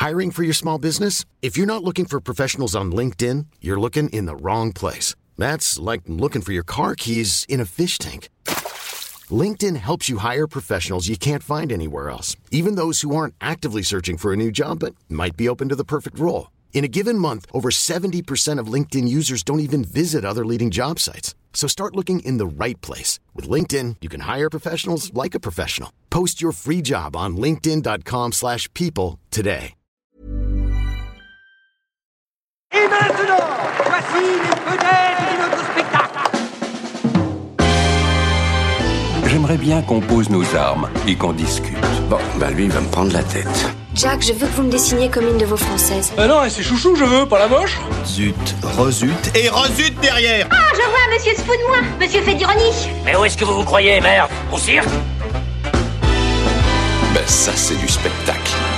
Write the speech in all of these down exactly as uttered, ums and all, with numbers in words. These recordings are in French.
Hiring for your small business? If you're not looking for professionals on LinkedIn, you're looking in the wrong place. That's like looking for your car keys in a fish tank. LinkedIn helps you hire professionals you can't find anywhere else, even those who aren't actively searching for a new job but might be open to the perfect role. In a given month, over seventy percent of LinkedIn users don't even visit other leading job sites. So start looking in the right place. With LinkedIn, you can hire professionals like a professional. Post your free job on linkedin.com slash people today. Et maintenant, voici les vedettes de notre spectacle. J'aimerais bien qu'on pose nos armes et qu'on discute. Bon, bah lui, il va me prendre la tête. Jack, je veux que vous me dessiniez comme une de vos françaises. Euh non, c'est chouchou, je veux, pas la moche. Zut, rezut et rezut derrière. Ah, je vois, monsieur se fout de moi. Monsieur fait d'ironie. Mais où est-ce que vous vous croyez, merde? Au cirque? Ben ça, c'est du spectacle.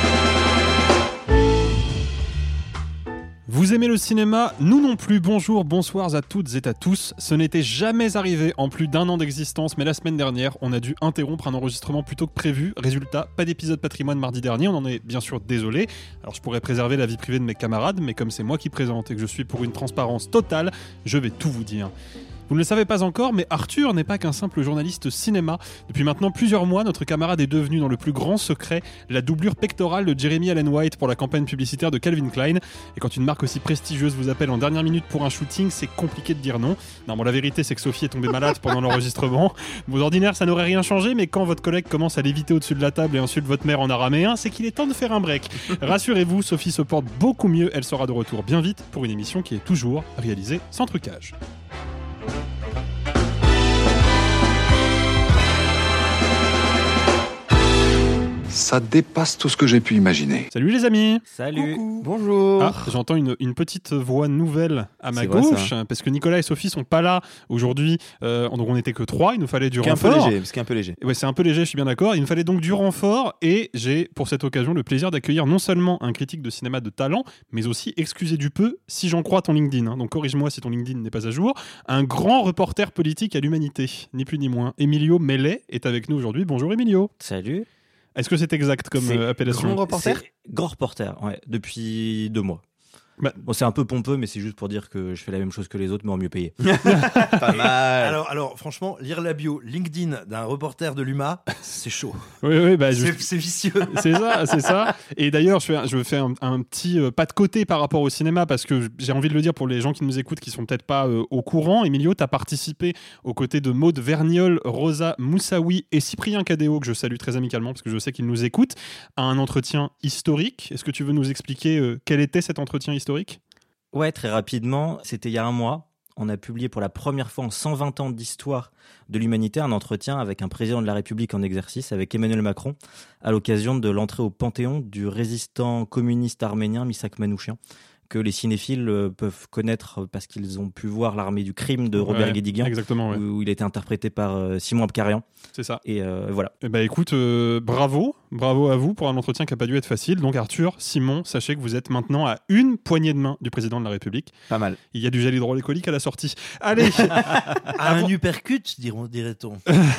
Vous aimez le cinéma? Nous non plus. Bonjour, bonsoir à toutes et à tous. Ce n'était jamais arrivé en plus d'un an d'existence, mais la semaine dernière, on a dû interrompre un enregistrement plus tôt que prévu. Résultat, pas d'épisode patrimoine mardi dernier, on en est bien sûr désolé. Alors je pourrais préserver la vie privée de mes camarades, mais comme c'est moi qui présente et que je suis pour une transparence totale, je vais tout vous dire. Vous ne le savez pas encore, mais Arthur n'est pas qu'un simple journaliste cinéma. Depuis maintenant plusieurs mois, notre camarade est devenu dans le plus grand secret la doublure pectorale de Jeremy Allen White pour la campagne publicitaire de Calvin Klein. Et quand une marque aussi prestigieuse vous appelle en dernière minute pour un shooting, c'est compliqué de dire non. Non, bon, la vérité, c'est que Sophie est tombée malade pendant l'enregistrement. Bon, d'ordinaire, ça n'aurait rien changé, mais quand votre collègue commence à léviter au-dessus de la table et insulte votre mère en araméen, c'est qu'il est temps de faire un break. Rassurez-vous, Sophie se porte beaucoup mieux. Elle sera de retour bien vite pour une émission qui est toujours réalisée sans trucage. Ça dépasse tout ce que j'ai pu imaginer. Salut les amis. Salut. Coucou. Bonjour. Ah, j'entends une, une petite voix nouvelle à ma C'est gauche, vrai, parce que Nicolas et Sophie sont pas là aujourd'hui. Euh, donc on n'était que trois, il nous fallait du ce qui est renfort. un peu léger, ce qui est un peu léger. Ouais, c'est un peu léger, je suis bien d'accord. Il nous fallait donc du renfort, et j'ai pour cette occasion le plaisir d'accueillir non seulement un critique de cinéma de talent, mais aussi, excusez du peu, si j'en crois ton LinkedIn, hein, donc corrige-moi si ton LinkedIn n'est pas à jour, un grand reporter politique à l'humanité, ni plus ni moins. Emilio Mellet est avec nous aujourd'hui. Bonjour Emilio. Salut. Est-ce que c'est exact comme c'est euh, appellation? Grand reporter. C'est grand reporter, ouais, depuis deux mois. Bah, bon, c'est un peu pompeux, mais c'est juste pour dire que je fais la même chose que les autres, mais en mieux payé. Pas mal. Alors, alors, franchement, lire la bio LinkedIn d'un reporter de l'U M A, c'est chaud. Oui, oui, bah, c'est, je... c'est vicieux. C'est ça, c'est ça. Et d'ailleurs, je fais, je fais un, un petit euh, pas de côté par rapport au cinéma, parce que j'ai envie de le dire pour les gens qui nous écoutent, qui sont peut-être pas euh, au courant. Emilio, tu as participé aux côtés de Maude Verniol, Rosa Moussaoui et Cyprien Cadéo, que je salue très amicalement, parce que je sais qu'ils nous écoutent, à un entretien historique. Est-ce que tu veux nous expliquer euh, quel était cet entretien historique ? Ouais, très rapidement, c'était il y a un mois. On a publié pour la première fois en cent vingt ans d'histoire de l'humanité un entretien avec un président de la République en exercice, avec Emmanuel Macron, à l'occasion de l'entrée au Panthéon du résistant communiste arménien Misak Manouchian, que les cinéphiles euh, peuvent connaître parce qu'ils ont pu voir l'Armée du crime de Robert ouais, Guédiguian, exactement, ouais. où il a été interprété par euh, Simon Abkarian. C'est ça. Et euh, voilà. Eh ben, écoute, euh, bravo, bravo à vous pour un entretien qui n'a pas dû être facile. Donc Arthur, Simon, sachez que vous êtes maintenant à une poignée de main du président de la République. Pas mal. Il y a du gel hydroalcoolique à la sortie. Allez. À un uppercut, diront, dirait-on.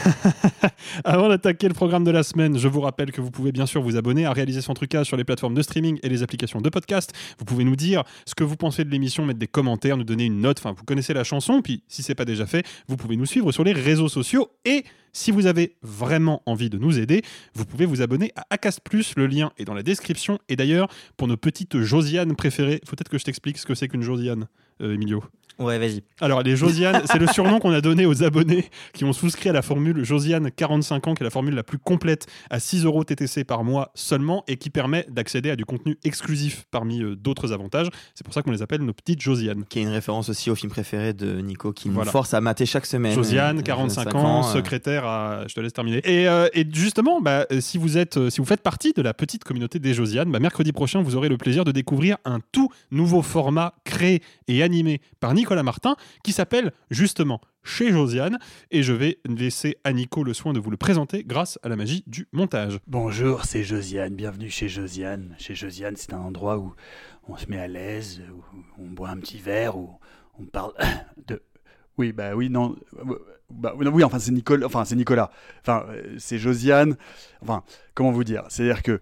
Avant d'attaquer le programme de la semaine, je vous rappelle que vous pouvez bien sûr vous abonner à Réaliser sans trucage sur les plateformes de streaming et les applications de podcast. Vous pouvez nous dire ce que vous pensez de l'émission, mettre des commentaires, nous donner une note. Enfin, vous connaissez la chanson. Puis, si c'est pas déjà fait, vous pouvez nous suivre sur les réseaux sociaux. Et si vous avez vraiment envie de nous aider, vous pouvez vous abonner à Acast plus. Le lien est dans la description. Et d'ailleurs, pour nos petites Josianes préférées, faut peut-être que je t'explique ce que c'est qu'une Josiane, euh, Emilio. Ouais, vas-y. Alors, les Josianes, c'est le surnom qu'on a donné aux abonnés qui ont souscrit à la formule Josiane quarante-cinq ans, qui est la formule la plus complète, à six euros T T C par mois seulement, et qui permet d'accéder à du contenu exclusif parmi euh, d'autres avantages. C'est pour ça qu'on les appelle nos petites Josianes. Qui est une référence aussi au film préféré de Nico, qui voilà. nous force à mater chaque semaine. Josiane, quarante-cinq ans, euh... secrétaire à... Je te laisse terminer. Et, euh, et justement, bah, si, vous êtes, euh, si vous faites partie de la petite communauté des Josianes, bah, mercredi prochain, vous aurez le plaisir de découvrir un tout nouveau format créé et animé par Nicolas Martin, qui s'appelle justement Chez Josiane, et je vais laisser à Nico le soin de vous le présenter grâce à la magie du montage. Bonjour, c'est Josiane, bienvenue chez Josiane. Chez Josiane, c'est un endroit où on se met à l'aise, où on boit un petit verre, où on parle de... Oui, bah oui, non... Bah, oui, enfin c'est Nicolas, enfin c'est Nicolas, enfin c'est Josiane, enfin comment vous dire, c'est-à-dire que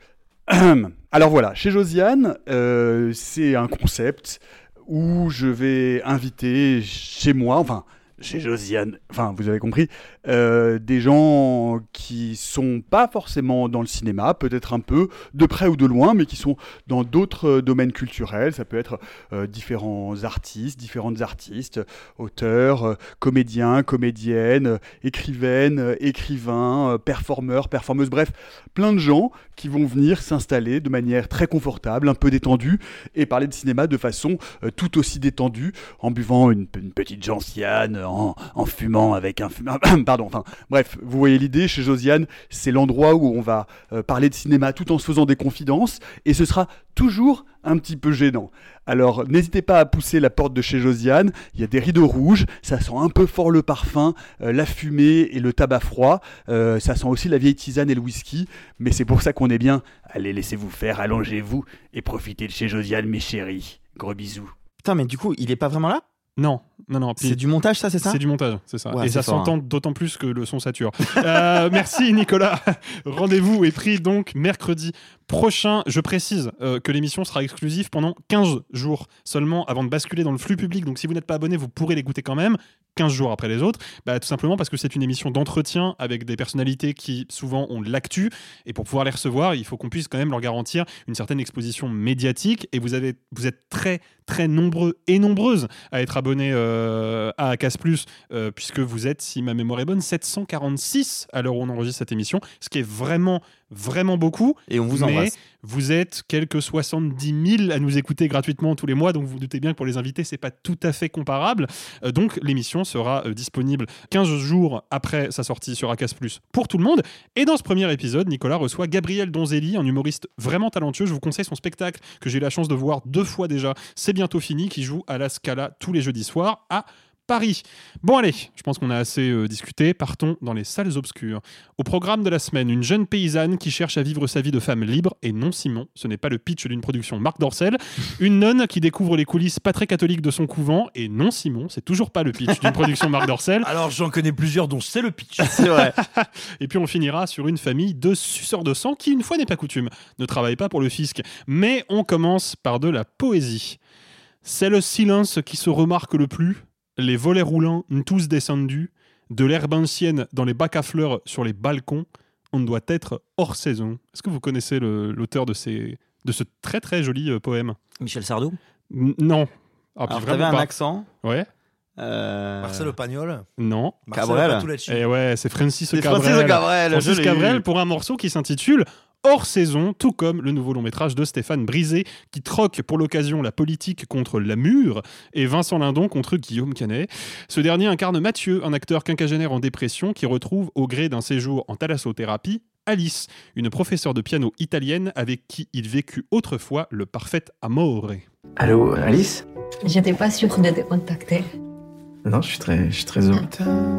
Alors voilà, chez Josiane, euh, c'est un concept où je vais inviter chez moi, enfin chez Josiane, enfin vous avez compris, euh, des gens qui sont pas forcément dans le cinéma, peut-être un peu de près ou de loin, mais qui sont dans d'autres domaines culturels. Ça peut être euh, différents artistes, différentes artistes, auteurs, euh, comédiens, comédiennes, euh, écrivaines, euh, écrivains, euh, performeurs, performeuses, bref, plein de gens qui vont venir s'installer de manière très confortable, un peu détendue, et parler de cinéma de façon euh, tout aussi détendue, en buvant une, une petite gentiane, en, en fumant avec un fumeur. Pardon, enfin, bref, vous voyez l'idée, chez Josiane, c'est l'endroit où on va euh, parler de cinéma tout en se faisant des confidences, et ce sera toujours un petit peu gênant. Alors, n'hésitez pas à pousser la porte de chez Josiane, il y a des rideaux rouges, ça sent un peu fort le parfum, euh, la fumée et le tabac froid, euh, ça sent aussi la vieille tisane et le whisky, mais c'est pour ça qu'on est bien. Allez, laissez-vous faire, allongez-vous, et profitez de chez Josiane, mes chéris. Gros bisous. Putain, mais du coup, il est pas vraiment là ? Non, non, non. C'est du montage, ça, c'est ça ? C'est du montage, c'est ça. Ouais, et c'est ça fort, s'entend hein. d'autant plus que le son sature. euh, merci Nicolas. Rendez-vous est pris donc mercredi prochain. Je précise euh, que l'émission sera exclusive pendant quinze jours seulement avant de basculer dans le flux public. Donc si vous n'êtes pas abonné, vous pourrez l'écouter quand même. quinze jours après les autres, bah, tout simplement parce que c'est une émission d'entretien avec des personnalités qui souvent ont de l'actu, et pour pouvoir les recevoir, il faut qu'on puisse quand même leur garantir une certaine exposition médiatique, et vous, avez, vous êtes très très nombreux et nombreuses à être abonnés euh, à Acas Plus, euh, puisque vous êtes, si ma mémoire est bonne, sept cent quarante-six à l'heure où on enregistre cette émission, ce qui est vraiment vraiment beaucoup. Et on vous mais embrasse. Vous êtes quelques soixante-dix mille à nous écouter gratuitement tous les mois, donc vous vous doutez bien que pour les invités, c'est pas tout à fait comparable. Euh, donc l'émission sera euh, disponible quinze jours après sa sortie sur Acas Plus pour tout le monde. Et dans ce premier épisode, Nicolas reçoit Gabriel Donzelli, un humoriste vraiment talentueux. Je vous conseille son spectacle que j'ai eu la chance de voir deux fois déjà. C'est bientôt fini, qui joue à la Scala tous les jeudis soirs à Paris. Bon allez, je pense qu'on a assez euh, discuté, partons dans les salles obscures. Au programme de la semaine, une jeune paysanne qui cherche à vivre sa vie de femme libre, et non Simon, ce n'est pas le pitch d'une production Marc Dorcel. Une nonne qui découvre les coulisses pas très catholiques de son couvent, et non Simon, c'est toujours pas le pitch d'une production Marc Dorcel. Alors j'en connais plusieurs dont c'est le pitch. C'est vrai. Et puis on finira sur une famille de suceurs de sang qui, une fois n'est pas coutume, ne travaille pas pour le fisc. Mais on commence par de la poésie. C'est le silence qui se remarque le plus. Les volets roulants tous descendus, de l'herbe ancienne dans les bacs à fleurs sur les balcons, on doit être hors saison. Est-ce que vous connaissez le, l'auteur de, ces, de ce très très joli euh, poème ? Michel Sardou ? N- Non. Ah, Alors, puis t'avais vraiment un pas. accent. Ouais. Euh... Marcelo Pagnol. Non. Cabrel. Patulecci. Et ouais, c'est Francis C'est Cabrel. Francis Cabrel. Francis je l'ai Cabrel eu. pour un morceau qui s'intitule Hors saison, tout comme le nouveau long métrage de Stéphane Brisé qui troque pour l'occasion la politique contre l'amour et Vincent Lindon contre Guillaume Canet. Ce dernier incarne Mathieu, un acteur quinquagénaire en dépression qui retrouve au gré d'un séjour en thalassothérapie Alice, une professeure de piano italienne avec qui il vécut autrefois le parfait amore. Allô, Alice ? J'étais pas sûre de te contacter. Non, je suis très, je suis très heureux.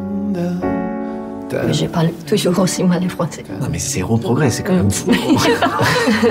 Mais je parle toujours aussi mal le français. Non, mais zéro progrès, c'est quand même fou. Toi ?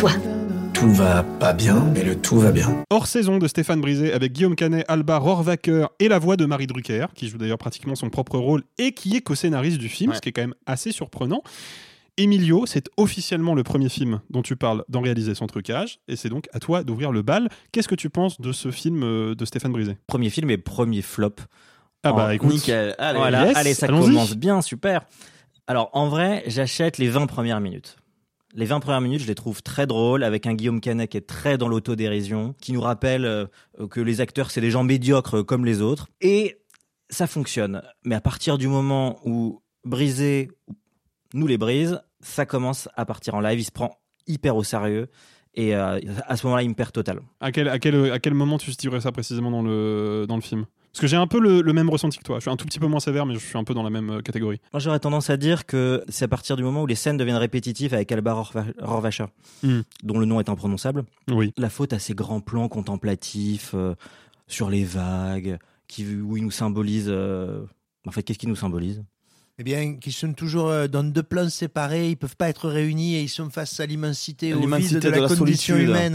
Tout va pas bien, mais le tout va bien. Hors saison de Stéphane Brisé avec Guillaume Canet, Alba Rohrwacher et la voix de Marie Drucker, qui joue d'ailleurs pratiquement son propre rôle et qui est co-scénariste du film, ouais. Ce qui est quand même assez surprenant. Emilio, c'est officiellement le premier film dont tu parles d'en réaliser son trucage, et c'est donc à toi d'ouvrir le bal. Qu'est-ce que tu penses de ce film de Stéphane Brisé ? Premier film et premier flop. Ah bah oh, écoute, nickel. Allez, voilà, yes, allez ça allons-y. Commence bien, super. Alors en vrai, j'achète les vingt premières minutes. Les vingt premières minutes, je les trouve très drôles, avec un Guillaume Canet qui est très dans l'autodérision, qui nous rappelle euh, que les acteurs, c'est des gens médiocres comme les autres. Et ça fonctionne. Mais à partir du moment où Brisé nous les brise, ça commence à partir en live, il se prend hyper au sérieux. Et euh, à ce moment-là, il me perd total. À quel, à quel, à quel moment tu situerais ça précisément dans le, dans le film ? Parce que j'ai un peu le, le même ressenti que toi. Je suis un tout petit peu moins sévère, mais je suis un peu dans la même catégorie. Moi, j'aurais tendance à dire que c'est à partir du moment où les scènes deviennent répétitives avec Alba Rohrwacher, mm. dont le nom est imprononçable. Oui. La faute à ces grands plans contemplatifs euh, sur les vagues, qui, où ils nous symbolisent... Euh... En fait, qu'est-ce qu'ils nous symbolisent ? Eh bien, qu'ils sont toujours dans deux plans séparés, ils ne peuvent pas être réunis et ils sont face à l'immensité, au vide de, de la, la condition solitude. Humaine.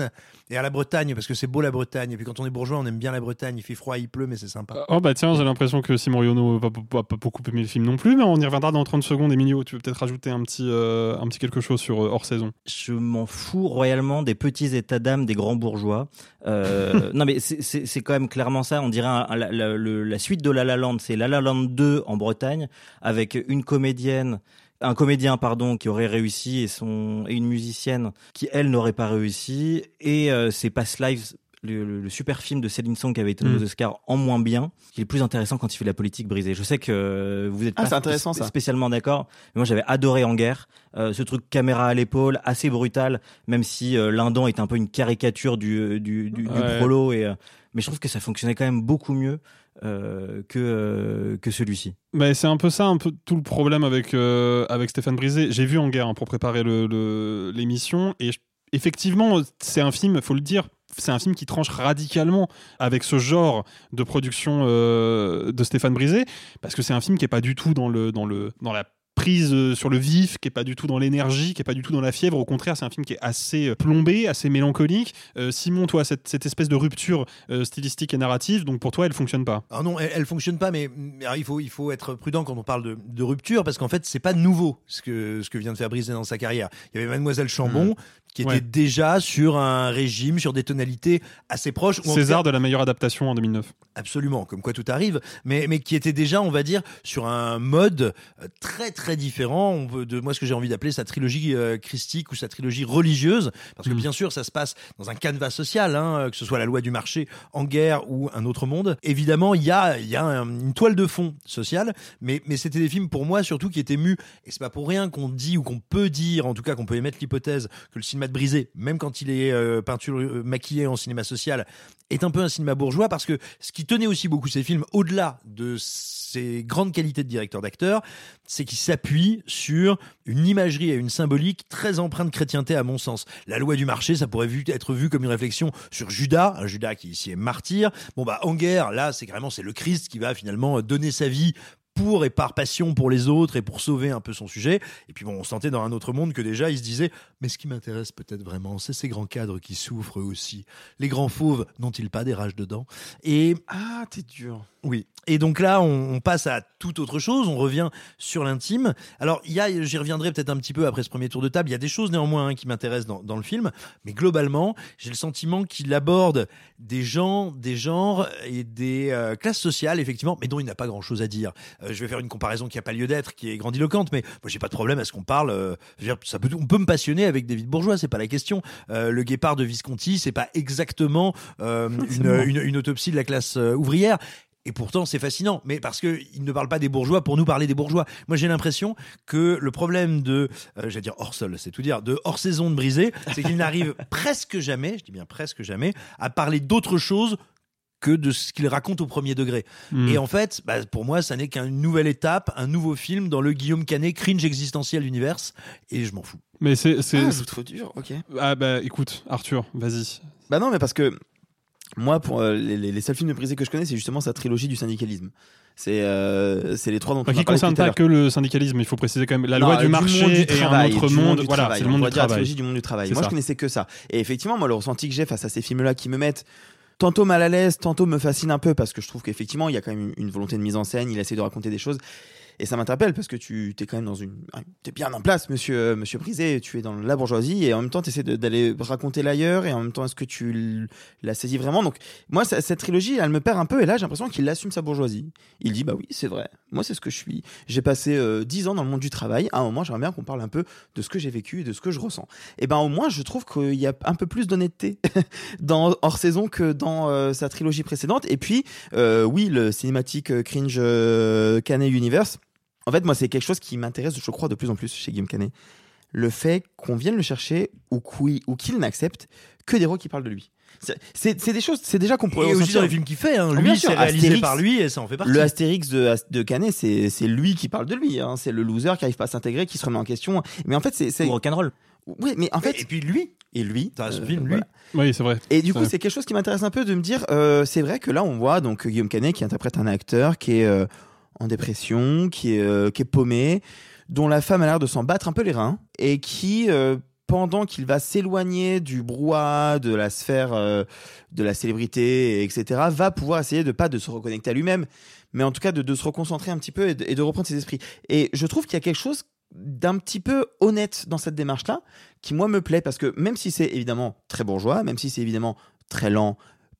et à la Bretagne, parce que c'est beau la Bretagne. Et puis quand on est bourgeois, on aime bien la Bretagne. Il fait froid, il pleut, mais c'est sympa. Oh bah tiens, j'ai l'impression que Simon Riono va pas, pas beaucoup aimer le film non plus, mais on y reviendra dans trente secondes. Emilio, tu veux peut-être rajouter un petit, euh, un petit quelque chose sur euh, hors saison? Je m'en fous royalement des petits états d'âme des grands bourgeois. Euh, non mais c'est, c'est, c'est quand même clairement ça. On dirait un, un, la, la, la, la suite de La La Land, c'est La La Land deux en Bretagne, avec une comédienne un comédien pardon qui aurait réussi et son et une musicienne qui elle n'aurait pas réussi, et euh, c'est Past Lives, le, le, le super film de Céline Song qui avait été nommé aux Oscars, en moins bien, qui est le plus intéressant quand il fait de la politique brisée. Je sais que vous êtes ah, pas c'est intéressant, spé- ça. spécialement d'accord, mais moi j'avais adoré En Guerre, euh, ce truc caméra à l'épaule, assez brutal, même si euh, l'Indon est un peu une caricature du du, du, ouais. du prolo, et euh, mais je trouve que ça fonctionnait quand même beaucoup mieux Euh, que euh, que celui-ci. Mais c'est un peu ça, un peu tout le problème avec euh, avec Stéphane Brisé. J'ai vu En Guerre hein, pour préparer le, le, l'émission, et je, effectivement, c'est un film, faut le dire, c'est un film qui tranche radicalement avec ce genre de production euh, de Stéphane Brisé, parce que c'est un film qui est pas du tout dans le dans le dans la prise sur le vif, qui est pas du tout dans l'énergie, qui est pas du tout dans la fièvre. Au contraire, c'est un film qui est assez plombé, assez mélancolique. Euh, Simon, toi, cette, cette espèce de rupture euh, stylistique et narrative, donc pour toi, elle fonctionne pas? Alors non, elle, elle fonctionne pas, mais alors il faut il faut être prudent quand on parle de, de rupture, parce qu'en fait, c'est pas nouveau ce que ce que vient de faire Brisé dans sa carrière. Il y avait Mademoiselle Chambon. Mmh. qui était ouais. déjà sur un régime, sur des tonalités assez proches. César cas, de la meilleure adaptation en deux mille neuf. Absolument, comme quoi tout arrive, mais, mais qui était déjà, on va dire, sur un mode très très différent on veut, de moi ce que j'ai envie d'appeler sa trilogie euh, christique ou sa trilogie religieuse, parce que mmh. bien sûr ça se passe dans un canevas social, hein, que ce soit La Loi du marché, En Guerre ou Un autre monde. Évidemment, il y a, y a un, une toile de fond sociale, mais, mais c'était des films pour moi surtout qui étaient mus, et c'est pas pour rien qu'on dit ou qu'on peut dire, en tout cas qu'on peut émettre l'hypothèse que le cinéma de Brisé, même quand il est euh, peinture euh, maquillé en cinéma social, est un peu un cinéma bourgeois, parce que ce qui tenait aussi beaucoup ces films, au-delà de ses grandes qualités de directeur d'acteur, c'est qu'il s'appuie sur une imagerie et une symbolique très empreinte chrétienté à mon sens. La Loi du marché, ça pourrait vu, être vu comme une réflexion sur Judas, un Judas qui ici est martyr. Bon bah En Guerre, là c'est carrément c'est le Christ qui va finalement donner sa vie pour et par passion pour les autres et pour sauver un peu son sujet. Et puis bon, on sentait dans Un autre monde que déjà il se disait, mais ce qui m'intéresse peut-être vraiment, c'est ces grands cadres qui souffrent aussi. Les grands fauves n'ont-ils pas des rages dedans? Et ah, t'es dur. Oui. Et donc là, on, on passe à toute autre chose. On revient sur l'intime. Alors, il y a, j'y reviendrai peut-être un petit peu après ce premier tour de table. Il y a des choses néanmoins hein, qui m'intéressent dans, dans le film, mais globalement, j'ai le sentiment qu'il aborde des gens, des genres et des euh, classes sociales, effectivement, mais dont il n'a pas grand-chose à dire. Euh, je vais faire une comparaison qui n'a pas lieu d'être, qui est grandiloquente, mais moi, j'ai pas de problème à ce qu'on parle. Euh, je veux dire, ça peut, on peut me passionner avec David Bourgeois, c'est pas la question. Euh, le Guépard de Visconti, c'est pas exactement euh, une, une, une autopsie de la classe euh, ouvrière. Et pourtant, c'est fascinant, mais parce que il ne parle pas des bourgeois pour nous parler des bourgeois. Moi, j'ai l'impression que le problème de, euh, j'allais dire hors sol, c'est tout dire, de hors saison de Brisé, c'est qu'il n'arrive presque jamais, je dis bien presque jamais, à parler d'autre chose que de ce qu'il raconte au premier degré. Mmh. Et en fait, bah, pour moi, ça n'est qu'une nouvelle étape, un nouveau film dans le Guillaume Canet cringe existentiel universe, et je m'en fous. Mais c'est, c'est, ah, c'est trop dur, ok. Ah bah écoute, Arthur, vas-y. Bah non, mais parce que moi, pour euh, les, les seuls films de Brisé que je connais, c'est justement sa trilogie du syndicalisme. C'est, euh, c'est les trois dont on a parlé. Qui ne concerne pas que le syndicalisme, il faut préciser quand même la non, loi du, du marché du et travail, Un autre monde. monde Voilà, travail. c'est le monde on du va dire travail. La trilogie du monde du travail. C'est moi, ça. je connaissais que ça. Et effectivement, moi, le ressenti que j'ai face à ces films-là qui me mettent tantôt mal à l'aise, tantôt me fascinent un peu, parce que je trouve qu'effectivement, il y a quand même une volonté de mise en scène, il essaie de raconter des choses. Et ça m'interpelle parce que tu es quand même dans une, t'es bien en place, monsieur, monsieur Brisé, tu es dans la bourgeoisie et en même temps tu essaies d'aller raconter l'ailleurs et en même temps est-ce que tu l'as saisi vraiment? Donc moi ça, cette trilogie elle me perd un peu et là j'ai l'impression qu'il assume sa bourgeoisie. Il dit bah oui c'est vrai, moi c'est ce que je suis. J'ai passé euh, dix ans dans le monde du travail. À un moment j'aimerais bien qu'on parle un peu de ce que j'ai vécu et de ce que je ressens. Et ben au moins je trouve qu'il y a un peu plus d'honnêteté dans hors saison que dans euh, sa trilogie précédente. Et puis euh, oui le cinématique euh, cringe euh, Canet Universe. En fait, moi, c'est quelque chose qui m'intéresse, je crois, de plus en plus chez Guillaume Canet. Le fait qu'on vienne le chercher ou qu'il, ou qu'il n'accepte que des rôles qui parlent de lui. C'est, c'est, c'est des choses, c'est déjà qu'on pourrait et ressentir. aussi dans les films qu'il fait, hein. Lui, c'est réalisé Astérix, par lui et ça en fait partie. Le Astérix de, de Canet, c'est, c'est lui qui parle de lui. Hein. C'est le loser qui arrive pas à s'intégrer, qui se remet en question. Mais en fait, c'est, c'est... Ou rock'n'roll. Oui, mais en fait. Et puis lui. Et lui. T'as ce euh, film, lui. Voilà. Oui, c'est vrai. Et du c'est coup, vrai. c'est quelque chose qui m'intéresse un peu de me dire, euh, c'est vrai que là, on voit donc Guillaume Canet qui interprète un acteur qui est euh, en dépression, qui est, euh, qui est paumé, dont la femme a l'air de s'en battre un peu les reins et qui euh, pendant qu'il va s'éloigner du brouhaha de la sphère euh, de la célébrité, et cetera, va pouvoir essayer de pas de se reconnecter à lui-même, mais en tout cas de, de se reconcentrer un petit peu et de, et de reprendre ses esprits. Et je trouve qu'il y a quelque chose d'un petit peu honnête dans cette démarche-là, qui moi me plaît, parce que même si c'est évidemment très bourgeois, même si c'est évidemment très lent,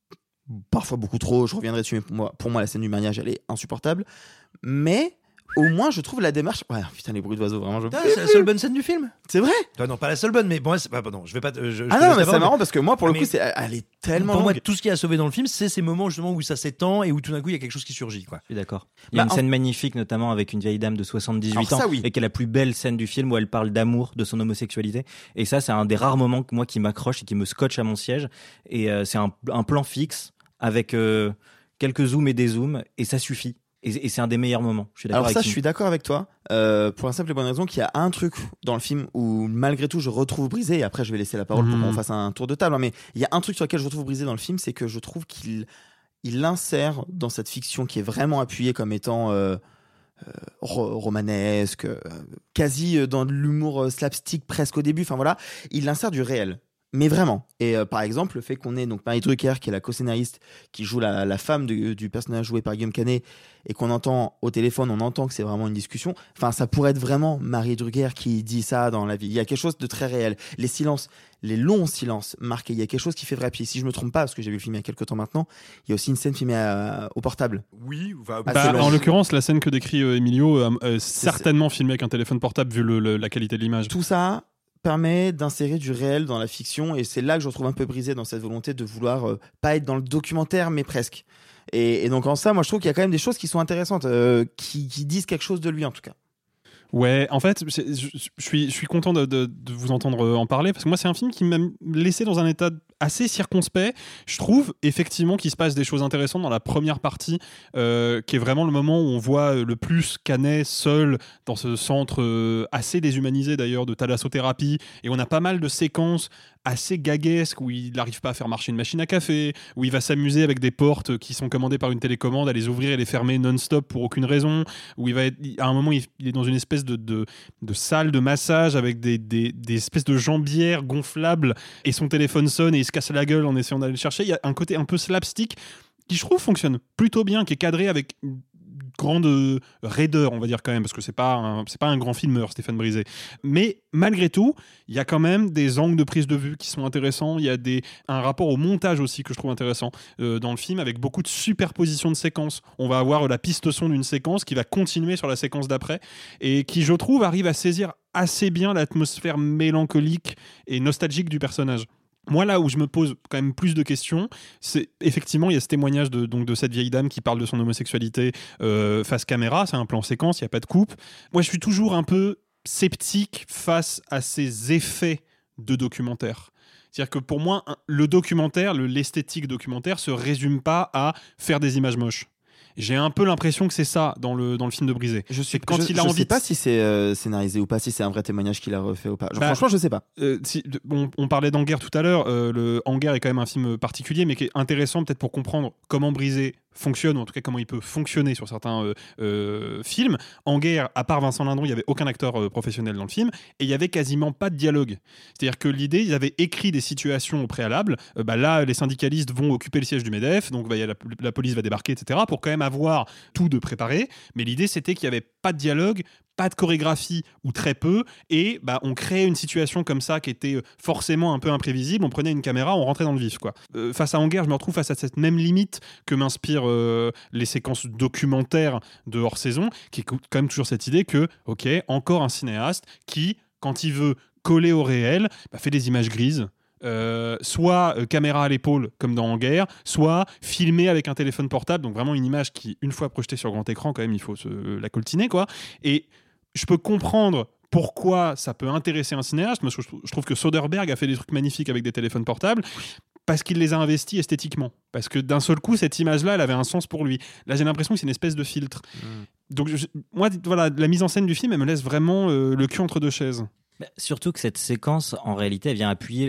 parfois beaucoup trop, je reviendrai dessus, mais pour moi, pour moi la scène du mariage, elle est insupportable, mais au moins je trouve la démarche... Ouais, putain, les bruits d'oiseaux, vraiment, je... Ah, c'est la seule bonne scène du film. C'est vrai? Non, non, pas la seule bonne, mais bon, c'est pas, non, je vais pas... Je, je ah non, mais c'est marrant, parce que moi, pour le mais coup, c'est, elle est tellement pour longue. moi, tout ce qui a sauvé dans le film, c'est ces moments justement où ça s'étend et où tout d'un coup, il y a quelque chose qui surgit, quoi. Je suis d'accord. Il y a Bah, une en... scène magnifique, notamment avec une vieille dame de soixante-dix-huit Alors, ans, ça, oui. et qui est la plus belle scène du film où elle parle d'amour, de son homosexualité. Et ça, c'est un des rares moments que moi qui m'accroche et qui me scotche à mon siège. Et euh, c'est un, un plan fixe avec euh, quelques zooms et des zooms, et ça suffit. Et, et c'est un des meilleurs moments. Je suis d'accord Alors avec ça, lui. je suis d'accord avec toi, euh, pour la simple et bonne raison qu'il y a un truc dans le film où malgré tout je retrouve Brisé, et après je vais laisser la parole Mmh. pour qu'on fasse un tour de table, hein, mais il y a un truc sur lequel je retrouve Brisé dans le film, c'est que je trouve qu'il il l'insère dans cette fiction qui est vraiment appuyée comme étant euh, euh, ro- romanesque, euh, quasi dans de l'humour euh, slapstick presque au début, enfin voilà, il l'insère du réel. Mais vraiment. Et euh, par exemple, le fait qu'on ait donc Marie Drucker, qui est la co-scénariste, qui joue la, la femme de, du personnage joué par Guillaume Canet, et qu'on entend au téléphone, on entend que c'est vraiment une discussion. Enfin, ça pourrait être vraiment Marie Drucker qui dit ça dans la vie. Il y a quelque chose de très réel. Les silences, les longs silences marqués, il y a quelque chose qui fait vrai. Puis si je me trompe pas, parce que j'ai vu le film il y a quelques temps maintenant, il y a aussi une scène filmée à- au portable. Oui, va, Bah, en l'occurrence, la scène que décrit euh, Emilio, euh, euh, certainement filmée avec un téléphone portable vu le, le, la qualité de l'image. Tout ça permet d'insérer du réel dans la fiction, et c'est là que je retrouve un peu Brisé dans cette volonté de vouloir euh, pas être dans le documentaire mais presque, et, et donc en ça moi je trouve qu'il y a quand même des choses qui sont intéressantes, euh, qui, qui disent quelque chose de lui en tout cas. Ouais, en fait, je, je suis, je suis content de, de, de vous entendre en parler, parce que moi, c'est un film qui m'a laissé dans un état assez circonspect. Je trouve effectivement qu'il se passe des choses intéressantes dans la première partie, euh, qui est vraiment le moment où on voit le plus Canet seul dans ce centre euh, assez déshumanisé d'ailleurs de thalassothérapie, et on a pas mal de séquences assez gaguesques où il n'arrive pas à faire marcher une machine à café, où il va s'amuser avec des portes qui sont commandées par une télécommande, à les ouvrir et les fermer non-stop pour aucune raison, où il va être, à un moment il, il est dans une espèce de, de, de salle de massage avec des, des, des espèces de jambières gonflables, et son téléphone sonne et il se casse la gueule en essayant d'aller le chercher. Il y a un côté un peu slapstick qui, je trouve, fonctionne plutôt bien, qui est cadré avec une grande euh, raideur, on va dire quand même, parce que c'est pas un, c'est pas un grand filmeur, Stéphane Brisé. Mais malgré tout, il y a quand même des angles de prise de vue qui sont intéressants. Il y a des, un rapport au montage aussi que je trouve intéressant euh, dans le film, avec beaucoup de superposition de séquences. On va avoir la piste son d'une séquence qui va continuer sur la séquence d'après, et qui, je trouve, arrive à saisir assez bien l'atmosphère mélancolique et nostalgique du personnage. Moi, là où je me pose quand même plus de questions, c'est effectivement, il y a ce témoignage de, donc, de cette vieille dame qui parle de son homosexualité euh, face caméra. C'est un plan séquence, il n'y a pas de coupe. Moi, je suis toujours un peu sceptique face à ces effets de documentaire. C'est-à-dire que pour moi, le documentaire, le, l'esthétique documentaire se résume pas à faire des images moches. J'ai un peu l'impression que c'est ça dans le, dans le film de Brisé. Je suis, quand je, il a je envie sais de... pas si c'est euh, scénarisé ou pas, si c'est un vrai témoignage qu'il a refait ou pas. Genre, bah, franchement, je sais pas. Euh, si, on, on parlait d'En guerre tout à l'heure. Euh, le En guerre est quand même un film particulier, mais qui est intéressant peut-être pour comprendre comment Brisé fonctionne, ou en tout cas comment il peut fonctionner sur certains euh, euh, films. En guerre, à part Vincent Lindon, il n'y avait aucun acteur euh, professionnel dans le film, et il n'y avait quasiment pas de dialogue. C'est-à-dire que l'idée, ils avaient écrit des situations au préalable. Euh, bah, là, les syndicalistes vont occuper le siège du MEDEF, donc bah, y a la, la police va débarquer, et cetera, pour quand même avoir tout de préparé. Mais l'idée, c'était qu'il n'y avait pas de dialogue, pas de chorégraphie ou très peu, et bah, on créait une situation comme ça qui était forcément un peu imprévisible. On prenait une caméra, on rentrait dans le vif, quoi. Euh, face à En guerre, je me retrouve face à cette même limite que m'inspirent euh, les séquences documentaires de hors-saison, qui est quand même toujours cette idée que, ok, encore un cinéaste qui, quand il veut coller au réel, bah, fait des images grises. Euh, soit euh, caméra à l'épaule comme dans En guerre, soit filmé avec un téléphone portable, donc vraiment une image qui, une fois projetée sur grand écran, quand même il faut se, euh, la coltiner, quoi. Et je peux comprendre pourquoi ça peut intéresser un cinéaste. Moi, je trouve que Soderbergh a fait des trucs magnifiques avec des téléphones portables, parce qu'il les a investis esthétiquement, parce que d'un seul coup cette image-là, elle avait un sens pour lui. Là, j'ai l'impression que c'est une espèce de filtre. Mmh. Donc je, moi, voilà, la mise en scène du film, elle me laisse vraiment euh, le cul entre deux chaises. Bah, surtout que cette séquence, en réalité, elle vient appuyer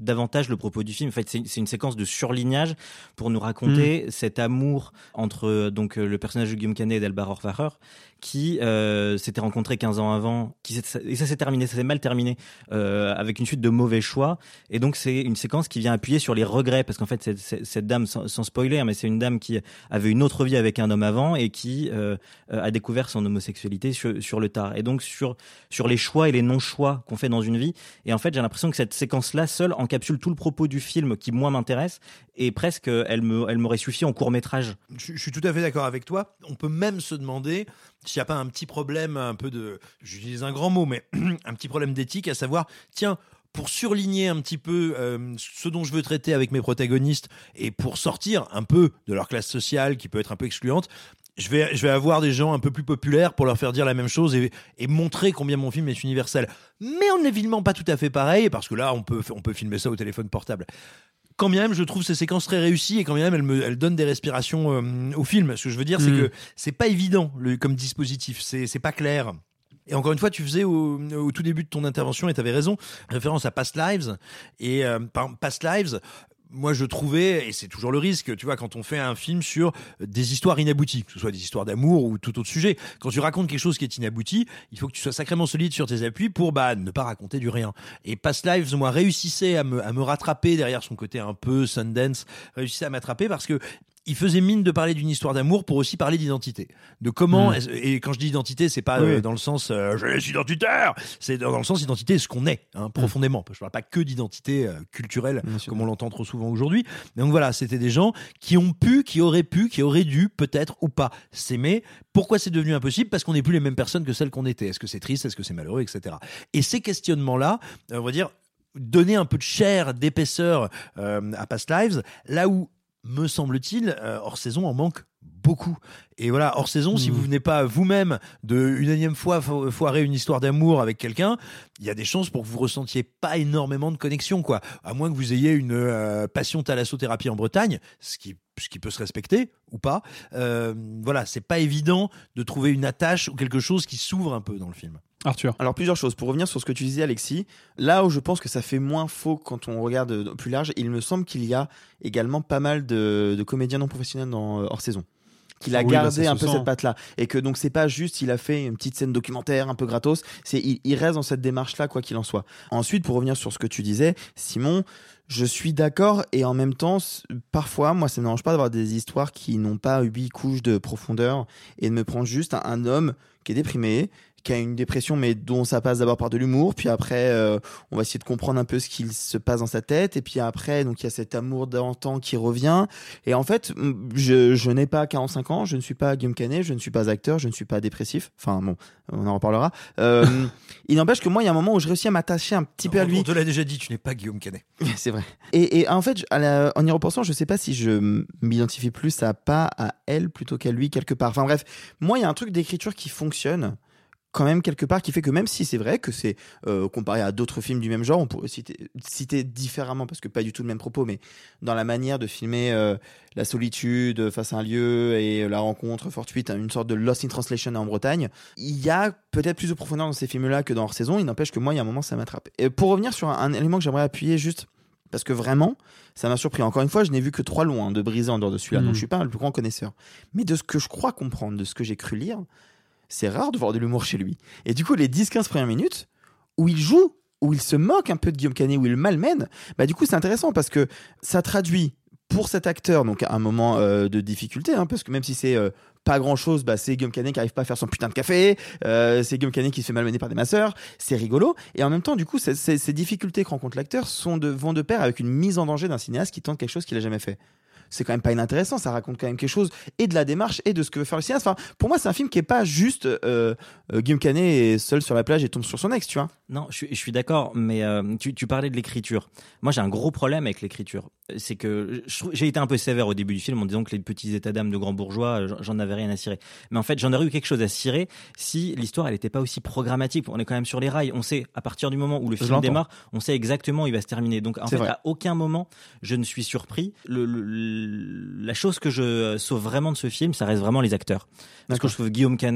davantage le propos du film. En fait, c'est, c'est une séquence de surlignage pour nous raconter mmh. cet amour entre donc le personnage de Guillaume Canet et d'Elba Rohrwacher, qui euh, s'étaient rencontrés quinze ans avant, qui et ça s'est terminé, ça s'est mal terminé, euh, avec une suite de mauvais choix. Et donc c'est une séquence qui vient appuyer sur les regrets, parce qu'en fait cette, cette, cette dame, sans, sans spoiler, mais c'est une dame qui avait une autre vie avec un homme avant et qui euh, a découvert son homosexualité sur, sur le tard. Et donc sur sur les choix et les non-choix qu'on fait dans une vie. Et en fait j'ai l'impression que cette séquence-là seule encapsule tout le propos du film qui moi m'intéresse, et presque elle me elle m'aurait suffi en court métrage. Je, je suis tout à fait d'accord avec toi. On peut même se demander s'il n'y a pas un petit problème, un peu de, j'utilise un grand mot, mais un petit problème d'éthique, à savoir, tiens, pour surligner un petit peu euh, ce dont je veux traiter avec mes protagonistes et pour sortir un peu de leur classe sociale qui peut être un peu excluante, je vais, je vais avoir des gens un peu plus populaires pour leur faire dire la même chose et, et montrer combien mon film est universel. Mais on n'est évidemment pas tout à fait pareil, parce que là, on peut, on peut filmer ça au téléphone portable. Quand bien même je trouve ces séquences très réussies et quand bien même elles, me, elles donnent des respirations euh, au film. Ce que je veux dire, mmh. c'est que c'est pas évident le, comme dispositif, c'est, c'est pas clair. Et encore une fois, tu faisais au, au tout début de ton intervention, et tu avais raison, référence à Past Lives. Et euh, Past Lives, moi je trouvais, et c'est toujours le risque, tu vois, quand on fait un film sur des histoires inabouties, que ce soit des histoires d'amour ou tout autre sujet, quand tu racontes quelque chose qui est inabouti, il faut que tu sois sacrément solide sur tes appuis pour bah, ne pas raconter du rien. Et Past Lives, moi, réussissait à me, à me rattraper derrière son côté un peu Sundance, réussissait à m'attraper parce que il faisait mine de parler d'une histoire d'amour pour aussi parler d'identité. De comment, mmh. et quand je dis identité, c'est pas oui. euh, dans le sens euh, je suis identitaire, c'est dans, dans le sens identité, ce qu'on est, hein, profondément. Je parle pas que d'identité euh, culturelle, comme on l'entend trop souvent aujourd'hui. Donc voilà, c'était des gens qui ont pu, qui auraient pu, qui auraient dû, peut-être ou pas, s'aimer. Pourquoi c'est devenu impossible ? Parce qu'on n'est plus les mêmes personnes que celles qu'on était. Est-ce que c'est triste ? Est-ce que c'est malheureux ? Etc. Et ces questionnements-là, on va dire, donner un peu de chair, d'épaisseur euh, à Past Lives, là où me semble-t-il, euh, hors saison en manque beaucoup. Et voilà, hors saison, mmh. si vous venez pas vous-même de une énième fois fo- foirer une histoire d'amour avec quelqu'un, il y a des chances pour que vous ressentiez pas énormément de connexion, quoi. À moins que vous ayez une euh, passion thalassothérapie en Bretagne, ce qui ce qui peut se respecter ou pas. Euh, voilà, c'est pas évident de trouver une attache ou quelque chose qui s'ouvre un peu dans le film. Arthur. Alors plusieurs choses. Pour revenir sur ce que tu disais, Alexis, là où je pense que ça fait moins faux quand on regarde plus large, il me semble qu'il y a également pas mal de, de comédiens non professionnels dans euh, hors saison. Qu'il a oui, gardé bah, un peu sent. cette patte-là. Et que donc c'est pas juste il a fait une petite scène documentaire un peu gratos, c'est il, il reste dans cette démarche-là quoi qu'il en soit. Ensuite, pour revenir sur ce que tu disais, Simon, je suis d'accord et en même temps, parfois, moi ça ne me dérange pas d'avoir des histoires qui n'ont pas huit couches de profondeur et de me prendre juste un, un homme qui est déprimé, qui a une dépression mais dont ça passe d'abord par de l'humour, puis après euh, on va essayer de comprendre un peu ce qu'il se passe dans sa tête, et puis après donc il y a cet amour d'antan qui revient, et en fait je, je n'ai pas quarante-cinq ans, je ne suis pas Guillaume Canet, je ne suis pas acteur, je ne suis pas dépressif, enfin bon on en reparlera, euh, il n'empêche que moi il y a un moment où je réussis à m'attacher un petit non, peu à lui. On te l'a déjà dit, tu n'es pas Guillaume Canet. C'est vrai. Et, et en fait à la, en y repensant je sais pas si je m'identifie plus à pas à elle plutôt qu'à lui quelque part, enfin bref, moi il y a un truc d'écriture qui fonctionne quand même quelque part, qui fait que même si c'est vrai que c'est euh, comparé à d'autres films du même genre, on pourrait citer, citer différemment, parce que pas du tout le même propos, mais dans la manière de filmer euh, la solitude face à un lieu et la rencontre fortuite, une sorte de Lost in Translation en Bretagne, il y a peut-être plus de profondeur dans ces films-là que dans Hors Saison. Il n'empêche que moi, il y a un moment, ça m'attrape. Et pour revenir sur un, un élément que j'aimerais appuyer juste, parce que vraiment, ça m'a surpris. Encore une fois, je n'ai vu que trois longs hein, de Brisé en dehors de celui-là, mmh. donc je suis pas le plus grand connaisseur. Mais de ce que je crois comprendre, de ce que j'ai cru lire, c'est rare de voir de l'humour chez lui. Et du coup, les dix quinze premières minutes où il joue, où il se moque un peu de Guillaume Canet, où il le malmène, bah du coup, c'est intéressant parce que ça traduit pour cet acteur donc un moment euh, de difficulté, hein, parce que même si c'est euh, pas grand-chose, bah, c'est Guillaume Canet qui arrive pas à faire son putain de café, euh, c'est Guillaume Canet qui se fait malmener par des masseurs, c'est rigolo. Et en même temps, du coup, c'est, c'est, ces difficultés que rencontre l'acteur sont de, vont de pair avec une mise en danger d'un cinéaste qui tente quelque chose qu'il a jamais fait. C'est quand même pas inintéressant, ça raconte quand même quelque chose et de la démarche et de ce que veut faire le cinéaste. Enfin, pour moi, c'est un film qui est pas juste euh, euh, Guillaume Canet est seul sur la plage et tombe sur son ex, tu vois. Non, je, je suis d'accord, mais euh, tu, tu parlais de l'écriture. Moi, j'ai un gros problème avec l'écriture. C'est que je, j'ai été un peu sévère au début du film en disant que les petits états d'âme de grands bourgeois, j'en avais rien à cirer. Mais en fait, j'en aurais eu quelque chose à cirer si l'histoire, elle était pas aussi programmatique. On est quand même sur les rails. On sait, à partir du moment où le film démarre, on sait exactement où il va se terminer. Donc, en c'est fait, vrai. À aucun moment, je ne suis surpris. Le, le, la chose que je sauve vraiment de ce film, ça reste vraiment les acteurs. Parce D'accord. que je trouve Guillaume Canet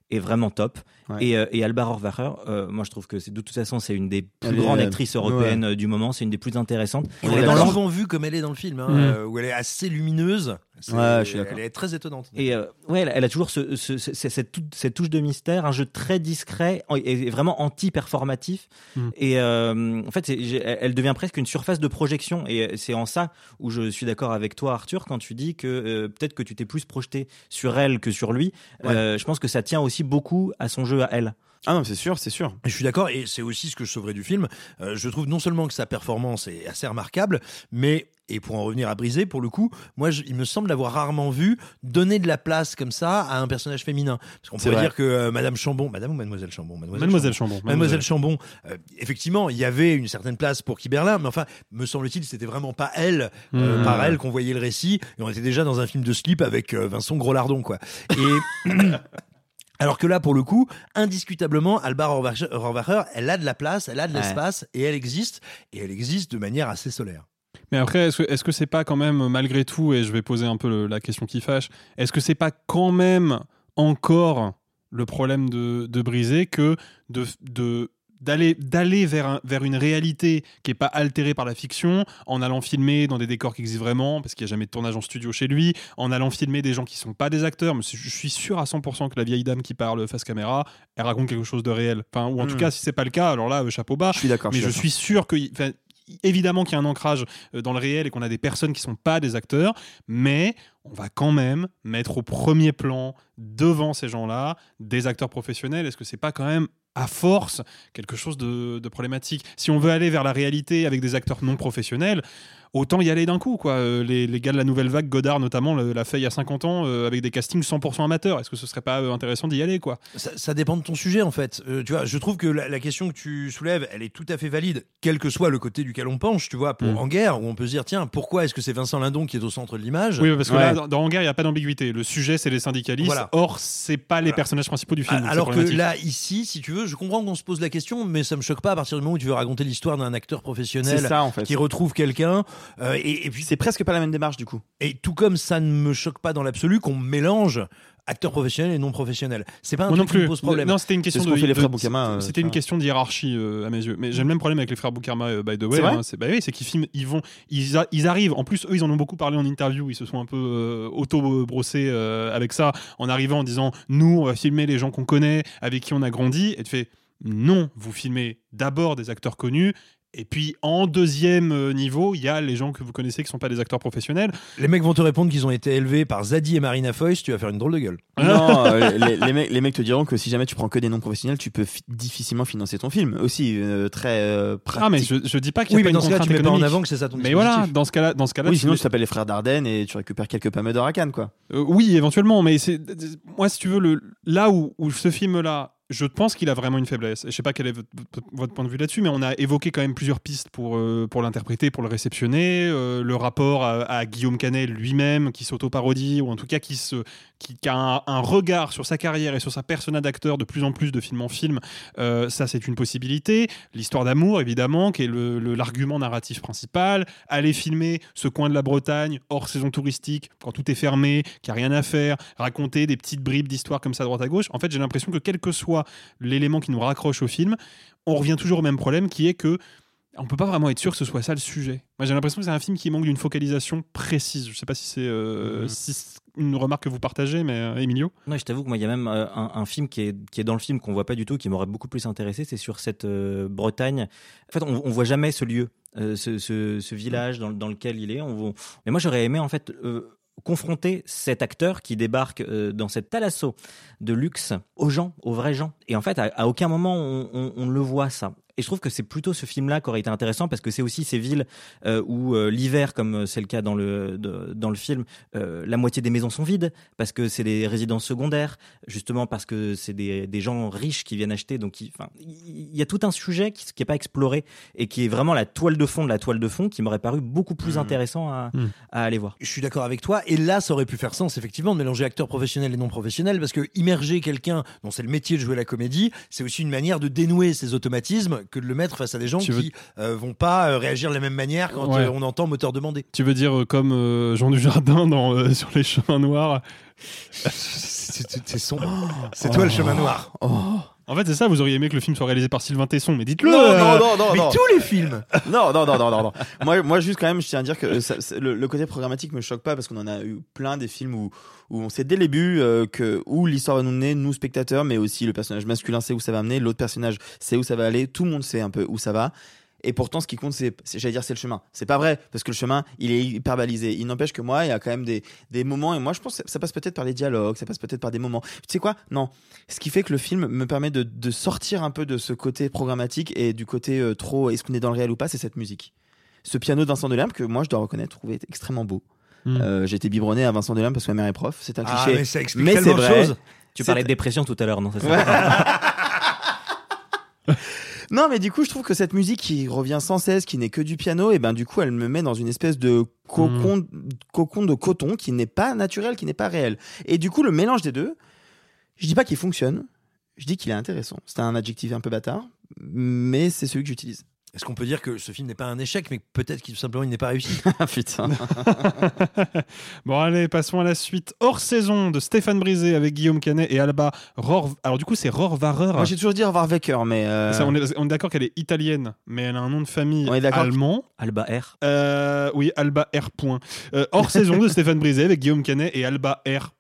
est vraiment top. Ouais. Et, euh, et Alba Rohrwacher, euh, moi je trouve que c'est, de toute façon c'est une des plus Elle grandes est, actrices européennes ouais. du moment, c'est une des plus intéressantes. On Et l'a dans souvent vue comme elle est dans le film, hein, Mmh. euh, où elle est assez lumineuse. C'est, ouais, je suis d'accord. Elle est très étonnante. Et euh, ouais, elle, elle a toujours ce, ce, ce, cette, touche, cette touche de mystère, un jeu très discret et, et vraiment anti-performatif. Mm. Et euh, en fait, c'est, elle devient presque une surface de projection. Et c'est en ça où je suis d'accord avec toi, Arthur, quand tu dis que euh, peut-être que tu t'es plus projeté sur elle que sur lui. Ouais. Euh, je pense que ça tient aussi beaucoup à son jeu à elle. Ah non, c'est sûr, c'est sûr. Je suis d'accord, et c'est aussi ce que je sauverais du film. Euh, je trouve non seulement que sa performance est assez remarquable, mais, et pour en revenir à Brisé, pour le coup, moi, je, il me semble l'avoir rarement vu donner de la place comme ça à un personnage féminin. Parce qu'on c'est pourrait vrai. dire que euh, Madame Chambon, Madame ou Mademoiselle Chambon Mademoiselle, Mademoiselle Chambon. Chambon. Mademoiselle Chambon, euh, effectivement, il y avait une certaine place pour Kiberlin, mais enfin, me semble-t-il, c'était vraiment pas elle, euh, mmh. par elle qu'on voyait le récit, et on était déjà dans un film de slip avec euh, Vincent Gros-Lardon, quoi. Et... Alors que là, pour le coup, indiscutablement, Alba Rohrwacher, elle a de la place, elle a de l'espace, ouais. et elle existe, et elle existe de manière assez solaire. Mais après, est-ce que, est-ce que c'est pas quand même, malgré tout, et je vais poser un peu le, la question qui fâche, est-ce que c'est pas quand même encore le problème de, de Brisé que de... de d'aller d'aller vers un, vers une réalité qui est pas altérée par la fiction, en allant filmer dans des décors qui existent vraiment, parce qu'il y a jamais de tournage en studio chez lui, en allant filmer des gens qui sont pas des acteurs, mais je suis sûr à cent pour cent que la vieille dame qui parle face caméra, elle raconte quelque chose de réel, enfin, ou en mmh. tout cas si c'est pas le cas, alors là chapeau bas, je suis d'accord, mais je suis, je suis sûr que évidemment qu'il y a un ancrage dans le réel et qu'on a des personnes qui sont pas des acteurs, mais on va quand même mettre au premier plan devant ces gens-là des acteurs professionnels. Est-ce que c'est pas quand même à force quelque chose de, de problématique? Si on veut aller vers la réalité avec des acteurs non professionnels, autant y aller d'un coup, quoi. Euh, les, les gars de la Nouvelle Vague, Godard notamment, le, l'a fait il y a cinquante ans euh, avec des castings cent pour cent amateurs. Est-ce que ce serait pas euh, intéressant d'y aller, quoi? ça, ça dépend de ton sujet, en fait. Euh, tu vois, je trouve que la, la question que tu soulèves, elle est tout à fait valide, quel que soit le côté duquel on penche, tu vois, pour mmh. En guerre, où on peut se dire, tiens, pourquoi est-ce que c'est Vincent Lindon qui est au centre de l'image? Oui, parce que ouais. là, dans, dans En guerre, il n'y a pas d'ambiguïté. Le sujet, c'est les syndicalistes. Voilà. Or, c'est pas les voilà. personnages principaux du film. Alors que là, ici, si tu veux, je comprends qu'on se pose la question, mais ça me choque pas à partir du moment où tu veux raconter l'histoire d'un acteur professionnel ça, en fait. qui retrouve quelqu'un. Euh, et, et puis c'est presque pas la même démarche du coup. Et tout comme ça ne me choque pas dans l'absolu qu'on mélange acteurs professionnels et non professionnels. C'est pas un Moi truc non plus. qui me pose problème. Non, c'était une question c'est ce de, qu'ont fait les de, frères Boukama. Euh, c'était une question de hiérarchie euh, à mes yeux. Mais j'ai le même problème avec les frères Boukama, euh, by the way. C'est vrai hein, c'est, bah oui, c'est qu'ils filment, ils vont, ils, a, ils arrivent. En plus, eux, ils en ont beaucoup parlé en interview. Ils se sont un peu euh, auto-brossés euh, avec ça, en arrivant en disant, nous, on va filmer les gens qu'on connaît, avec qui on a grandi. Et tu fais, non, vous filmez d'abord des acteurs connus. Et puis en deuxième niveau, il y a les gens que vous connaissez qui ne sont pas des acteurs professionnels. Les mecs vont te répondre qu'ils ont été élevés par Zadie et Marina Foïs, tu vas faire une drôle de gueule. Non, euh, les, les, mecs, les mecs te diront que si jamais tu prends que des non professionnels, tu peux fi- difficilement financer ton film. Aussi, euh, très euh, pratique. Ah, mais je, je dis pas qu'il y a oui, pas mais une dans ce cas, tu mets économique. pas en avant que c'est ça ton Mais voilà, dans ce cas-là, dans ce cas-là oui, tu sinon mets... tu t'appelles les frères Dardenne et tu récupères quelques pommes d'or à Cannes, quoi. Euh, oui, éventuellement, mais c'est moi, si tu veux, le... là où, où ce film-là. Je pense qu'il a vraiment une faiblesse. Je ne sais pas quel est votre, votre point de vue là-dessus, mais on a évoqué quand même plusieurs pistes pour, euh, pour l'interpréter, pour le réceptionner. Euh, le rapport à, à Guillaume Canet lui-même, qui s'auto-parodie, ou en tout cas qui, se, qui, qui a un, un regard sur sa carrière et sur sa persona d'acteur de plus en plus de film en film. Euh, ça, c'est une possibilité. L'histoire d'amour, évidemment, qui est le, le, l'argument narratif principal. Aller filmer ce coin de la Bretagne, hors saison touristique, quand tout est fermé, qu'il n'y a rien à faire. Raconter des petites bribes d'histoire comme ça à droite à gauche. En fait, j'ai l'impression que quel que soit l'élément qui nous raccroche au film, on revient toujours au même problème qui est que on peut pas vraiment être sûr que ce soit ça le sujet. Moi, j'ai l'impression que c'est un film qui manque d'une focalisation précise. Je sais pas si c'est, euh, mmh. si c'est une remarque que vous partagez, mais euh, Emilio. Non, je t'avoue que moi, il y a même euh, un, un film qui est, qui est dans le film qu'on voit pas du tout, qui m'aurait beaucoup plus intéressé. C'est sur cette euh, Bretagne. En fait, on, on voit jamais ce lieu, euh, ce, ce, ce village dans, dans lequel il est. On, mais moi, j'aurais aimé en fait. Euh, confronter cet acteur qui débarque euh, dans cette thalasso de luxe aux gens, aux vrais gens. Et en fait, à, à aucun moment on, on, on le voit ça. Et je trouve que c'est plutôt ce film-là qui aurait été intéressant parce que c'est aussi ces villes euh, où euh, l'hiver, comme c'est le cas dans le, de, dans le film, euh, la moitié des maisons sont vides parce que c'est des résidences secondaires, justement parce que c'est des, des gens riches qui viennent acheter. Donc, il y a tout un sujet qui n'est pas exploré et qui est vraiment la toile de fond de la toile de fond qui m'aurait paru beaucoup plus mmh. intéressant à, mmh. à aller voir. Je suis d'accord avec toi. Et là, ça aurait pu faire sens, effectivement, de mélanger acteurs professionnels et non professionnels parce que immerger quelqu'un dont c'est le métier de jouer la comédie, c'est aussi une manière de dénouer ces automatismes que de le mettre face à des gens Tu qui veux... euh, vont pas euh, réagir de la même manière quand ouais. euh, on entend moteur demandé. Tu veux dire euh, comme euh, Jean Dujardin dans, euh, sur les chemins noirs. c'est, c'est, c'est son... c'est oh. toi le chemin noir. Oh. En fait, c'est ça, vous auriez aimé que le film soit réalisé par Sylvain Tesson, mais dites-le. Non, euh... non, non, non, mais non. tous les films. non, non, non, non, non, non. Moi, moi, juste quand même, je tiens à dire que ça, le, le côté programmatique me choque pas parce qu'on en a eu plein des films où, où on sait dès le début euh, que où l'histoire va nous mener, nous spectateurs, mais aussi le personnage masculin sait où ça va amener, l'autre personnage sait où ça va aller, tout le monde sait un peu où ça va. Et pourtant, ce qui compte, c'est, c'est, j'allais dire, c'est le chemin. C'est pas vrai, parce que le chemin, il est hyper balisé. Il n'empêche que moi, il y a quand même des, des moments, et moi, je pense que ça passe peut-être par les dialogues, ça passe peut-être par des moments. Tu sais quoi? Non. Ce qui fait que le film me permet de, de sortir un peu de ce côté programmatique et du côté euh, trop, est-ce qu'on est dans le réel ou pas, c'est cette musique. Ce piano de Vincent Delerme, que moi, je dois reconnaître, trouver extrêmement beau. Mmh. Euh, j'ai été biberonné à Vincent Delerme parce que ma mère est prof. C'est un cliché. Ah, mais ça explique mais tellement c'est vrai. de choses. Tu c'est parlais de dépression tout à l'heure, non? C'est ça. Non, mais du coup, je trouve que cette musique qui revient sans cesse, qui n'est que du piano, et ben du coup, elle me met dans une espèce de cocon, mmh. cocon de coton qui n'est pas naturel, qui n'est pas réel. Et du coup, le mélange des deux, je dis pas qu'il fonctionne, je dis qu'il est intéressant. C'est un adjectif un peu bâtard, mais c'est celui que j'utilise. Est-ce qu'on peut dire que ce film n'est pas un échec, mais peut-être qu'il tout simplement il n'est pas réussi? Putain. Bon allez, passons à la suite. Hors saison de Stéphane Brisé avec Guillaume Canet et Alba Rohr. Alors du coup c'est Rohrwacher. Moi j'ai toujours dit Rohrwacher, mais euh... ça, on, est, on est d'accord qu'elle est italienne, mais elle a un nom de famille allemand. Alba R. Euh, oui, Alba R. Euh, hors saison de Stéphane Brisé avec Guillaume Canet et Alba R.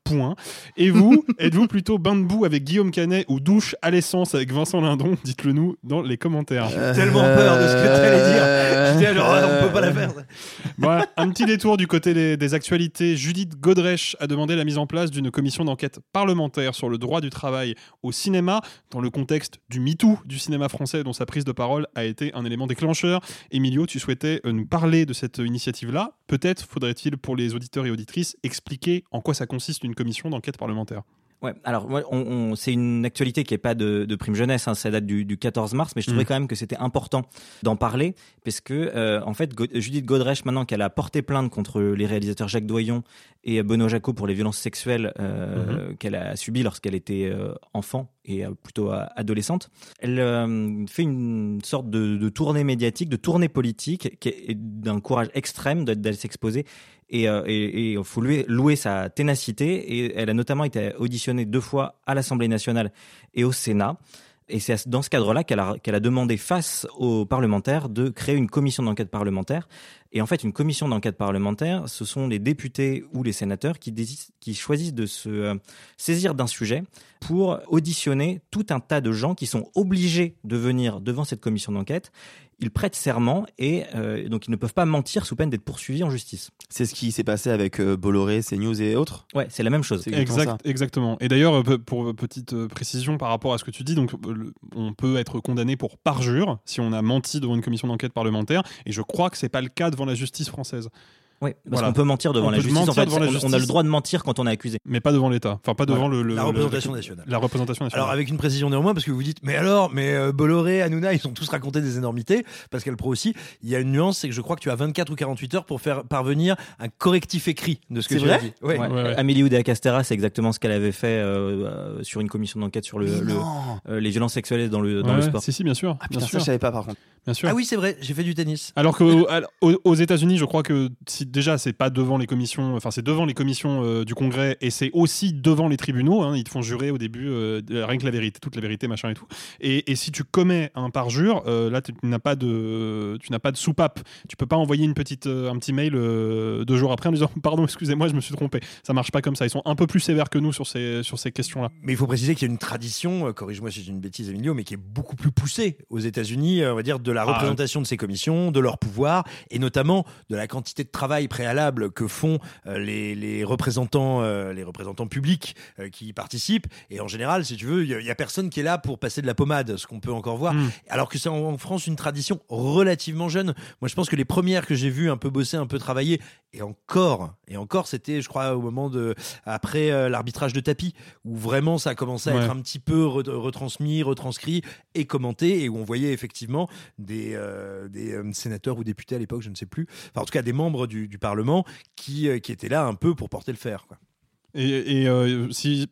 Et vous, êtes-vous plutôt bain de boue avec Guillaume Canet ou douche à l'essence avec Vincent Lindon? Dites-le nous dans les commentaires. J'ai tellement peur de ce que tu allais dire. Je dis alors, on peut pas la faire. Bon, un petit détour du côté des, des actualités. Judith Godrèche a demandé la mise en place d'une commission d'enquête parlementaire sur le droit du travail au cinéma, dans le contexte du MeToo du cinéma français, dont sa prise de parole a été un élément déclencheur. Emilio, tu souhaitais nous parler de cette initiative-là. Peut-être faudrait-il, pour les auditeurs et auditrices, expliquer en quoi ça consiste une commission d'enquête parlementaire. Ouais, alors ouais, on, on, c'est une actualité qui n'est pas de, de prime jeunesse, hein, ça date du, du quatorze mars, mais je trouvais mmh. quand même que c'était important d'en parler, parce que euh, en fait, Go- Judith Godrèche, maintenant qu'elle a porté plainte contre les réalisateurs Jacques Doyon et Benoît Jacot pour les violences sexuelles euh, mmh. qu'elle a subies lorsqu'elle était euh, enfant et euh, plutôt euh, adolescente, elle euh, fait une sorte de, de tournée médiatique, de tournée politique, qui est d'un courage extrême d'aller s'exposer. Et il et, et faut louer, louer sa ténacité. Et elle a notamment été auditionnée deux fois à l'Assemblée nationale et au Sénat. Et c'est dans ce cadre-là qu'elle a, qu'elle a demandé face aux parlementaires de créer une commission d'enquête parlementaire. Et en fait, une commission d'enquête parlementaire, ce sont les députés ou les sénateurs qui, désistent, qui choisissent de se euh, saisir d'un sujet pour auditionner tout un tas de gens qui sont obligés de venir devant cette commission d'enquête. Ils prêtent serment et euh, donc ils ne peuvent pas mentir sous peine d'être poursuivis en justice. C'est ce qui s'est passé avec euh, Bolloré, CNews et autres. Ouais, c'est la même chose. C'est exact, exactement. Et d'ailleurs, pour petite précision par rapport à ce que tu dis, donc on peut être condamné pour parjure si on a menti devant une commission d'enquête parlementaire. Et je crois que c'est pas le cas devant la justice française. Oui, parce voilà. qu'on peut mentir devant, on la, peut justice. En fait, devant la on, justice. On a le droit de mentir quand on est accusé. Mais pas devant l'État. Enfin, pas devant voilà. le, le, la représentation le, nationale. La représentation nationale. Alors, avec une précision néanmoins, parce que vous dites, mais alors, mais euh, Bolloré, Hanouna, ils ont tous raconté des énormités. Pascal Praud aussi. Il y a une nuance, c'est que je crois que tu as vingt-quatre ou quarante-huit heures pour faire parvenir un correctif écrit de ce que c'est tu vrai as dit. Ouais. Ouais, ouais. Amélie Oudéa-Castéra, c'est exactement ce qu'elle avait fait euh, sur une commission d'enquête sur le, le, euh, les violences sexuelles dans le, dans ouais, le sport. Si, si, bien sûr. Ah, putain, bien ça, sûr. je savais pas par contre. Bien sûr. Ah oui, c'est vrai, j'ai fait du tennis. Alors qu'aux États-Unis, je crois que si, déjà, c'est pas devant les commissions, enfin, c'est devant les commissions euh, du Congrès et c'est aussi devant les tribunaux. Hein, ils te font jurer au début, euh, rien que la vérité, toute la vérité, machin et tout. Et, et si tu commets un parjure, euh, là, tu n'as pas de, tu n'as pas de soupape. Tu peux pas envoyer une petite, euh, un petit mail euh, deux jours après en disant pardon, excusez-moi, je me suis trompé. Ça marche pas comme ça. Ils sont un peu plus sévères que nous sur ces, sur ces questions-là. Mais il faut préciser qu'il y a une tradition, euh, corrige-moi si j'ai une bêtise, Emilio, mais qui est beaucoup plus poussée aux États-Unis, euh, on va dire, de la représentation ah. de ces commissions, de leur pouvoir, et notamment de la quantité de travail préalable que font euh, les, les représentants, euh, les représentants publics euh, qui y participent. Et en général, si tu veux, il y, y a personne qui est là pour passer de la pommade, ce qu'on peut encore voir. Mmh. Alors que c'est en, en France une tradition relativement jeune. Moi, je pense que les premières que j'ai vues un peu bosser, un peu travailler, et encore, et encore, c'était, je crois, au moment de après euh, l'arbitrage de tapis, où vraiment ça a commencé à ouais. être un petit peu re- retransmis, retranscrit et commenté, et où on voyait effectivement des euh, des euh, sénateurs ou députés à l'époque, je ne sais plus, enfin en tout cas des membres du, du Parlement qui, euh, qui étaient là un peu pour porter le fer, quoi. Et, et euh, si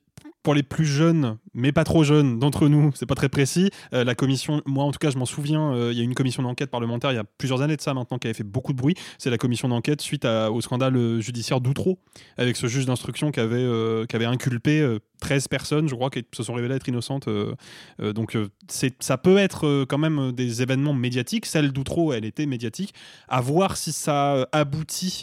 pour les plus jeunes, mais pas trop jeunes d'entre nous, c'est pas très précis, euh, la commission, moi en tout cas je m'en souviens, euh, il y a eu une commission d'enquête parlementaire il y a plusieurs années de ça maintenant qui avait fait beaucoup de bruit, c'est la commission d'enquête suite à, au scandale judiciaire d'Outreau, avec ce juge d'instruction qui avait, euh, qui avait inculpé euh, treize personnes, je crois, qui se sont révélées être innocentes. Euh, euh, donc euh, c'est, ça peut être euh, quand même des événements médiatiques, celle d'Outreau elle était médiatique, à voir si ça aboutit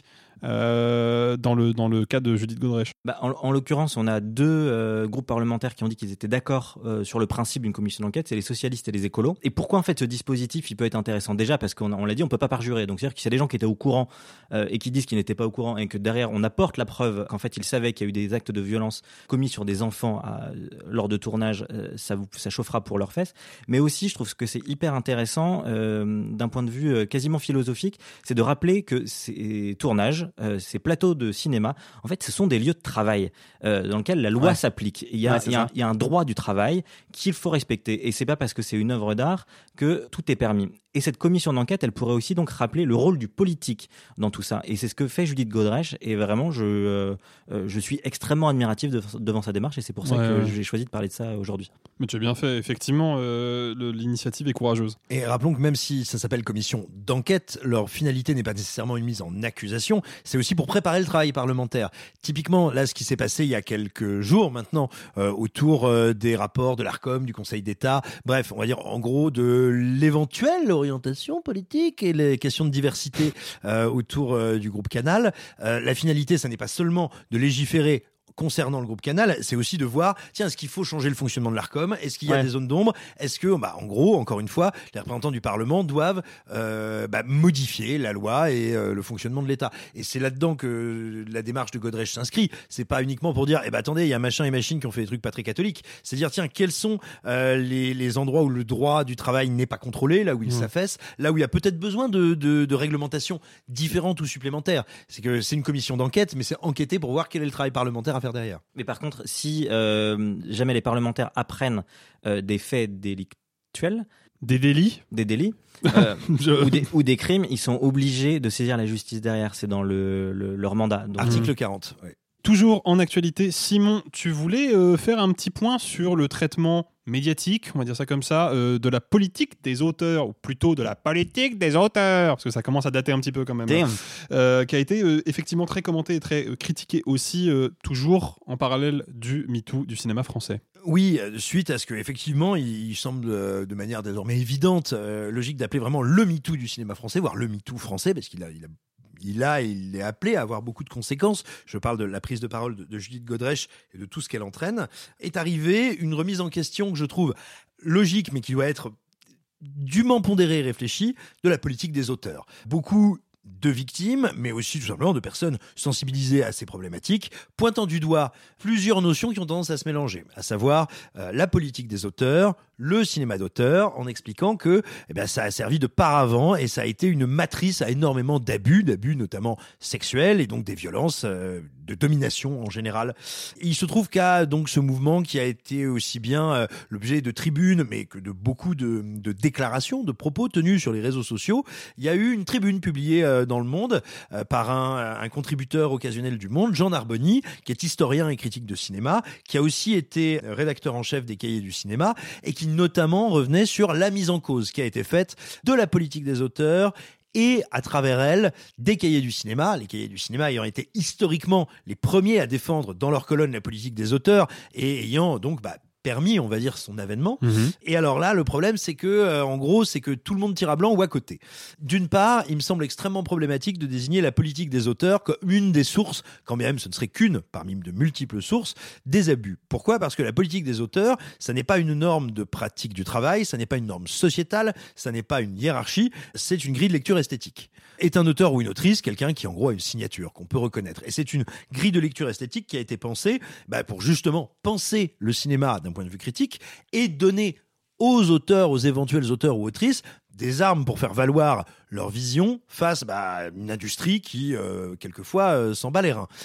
Euh, dans, le, dans le cas de Judith Godrèche. Bah, en, en l'occurrence, on a deux euh, groupes parlementaires qui ont dit qu'ils étaient d'accord euh, sur le principe d'une commission d'enquête, c'est les socialistes et les écolos. Et pourquoi en fait ce dispositif il peut être intéressant? Déjà parce qu'on on l'a dit, on peut pas parjurer. Donc c'est-à-dire qu'il y a des gens qui étaient au courant euh, et qui disent qu'ils n'étaient pas au courant et que derrière on apporte la preuve qu'en fait ils savaient qu'il y a eu des actes de violence commis sur des enfants à, lors de tournage, euh, ça, vous, ça chauffera pour leurs fesses. Mais aussi je trouve que c'est hyper intéressant euh, d'un point de vue euh, quasiment philosophique, c'est de rappeler que ces tournages, Euh, ces plateaux de cinéma, en fait, ce sont des lieux de travail euh, dans lesquels la loi ouais. s'applique. Il y, a, ouais, il, y a un, il y a un droit du travail qu'il faut respecter. Et c'est pas parce que c'est une œuvre d'art que tout est permis. Et cette commission d'enquête, elle pourrait aussi donc rappeler le rôle du politique dans tout ça. Et c'est ce que fait Judith Godrèche. Et vraiment, je, euh, je suis extrêmement admiratif de, devant sa démarche. Et c'est pour ça ouais, que ouais. j'ai choisi de parler de ça aujourd'hui. Mais tu as bien fait. Effectivement, euh, le, l'initiative est courageuse. Et rappelons que même si ça s'appelle commission d'enquête, leur finalité n'est pas nécessairement une mise en accusation. C'est aussi pour préparer le travail parlementaire. Typiquement, là, ce qui s'est passé il y a quelques jours maintenant, euh, autour euh, des rapports de l'Arcom, du Conseil d'État, bref, on va dire en gros de l'éventuelle orientation politique et les questions de diversité euh, autour euh, du groupe Canal. Euh, la finalité, ça n'est pas seulement de légiférer concernant le groupe Canal, c'est aussi de voir, tiens, est-ce qu'il faut changer le fonctionnement de l'Arcom? Est-ce qu'il y a ouais. des zones d'ombre? Est-ce que, bah, en gros, encore une fois, les représentants du Parlement doivent euh, bah, modifier la loi et euh, le fonctionnement de l'État? Et c'est là-dedans que la démarche de Godrèche s'inscrit. C'est pas uniquement pour dire, eh ben, attendez, il y a machin et machine qui ont fait des trucs pas très catholiques. C'est dire, tiens, quels sont euh, les, les endroits où le droit du travail n'est pas contrôlé, là où il mmh. s'affaisse, là où il y a peut-être besoin de, de, de réglementations différentes ou supplémentaires. C'est que c'est une commission d'enquête, mais c'est enquêter pour voir quel est le travail parlementaire à faire derrière. Mais par contre, si euh, jamais les parlementaires apprennent euh, des faits délictuels, des délits, des délits euh, Je... ou, des, ou des crimes, ils sont obligés de saisir la justice derrière. C'est dans le, le, leur mandat. Donc, article quarante. Ouais. Toujours en actualité, Simon, tu voulais euh, faire un petit point sur le traitement médiatique, on va dire ça comme ça, euh, de la politique des auteurs, ou plutôt de la politique des auteurs, parce que ça commence à dater un petit peu quand même, hein, euh, qui a été euh, effectivement très commenté et très euh, critiqué aussi, euh, toujours en parallèle du MeToo du cinéma français. Oui, suite à ce que effectivement, il, il semble euh, de manière désormais évidente, euh, logique d'appeler vraiment le MeToo du cinéma français, voire le MeToo français, parce qu'il a, il a Il a, il est appelé à avoir beaucoup de conséquences. Je parle de la prise de parole de, de Judith Godrèche et de tout ce qu'elle entraîne. Est arrivée une remise en question que je trouve logique, mais qui doit être dûment pondérée et réfléchie, de la politique des auteurs. Beaucoup de victimes, mais aussi tout simplement de personnes sensibilisées à ces problématiques, pointant du doigt plusieurs notions qui ont tendance à se mélanger, à savoir euh, la politique des auteurs, le cinéma d'auteur, en expliquant que eh bien, ça a servi de paravent et ça a été une matrice à énormément d'abus, d'abus notamment sexuels et donc des violences euh, de domination en général. Et il se trouve qu'à donc ce mouvement qui a été aussi bien euh, l'objet de tribunes, mais que de beaucoup de, de déclarations, de propos tenus sur les réseaux sociaux, il y a eu une tribune publiée euh, dans Le Monde euh, par un, un contributeur occasionnel du Monde, Jean Narboni, qui est historien et critique de cinéma, qui a aussi été rédacteur en chef des Cahiers du cinéma et qui notamment revenait sur la mise en cause qui a été faite de la politique des auteurs et à travers elle, des cahiers du cinéma, les cahiers du cinéma ayant été historiquement les premiers à défendre dans leur colonne la politique des auteurs et ayant donc bah, permis, on va dire, son avènement. Mmh. Et alors là, le problème, c'est que, euh, en gros, c'est que tout le monde tire à blanc ou à côté. D'une part, il me semble extrêmement problématique de désigner la politique des auteurs comme une des sources, quand même ce ne serait qu'une parmi de multiples sources, des abus. Pourquoi ? Parce que la politique des auteurs, ça n'est pas une norme de pratique du travail, ça n'est pas une norme sociétale, ça n'est pas une hiérarchie, c'est une grille de lecture esthétique. Est un auteur ou une autrice quelqu'un qui, en gros, a une signature qu'on peut reconnaître. Et c'est une grille de lecture esthétique qui a été pensée bah, pour justement penser le cinéma d'un point de vue critique et donner aux auteurs, aux éventuels auteurs ou autrices, des armes pour faire valoir leur vision face bah, à une industrie qui, euh, quelquefois, euh, s'en bat les reins.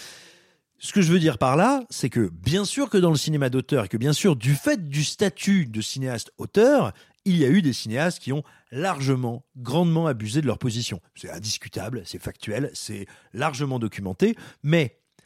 Ce que je veux dire par là, c'est que bien sûr que dans le cinéma d'auteur, et que bien sûr, du fait du statut de cinéaste-auteur, il y a eu des cinéastes qui ont largement, grandement abusé de leur position. C'est indiscutable, c'est factuel, c'est largement documenté, mais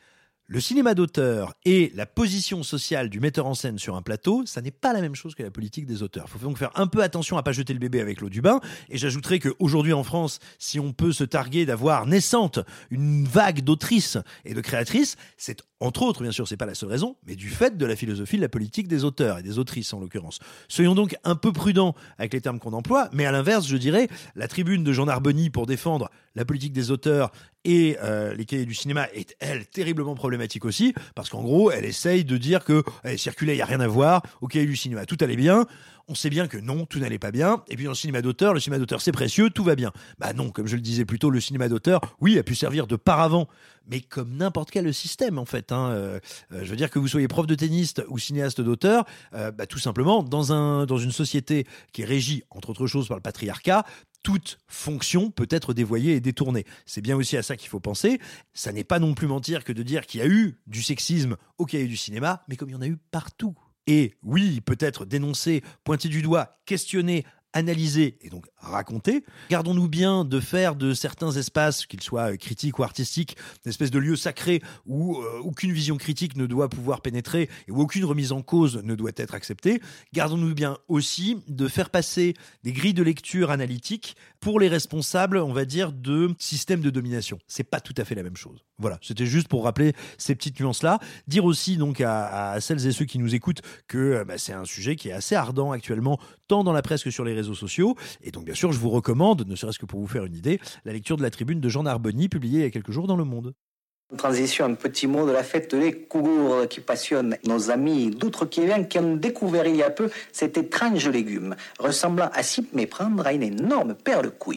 Le cinéma d'auteur et la position sociale du metteur en scène sur un plateau, ça n'est pas la même chose que la politique des auteurs. Il faut donc faire un peu attention à pas jeter le bébé avec l'eau du bain. Et j'ajouterai qu'aujourd'hui en France, si on peut se targuer d'avoir naissante une vague d'autrices et de créatrices, c'est entre autres, bien sûr, c'est pas la seule raison, mais du fait de la philosophie de la politique des auteurs et des autrices en l'occurrence. Soyons donc un peu prudents avec les termes qu'on emploie, mais à l'inverse, je dirais, la tribune de Jean Narboni pour défendre la politique des auteurs et euh, les cahiers du cinéma est, elle, terriblement problématique aussi, parce qu'en gros, elle essaye de dire que elle circulait, il n'y a rien à voir, au cahier du cinéma, tout allait bien. On sait bien que non, tout n'allait pas bien. Et puis dans le cinéma d'auteur, le cinéma d'auteur c'est précieux, tout va bien. Bah non, comme je le disais plus tôt, le cinéma d'auteur, oui, a pu servir de paravent, mais comme n'importe quel système en fait. Hein. Euh, euh, je veux dire que vous soyez prof de tennis ou cinéaste d'auteur, euh, bah, tout simplement, dans, un, dans une société qui est régie, entre autres choses, par le patriarcat, toute fonction peut être dévoyée et détournée. C'est bien aussi à ça qu'il faut penser. Ça n'est pas non plus mentir que de dire qu'il y a eu du sexisme au cahier du cinéma, mais comme il y en a eu partout. Et oui, peut-être dénoncer, pointer du doigt, questionner, analyser et donc raconter. Gardons-nous bien de faire de certains espaces, qu'ils soient critiques ou artistiques, une espèce de lieu sacré où euh, aucune vision critique ne doit pouvoir pénétrer et où aucune remise en cause ne doit être acceptée. Gardons-nous bien aussi de faire passer des grilles de lecture analytiques pour les responsables, on va dire, de systèmes de domination. C'est pas tout à fait la même chose. Voilà, c'était juste pour rappeler ces petites nuances-là. Dire aussi donc à, à celles et ceux qui nous écoutent que bah, c'est un sujet qui est assez ardent actuellement, tant dans la presse que sur les réseaux sociaux. Et donc bien sûr, je vous recommande, ne serait-ce que pour vous faire une idée, la lecture de la tribune de Jean Narboni, publiée il y a quelques jours dans Le Monde. En transition, un petit mot de la fête des Kougours qui passionne nos amis d'outre-Québec qui ont découvert il y a peu cet étrange légume, ressemblant à s'y méprendre à une énorme paire de couilles.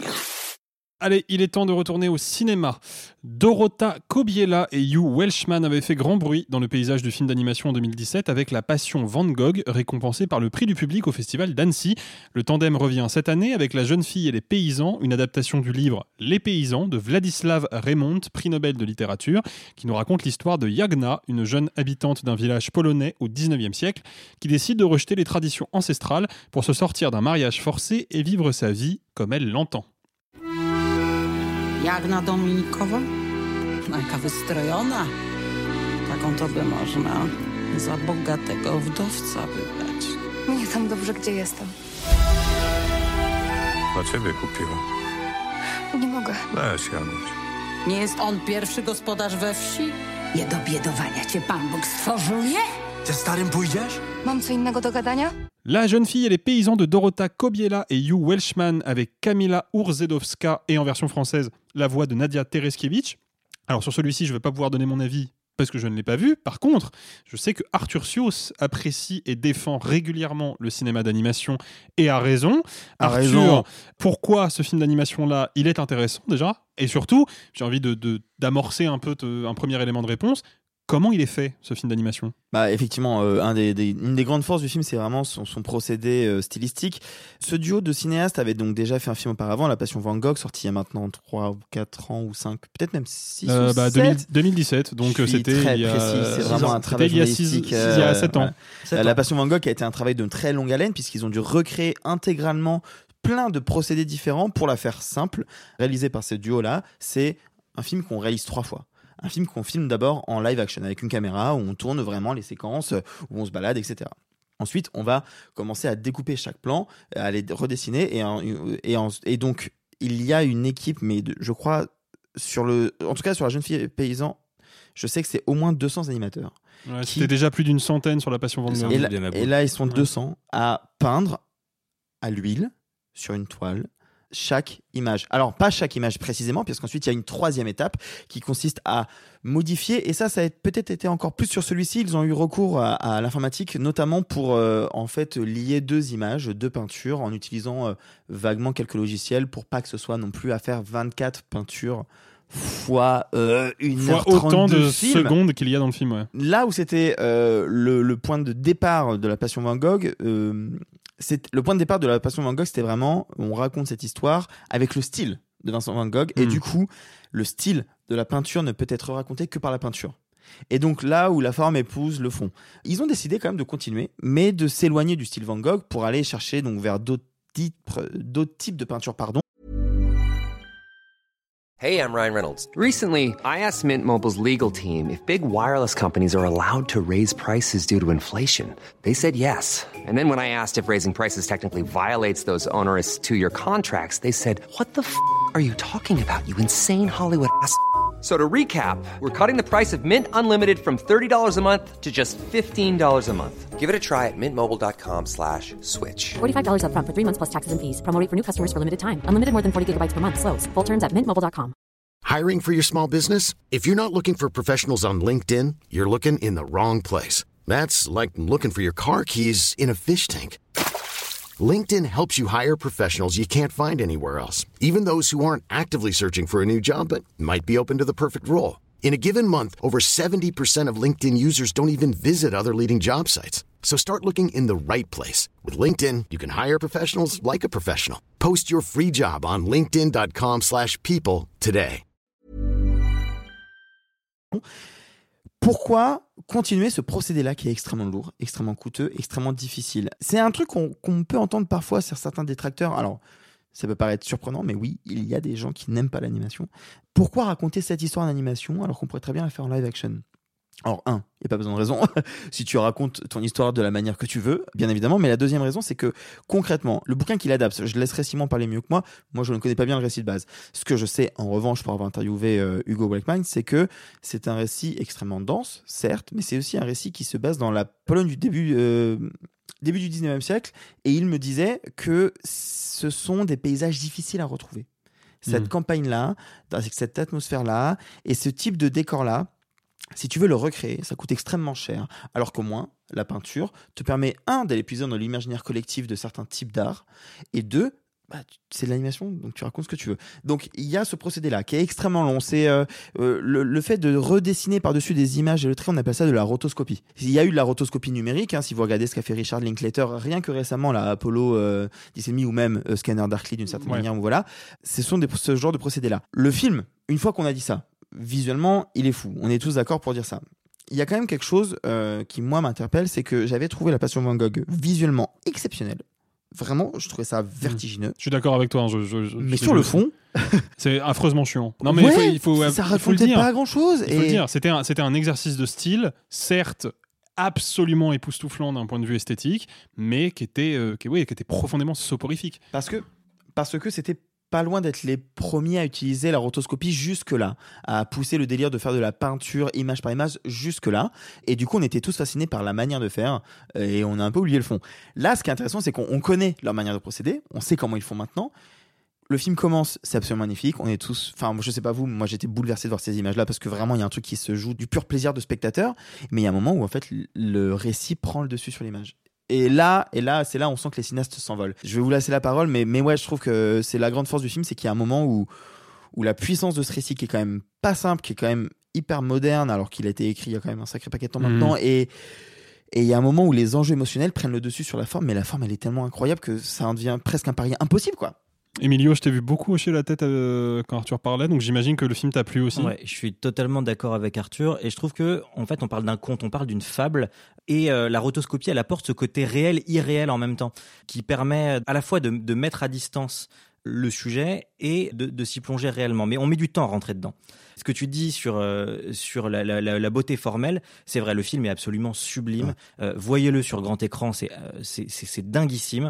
Allez, il est temps de retourner au cinéma. Dorota Kobiela et Hugh Welshman avaient fait grand bruit dans le paysage du film d'animation en deux mille dix-sept avec La Passion Van Gogh, récompensée par le prix du public au festival d'Annecy. Le tandem revient cette année avec La Jeune Fille et les Paysans, une adaptation du livre Les Paysans de Vladislav Remont, prix Nobel de littérature, qui nous raconte l'histoire de Jagna, une jeune habitante d'un village polonais au dix-neuvième siècle, qui décide de rejeter les traditions ancestrales pour se sortir d'un mariage forcé et vivre sa vie comme elle l'entend. Jagna Dominikowa? Jaka wystrojona. Taką to by można za bogatego wdowca wybrać. Mnie tam dobrze, gdzie jestem. Dla ciebie kupiła. Nie mogę. Weź, Janusz. Nie jest on pierwszy gospodarz we wsi? Nie do biedowania cię Pan Bóg stworzył, nie? Ze starym pójdziesz? Mam co innego do gadania? La Jeune Fille et les Paysans de Dorota Kobiela et Hugh Welshman avec Kamila Urzedowska et en version française la voix de Nadia Tereskiewicz. Alors sur celui-ci, je ne vais pas pouvoir donner mon avis parce que je ne l'ai pas vu. Par contre, je sais que Arthur Sios apprécie et défend régulièrement le cinéma d'animation et a raison. A Arthur, raison. Pourquoi ce film d'animation-là, il est intéressant déjà? Et surtout, j'ai envie de, de, d'amorcer un peu te, un premier élément de réponse. Comment il est fait, ce film d'animation? Bah, effectivement, euh, un des, des, une des grandes forces du film, c'est vraiment son, son procédé euh, stylistique. Ce duo de cinéastes avait donc déjà fait un film auparavant, La Passion Van Gogh, sorti il y a maintenant trois ou quatre ans ou cinq, peut-être même six euh, ou bah, sept. deux mille dix-sept, donc Je suis c'était très il y a... précis, c'est vraiment un travail il y a journalistique. six, il y a sept ans. Voilà. La Passion Van Gogh a été un travail de très longue haleine, puisqu'ils ont dû recréer intégralement plein de procédés différents pour la faire simple. Réalisé par ce duo-là, c'est un film qu'on réalise trois fois. Un film qu'on filme d'abord en live action avec une caméra où on tourne vraiment les séquences, où on se balade, et cetera. Ensuite, on va commencer à découper chaque plan, à les redessiner et, en, et, en, et donc il y a une équipe, mais de, je crois sur le, en tout cas sur La Jeune Fille et les Paysans, je sais que c'est au moins deux cents animateurs. Ouais, qui... C'était déjà plus d'une centaine sur La Passion Van Gogh. Et là, et là ils sont ouais. deux cents à peindre à l'huile sur une toile chaque image. Alors, pas chaque image précisément, parce qu'ensuite, il y a une troisième étape qui consiste à modifier. Et ça, ça a peut-être été encore plus sur celui-ci. Ils ont eu recours à, à l'informatique, notamment pour, euh, en fait, lier deux images, deux peintures, en utilisant euh, vaguement quelques logiciels pour pas que ce soit non plus à faire vingt-quatre peintures fois euh, une heure trente autant de film. secondes qu'il y a dans le film. Ouais. Là où c'était euh, le, le point de départ de La Passion Van Gogh, euh, c'est, le point de départ de La Passion Van Gogh, c'était vraiment, on raconte cette histoire avec le style de Vincent Van Gogh, et mmh. du coup, le style de la peinture ne peut être raconté que par la peinture. Et donc là où la forme épouse le fond. Ils ont décidé quand même de continuer, mais de s'éloigner du style Van Gogh pour aller chercher donc vers d'autres types, d'autres types de peintures, pardon. Hey, I'm Ryan Reynolds. Recently, I asked Mint Mobile's legal team if big wireless companies are allowed to raise prices due to inflation. They said yes. And then when I asked if raising prices technically violates those onerous two-year contracts, they said, what the f*** are you talking about, you insane Hollywood ass f- So to recap, we're cutting the price of Mint Unlimited from thirty dollars a month to just fifteen dollars a month. Give it a try at mintmobile.com slash switch. forty-five dollars up front for three months plus taxes and fees. Promo rate for new customers for limited time. Unlimited more than forty gigabytes per month. Slows full terms at mint mobile dot com. Hiring for your small business? If you're not looking for professionals on LinkedIn, you're looking in the wrong place. That's like looking for your car keys in a fish tank. LinkedIn helps you hire professionals you can't find anywhere else, even those who aren't actively searching for a new job but might be open to the perfect role. In a given month, over seventy percent of LinkedIn users don't even visit other leading job sites. So start looking in the right place. With LinkedIn, you can hire professionals like a professional. Post your free job on linkedin.com slash people today. Pourquoi continuer ce procédé-là qui est extrêmement lourd, extrêmement coûteux, extrêmement difficile? C'est un truc qu'on, qu'on peut entendre parfois sur certains détracteurs. Alors, ça peut paraître surprenant, mais oui, il y a des gens qui n'aiment pas l'animation. Pourquoi raconter cette histoire d'animation alors qu'on pourrait très bien la faire en live action? Alors, un, il n'y a pas besoin de raison. Si tu racontes ton histoire de la manière que tu veux, bien évidemment. Mais la deuxième raison, c'est que concrètement, le bouquin qu'il adapte, je laisserai Simon parler mieux que moi. Moi, je ne connais pas bien le récit de base. Ce que je sais, en revanche, pour avoir interviewé euh, Hugo Blackman, c'est que c'est un récit extrêmement dense, certes, mais c'est aussi un récit qui se base dans la Pologne du début, euh, début du dix-neuvième siècle. Et il me disait que ce sont des paysages difficiles à retrouver. Cette mmh. campagne-là, avec cette atmosphère-là, et ce type de décor-là, si tu veux le recréer, ça coûte extrêmement cher, alors qu'au moins, la peinture te permet, un, d'aller puiser dans l'imaginaire collectif de certains types d'art, et deux, bah, c'est de l'animation, donc tu racontes ce que tu veux. Donc, il y a ce procédé-là qui est extrêmement long. C'est euh, euh, le, le fait de redessiner par-dessus des images et le trait, on appelle ça de la rotoscopie. Il y a eu de la rotoscopie numérique, hein, si vous regardez ce qu'a fait Richard Linklater, rien que récemment, la Apollo euh, dix et demi ou même euh, Scanner Darkly d'une certaine ouais. manière, voilà. Ce sont des, ce genre de procédés-là. Le film, une fois qu'on a dit ça, visuellement, il est fou. On est tous d'accord pour dire ça. Il y a quand même quelque chose euh, qui, moi, m'interpelle, c'est que j'avais trouvé La Passion de Van Gogh visuellement exceptionnelle. Vraiment, je trouvais ça vertigineux. Je suis d'accord avec toi. Hein, je, je, je, mais je sur le fond... c'est affreusement chiant. Non, mais ouais, il faut, il faut, ça il racontait faut le dire. pas grand-chose. Il faut et... le dire. C'était un, c'était un exercice de style, certes absolument époustouflant d'un point de vue esthétique, mais qui était, euh, qui, oui, qui était profondément soporifique. Parce que, parce que c'était pas loin d'être les premiers à utiliser la rotoscopie jusque-là, à pousser le délire de faire de la peinture image par image jusque-là. Et du coup, on était tous fascinés par la manière de faire et on a un peu oublié le fond. Là, ce qui est intéressant, c'est qu'on on connaît leur manière de procéder, on sait comment ils font maintenant. Le film commence, c'est absolument magnifique. On est tous, enfin, je sais pas vous, moi j'étais bouleversé de voir ces images-là parce que vraiment il y a un truc qui se joue du pur plaisir de spectateur. Mais il y a un moment où en fait le récit prend le dessus sur l'image. Et là, et là, c'est là où on sent que les cinéastes s'envolent. Je vais vous laisser la parole, mais, mais ouais, je trouve que c'est la grande force du film, c'est qu'il y a un moment où, où la puissance de ce récit qui est quand même pas simple, qui est quand même hyper moderne, alors qu'il a été écrit il y a quand même un sacré paquet de temps mmh. maintenant, et et il y a un moment où les enjeux émotionnels prennent le dessus sur la forme, mais la forme, elle est tellement incroyable que ça en devient presque un pari impossible, quoi. Emilio, je t'ai vu beaucoup hocher la tête euh, quand Arthur parlait, donc j'imagine que le film t'a plu aussi. Ouais, je suis totalement d'accord avec Arthur, et je trouve que, en fait, on parle d'un conte, on parle d'une fable, et euh, la rotoscopie, elle apporte ce côté réel, irréel en même temps, qui permet à la fois de, de mettre à distance le sujet et de, de s'y plonger réellement. Mais on met du temps à rentrer dedans. Ce que tu dis sur, euh, sur la, la, la beauté formelle, c'est vrai, le film est absolument sublime. Ouais. Euh, voyez-le sur grand écran, c'est, euh, c'est, c'est, c'est dinguissime.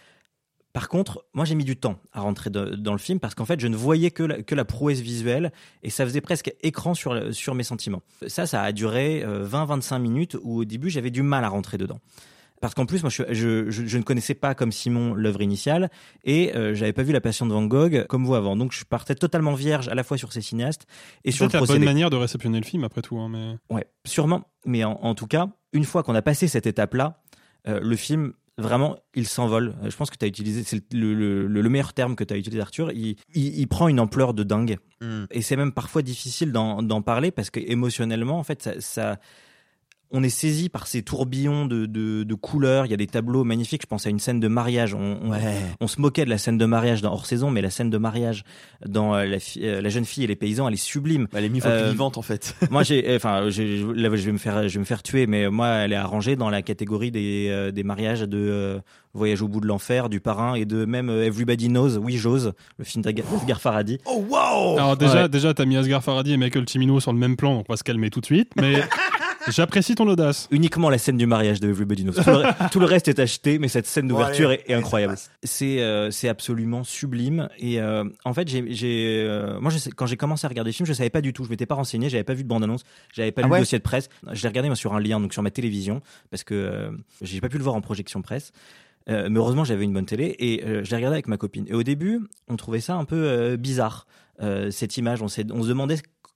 Par contre, moi j'ai mis du temps à rentrer de, dans le film parce qu'en fait je ne voyais que la, que la prouesse visuelle et ça faisait presque écran sur, sur mes sentiments. Ça, ça a duré euh, vingt à vingt-cinq minutes où au début j'avais du mal à rentrer dedans. Parce qu'en plus, moi, je, je, je, je ne connaissais pas comme Simon l'œuvre initiale et euh, j'avais pas vu La Passion de Van Gogh comme vous avant. Donc je partais totalement vierge à la fois sur ces cinéastes et c'est sur le procédé. C'est la bonne manière de réceptionner le film après tout. Hein, mais... Ouais, sûrement. Mais en, en tout cas, une fois qu'on a passé cette étape-là, euh, le film... Vraiment, il s'envole. Je pense que tu as utilisé, c'est le, le, le meilleur terme que tu as utilisé, Arthur. Il, il, il prend une ampleur de dingue. Mm. Et c'est même parfois difficile d'en, d'en parler parce qu'émotionnellement, en fait, ça, ça, on est saisi par ces tourbillons de, de, de couleurs. Il y a des tableaux magnifiques. Je pense à une scène de mariage. On, on, ouais. on se moquait de la scène de mariage dans Hors Saison, mais la scène de mariage dans euh, la, fi- euh, la jeune fille et les paysans, elle est sublime. Elle est mille fois euh, plus vivante en fait. moi, j'ai, enfin, j'ai, là, je vais me faire, je vais me faire tuer, mais moi, elle est arrangée dans la catégorie des, euh, des mariages de euh, Voyage au bout de l'enfer, du Parrain et de même euh, Everybody Knows, oui j'ose, le film d'Asghar Farhadi. Oh wow. Alors déjà, ouais. déjà, t'as mis Asghar Farhadi et Michael Cimino sur le même plan, donc on va se calmer tout de suite. Mais j'apprécie ton audace. Uniquement la scène du mariage de Everybody Knows. Tout le, tout le reste est acheté, mais cette scène d'ouverture ouais, est, est incroyable. C'est, euh, c'est absolument sublime. Et euh, en fait, j'ai, j'ai, euh, moi, je sais, quand j'ai commencé à regarder le film, je savais pas du tout. Je m'étais pas renseigné, j'avais pas vu de bande-annonce, j'avais pas ah lu ouais. le dossier de presse. Je l'ai regardé moi sur un lien, donc sur ma télévision, parce que euh, j'ai pas pu le voir en projection presse. Euh, mais heureusement, j'avais une bonne télé et euh, je l'ai regardé avec ma copine. Et au début, on trouvait ça un peu euh, bizarre, euh, cette image. On, s'est, on se demandait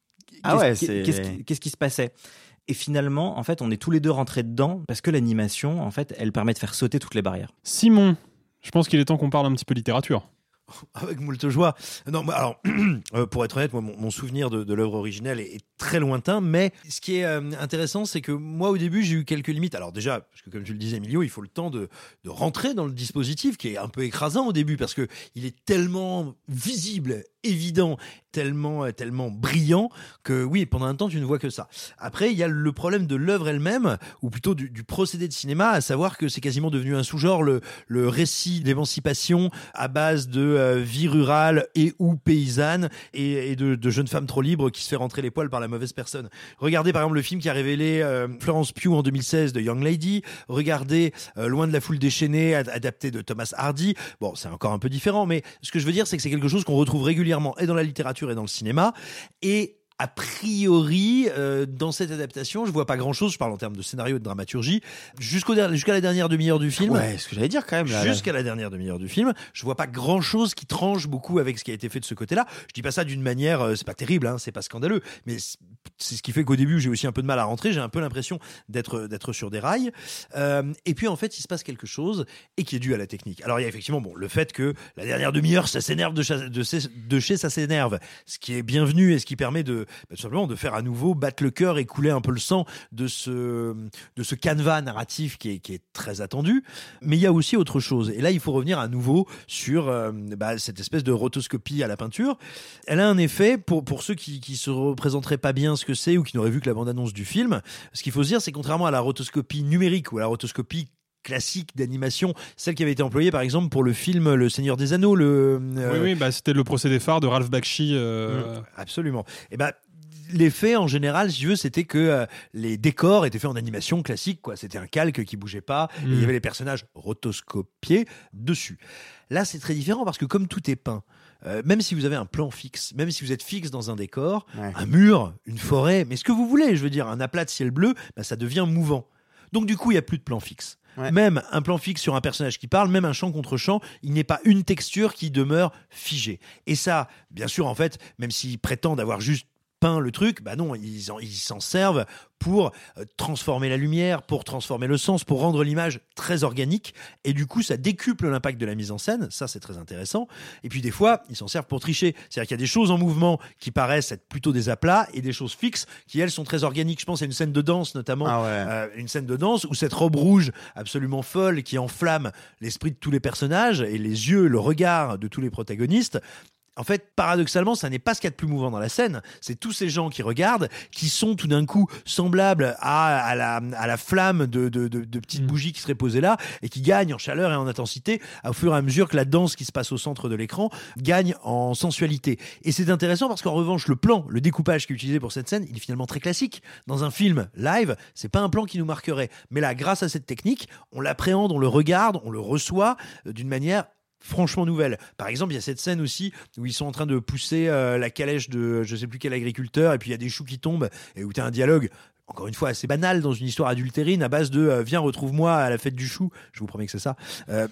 ah ouais, qu'est-ce, c'est... qu'est-ce, qui, qu'est-ce qui se passait. Et finalement, en fait, on est tous les deux rentrés dedans parce que l'animation, en fait, elle permet de faire sauter toutes les barrières. Simon, je pense qu'il est temps qu'on parle un petit peu littérature. Avec moult joie. Non, alors, euh, pour être honnête, moi, mon, mon souvenir de, de l'œuvre originelle est, est très lointain, mais ce qui est euh, intéressant, c'est que moi, au début, j'ai eu quelques limites. Alors déjà, parce que comme tu le disais, Emilio, il faut le temps de, de rentrer dans le dispositif, qui est un peu écrasant au début, parce que il est tellement visible, évident, tellement, tellement brillant, que oui, pendant un temps, tu ne vois que ça. Après, il y a le problème de l'œuvre elle-même, ou plutôt du, du procédé de cinéma, à savoir que c'est quasiment devenu un sous-genre, le, le récit d'émancipation à base de euh, vie rurale et ou paysanne, et, et de, de jeunes femmes trop libres qui se fait rentrer les poils par la mauvaise personne. Regardez par exemple le film qui a révélé euh, Florence Pugh en deux mille seize de Young Lady, regardez euh, Loin de la foule déchaînée, ad- adapté de Thomas Hardy. Bon, c'est encore un peu différent, mais ce que je veux dire, c'est que c'est quelque chose qu'on retrouve régulièrement et dans la littérature et dans le cinéma, et a priori, euh, dans cette adaptation, je vois pas grand-chose, je parle en termes de scénario et de dramaturgie, jusqu'au der- jusqu'à la dernière demi-heure du film. Ouais, ce que j'allais dire quand même. Là, jusqu'à la dernière demi-heure du film, je vois pas grand-chose qui tranche beaucoup avec ce qui a été fait de ce côté-là. Je dis pas ça d'une manière, euh, c'est pas terrible, hein, c'est pas scandaleux, mais c'est, c'est ce qui fait qu'au début, j'ai aussi un peu de mal à rentrer, j'ai un peu l'impression d'être, d'être sur des rails. Euh, et puis en fait, il se passe quelque chose et qui est dû à la technique. Alors il y a effectivement bon, le fait que la dernière demi-heure, ça s'énerve de, cha- de, chez, de chez ça s'énerve, ce qui est bienvenu et ce qui permet de, bah, tout simplement de faire à nouveau battre le cœur et couler un peu le sang de ce, de ce canevas narratif qui est, qui est très attendu. Mais il y a aussi autre chose. Et là, il faut revenir à nouveau sur euh, bah, cette espèce de rotoscopie à la peinture. Elle a un effet, pour, pour ceux qui ne se représenteraient pas bien ce que c'est ou qui n'auraient vu que la bande-annonce du film, ce qu'il faut se dire, c'est que contrairement à la rotoscopie numérique ou à la rotoscopie classique d'animation, celle qui avait été employée par exemple pour le film Le Seigneur des Anneaux. Le, euh... Oui, oui, bah, c'était le procédé phare de Ralph Bakshi. Euh... Mmh, absolument. Et bah, l'effet en général, si tu veux, c'était que euh, les décors étaient faits en animation classique, quoi. C'était un calque qui bougeait pas, mmh. et il y avait les personnages rotoscopiés dessus. Là, c'est très différent parce que comme tout est peint, euh, même si vous avez un plan fixe, même si vous êtes fixe dans un décor, ouais. un mur, une forêt, mais ce que vous voulez, je veux dire, un aplat de ciel bleu, bah, ça devient mouvant. Donc du coup, il y a plus de plan fixe. Ouais. Même un plan fixe sur un personnage qui parle, même un champ contre champ, il n'est pas une texture qui demeure figée. Et ça, bien sûr, en fait, même s'ils prétendent avoir juste peint le truc, bah non, ils, en, ils s'en servent pour euh, transformer la lumière, pour transformer le sens, pour rendre l'image très organique, et du coup ça décuple l'impact de la mise en scène, ça c'est très intéressant. Et puis des fois ils s'en servent pour tricher, c'est-à-dire qu'il y a des choses en mouvement qui paraissent être plutôt des aplats et des choses fixes qui elles sont très organiques. Je pense à une scène de danse notamment, ah ouais. euh, une scène de danse où cette robe rouge absolument folle qui enflamme l'esprit de tous les personnages et les yeux, le regard de tous les protagonistes. En fait, paradoxalement, ça n'est pas ce qu'il y a de plus mouvant dans la scène. C'est tous ces gens qui regardent, qui sont tout d'un coup semblables à, à, la, à la flamme de, de, de, de petites bougies qui seraient posées là et qui gagnent en chaleur et en intensité au fur et à mesure que la danse qui se passe au centre de l'écran gagne en sensualité. Et c'est intéressant parce qu'en revanche, le plan, le découpage qui est utilisé pour cette scène, il est finalement très classique. Dans un film live, c'est pas un plan qui nous marquerait. Mais là, grâce à cette technique, on l'appréhende, on le regarde, on le reçoit d'une manière franchement nouvelle. Par exemple, il y a cette scène aussi où ils sont en train de pousser euh, la calèche de je sais plus quel agriculteur et puis il y a des choux qui tombent et où tu as un dialogue encore une fois assez banal dans une histoire adultérine à base de euh, viens retrouve-moi à la fête du chou, je vous promets que c'est ça. Euh,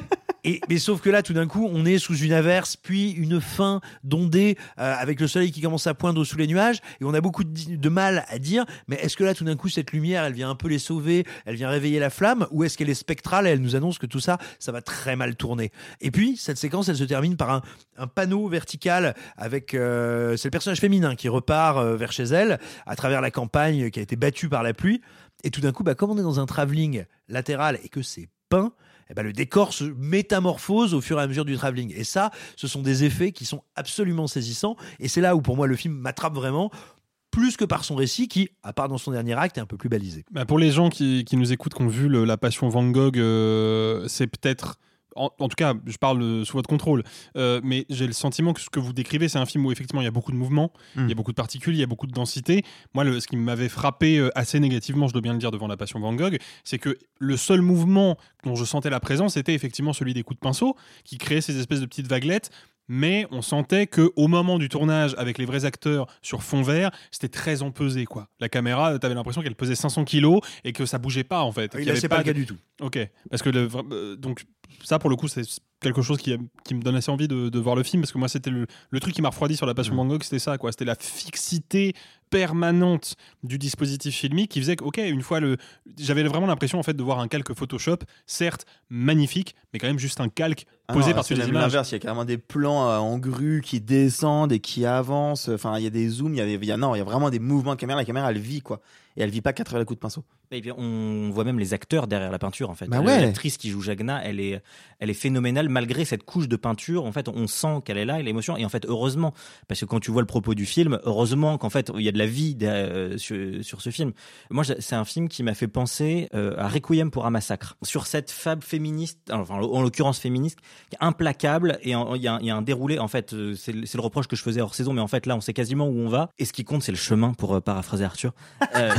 et, mais sauf que là tout d'un coup on est sous une averse puis une fin d'ondée euh, avec le soleil qui commence à poindre sous les nuages et on a beaucoup de, de mal à dire mais est-ce que là tout d'un coup cette lumière elle vient un peu les sauver, elle vient réveiller la flamme ou est-ce qu'elle est spectrale et elle nous annonce que tout ça ça va très mal tourner. Et puis cette séquence elle se termine par un, un panneau vertical avec euh, c'est le personnage féminin qui repart euh, vers chez elle à travers la campagne qui a été battu par la pluie. Et tout d'un coup, bah, comme on est dans un travelling latéral et que c'est peint, eh ben, le décor se métamorphose au fur et à mesure du travelling. Et ça, ce sont des effets qui sont absolument saisissants. Et c'est là où, pour moi, le film m'attrape vraiment, plus que par son récit qui, à part dans son dernier acte, est un peu plus balisé. Bah pour les gens qui, qui nous écoutent, qui ont vu le, La Passion Van Gogh, euh, c'est peut-être... En, en tout cas, je parle euh, sous votre contrôle, euh, mais j'ai le sentiment que ce que vous décrivez, c'est un film où effectivement il y a beaucoup de mouvements, mm. il y a beaucoup de particules, il y a beaucoup de densité. Moi, le, ce qui m'avait frappé euh, assez négativement, je dois bien le dire, devant La Passion Van Gogh, c'est que le seul mouvement dont je sentais la présence était effectivement celui des coups de pinceau, qui créait ces espèces de petites vaguelettes. Mais on sentait qu'au moment du tournage, avec les vrais acteurs sur fond vert, c'était très empesé, quoi. La caméra, t'avais l'impression qu'elle pesait cinq cents kilos et que ça bougeait pas, en fait. Il là, c'est pas, pas le cas du tout. Ok. Parce que le, euh, donc ça, pour le coup, c'est quelque chose qui, qui me donne assez envie de, de voir le film, parce que moi, c'était le, le truc qui m'a refroidi sur La Passion Van Gogh, c'était ça, quoi. C'était la fixité permanente du dispositif filmique qui faisait que, ok, une fois le, j'avais vraiment l'impression en fait de voir un calque Photoshop, certes magnifique, mais quand même juste un calque posé ah non, par-dessus les images. L'inverse, il y a carrément des plans euh, en grue qui descendent et qui avancent. Enfin, il y a des zooms, il y a, il y a non, il y a vraiment des mouvements de caméra. La caméra, elle vit, quoi, et elle vit pas qu'à travers les coups de pinceau. Et bien, on voit même les acteurs derrière la peinture, en fait. Bah ouais. L'actrice qui joue Jagna, elle est, elle est phénoménale malgré cette couche de peinture. En fait, on sent qu'elle est là et l'émotion. Et en fait, heureusement, parce que quand tu vois le propos du film, heureusement qu'en fait, il y a de la vie derrière, sur, sur ce film. Moi, c'est un film qui m'a fait penser euh, à Requiem pour un massacre, sur cette fable féministe, enfin en l'occurrence féministe, implacable. Et il y, y a un déroulé. En fait, c'est le, le reproche que je faisais hors saison, mais en fait là, on sait quasiment où on va. Et ce qui compte, c'est le chemin, pour euh, paraphraser Arthur. Euh,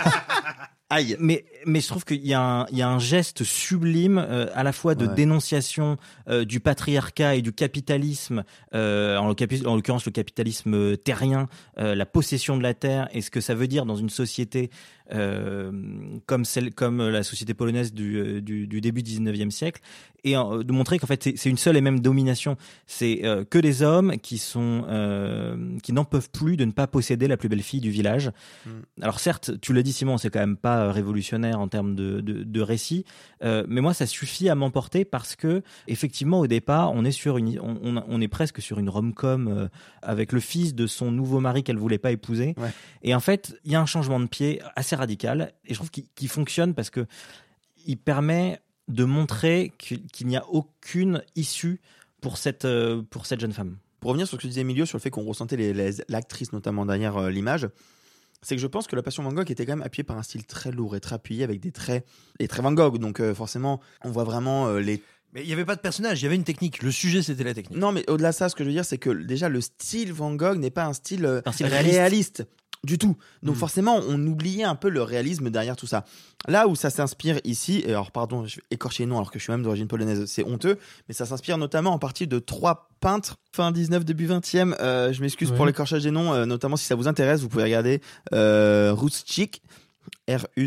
Aïe. Mais, mais je trouve qu'il y a un, il y a un geste sublime, euh, à la fois de ouais. dénonciation euh, du patriarcat et du capitalisme, euh, en, en l'occurrence le capitalisme terrien, euh, la possession de la terre, et ce que ça veut dire dans une société euh, comme celle, comme la société polonaise du, du, du début du dix-neuvième siècle, et euh, de montrer qu'en fait c'est, c'est une seule et même domination. C'est euh, que des hommes qui sont, euh, qui n'en peuvent plus de ne pas posséder la plus belle fille du village. Mm. Alors certes, tu l'as dit Simon, c'est quand même pas révolutionnaire en termes de, de, de récit, euh, mais moi ça suffit à m'emporter parce que effectivement au départ on est sur une, on, on est presque sur une rom-com euh, avec le fils de son nouveau mari qu'elle voulait pas épouser, ouais. Et en fait il y a un changement de pied assez radical et je trouve qu'il, qu'il fonctionne parce que il permet de montrer qu'il, qu'il n'y a aucune issue pour cette, euh, pour cette jeune femme. Pour revenir sur ce que disait Emilio sur le fait qu'on ressentait les, les, l'actrice notamment derrière euh, l'image, c'est que je pense que La Passion Van Gogh était quand même appuyée par un style très lourd et très appuyé avec des traits, les traits Van Gogh. Donc euh, forcément, on voit vraiment euh, les... Mais il n'y avait pas de personnage, il y avait une technique. Le sujet, c'était la technique. Non, mais au-delà de ça, ce que je veux dire, c'est que déjà, le style Van Gogh n'est pas un style, euh, un style réaliste. réaliste du tout. Donc mmh. forcément, on oubliait un peu le réalisme derrière tout ça. Là où ça s'inspire ici, et alors pardon, je vais écorcher les noms alors que je suis même d'origine polonaise, c'est honteux, mais ça s'inspire notamment en partie de trois peintres fin dix-neuf, début vingtième. Euh, je m'excuse ouais. pour l'écorchage des noms, euh, notamment si ça vous intéresse, vous pouvez regarder euh, Rusczyk, R U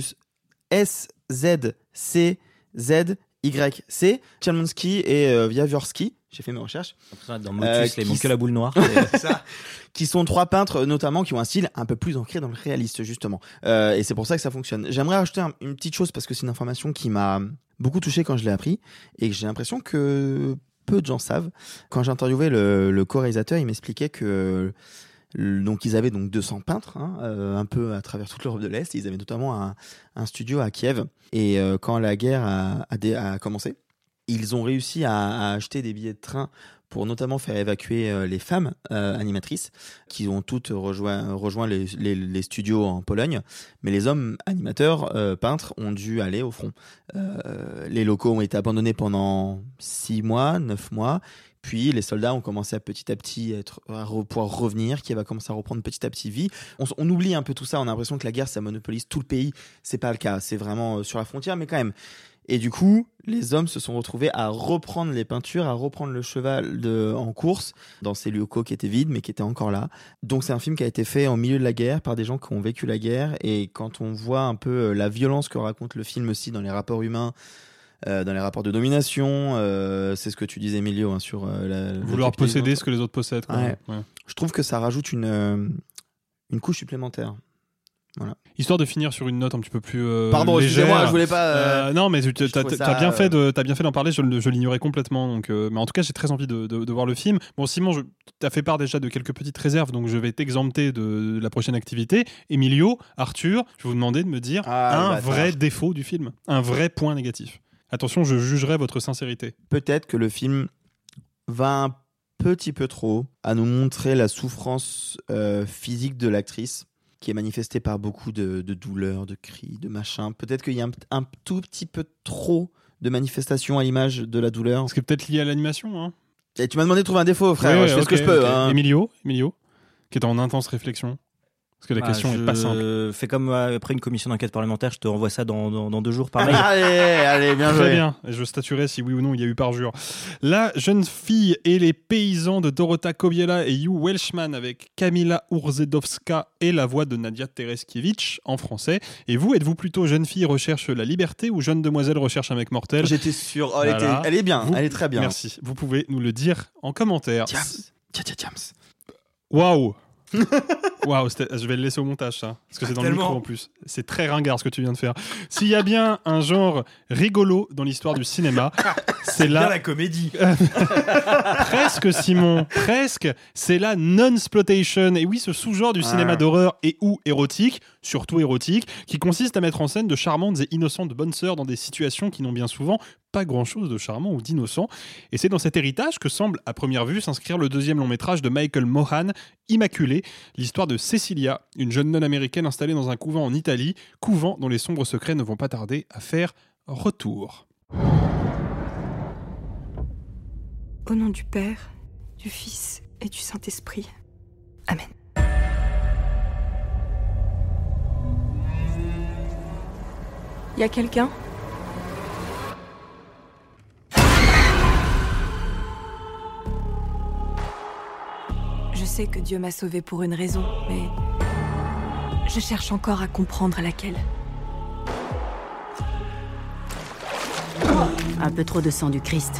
S Z C Z Y C, Chalmonsky et euh, Wiawiorski. J'ai fait mes recherches. Dans Motus, euh, les manque que la boule noire. C'est ça. Qui sont trois peintres, notamment, qui ont un style un peu plus ancré dans le réaliste, justement. Euh, et c'est pour ça que ça fonctionne. J'aimerais rajouter un, une petite chose, parce que c'est une information qui m'a beaucoup touché quand je l'ai appris, et que j'ai l'impression que peu de gens savent. Quand j'ai interviewé le, le co-réalisateur, il m'expliquait que donc ils avaient donc deux cents peintres, hein, euh, un peu à travers toute l'Europe de l'Est. Ils avaient notamment un, un studio à Kiev. Et euh, quand la guerre a, a, a commencé, ils ont réussi à, à acheter des billets de train pour notamment faire évacuer euh, les femmes euh, animatrices qui ont toutes rejoint, rejoint les, les, les studios en Pologne. Mais les hommes animateurs, euh, peintres, ont dû aller au front. Euh, les locaux ont été abandonnés pendant six mois, neuf mois. Puis les soldats ont commencé à petit à petit être, à re, pouvoir revenir, qui va commencer à reprendre petit à petit vie. On, on oublie un peu tout ça, on a l'impression que la guerre, ça monopolise tout le pays. C'est pas le cas, c'est vraiment sur la frontière, mais quand même. Et du coup, les hommes se sont retrouvés à reprendre les peintures, à reprendre le cheval de, en course dans ces locaux qui étaient vides, mais qui étaient encore là. Donc c'est un film qui a été fait en milieu de la guerre par des gens qui ont vécu la guerre. Et quand on voit un peu la violence que raconte le film aussi dans les rapports humains, Euh, dans les rapports de domination, euh, c'est ce que tu disais Emilio hein, sur euh, la, vouloir posséder ce que les autres possèdent quoi. Ouais. Ouais. Je trouve que ça rajoute une, euh, une couche supplémentaire Voilà. Histoire de finir sur une note un petit peu plus euh, Pardon, légère. excusez-moi, je voulais pas. Euh... Euh, non, mais tu t'as, t'as, ça, t'as bien euh... fait de, t'as bien fait d'en parler. Je, je l'ignorais complètement. Donc, euh, mais en tout cas, j'ai très envie de, de, de voir le film. Bon, Simon, je, t'as fait part déjà de quelques petites réserves, donc je vais t'exempter de la prochaine activité. Emilio, Arthur, je vais vous demander de me dire ah, un bah, vrai défaut du film, un vrai point négatif. Attention, je jugerai votre sincérité. Peut-être que le film va un petit peu trop à nous montrer la souffrance euh, physique de l'actrice, qui est manifestée par beaucoup de, de douleurs, de cris, de machins. Peut-être qu'il y a un, un tout petit peu trop de manifestations à l'image de la douleur. Ce qui est peut-être lié à l'animation. Hein. Et tu m'as demandé de trouver un défaut, frère. Oui, je fais okay, ce que je peux. Okay. Hein. Emilio, Emilio, qui est en intense réflexion. Parce que la bah, question je est pas simple. Fais comme euh, après une commission d'enquête parlementaire, je te renvoie ça dans, dans, dans deux jours par mail. allez, allez, bien joué. Très bien. Et je statuerai si oui ou non il y a eu parjure. La jeune fille et les paysans de Dorota Kobiela et Hugh Welshman avec Kamila Urzędowska et la voix de Nadia Tereskiewicz en français. Et vous, êtes-vous plutôt jeune fille recherche la liberté ou jeune demoiselle recherche un mec mortel? J'étais sûr. Oh, elle, voilà. était, elle est bien. Vous, elle est très bien. Merci. Vous pouvez nous le dire en commentaire. Tiens, tiens, tiens, tiens. Waouh. Waouh, je vais le laisser au montage ça, parce que c'est dans Tellement. le micro en plus. C'est très ringard ce que tu viens de faire. S'il y a bien un genre rigolo dans l'histoire du cinéma, c'est là la comédie. Presque Simon, presque. C'est la non-sploitation. Et oui, ce sous-genre du cinéma ah. d'horreur et ou érotique, surtout érotique, qui consiste à mettre en scène de charmantes et innocentes bonnes sœurs dans des situations qui n'ont bien souvent pas grand-chose de charmant ou d'innocent. Et c'est dans cet héritage que semble, à première vue, s'inscrire le deuxième long métrage de Michael Mohan, Immaculée, l'histoire de Cecilia, une jeune nonne américaine installée dans un couvent en Italie, couvent dont les sombres secrets ne vont pas tarder à faire retour. Au nom du Père, du Fils et du Saint-Esprit. Amen. Y a quelqu'un ? Je sais que Dieu m'a sauvée pour une raison, mais je cherche encore à comprendre laquelle. Un peu trop de sang du Christ.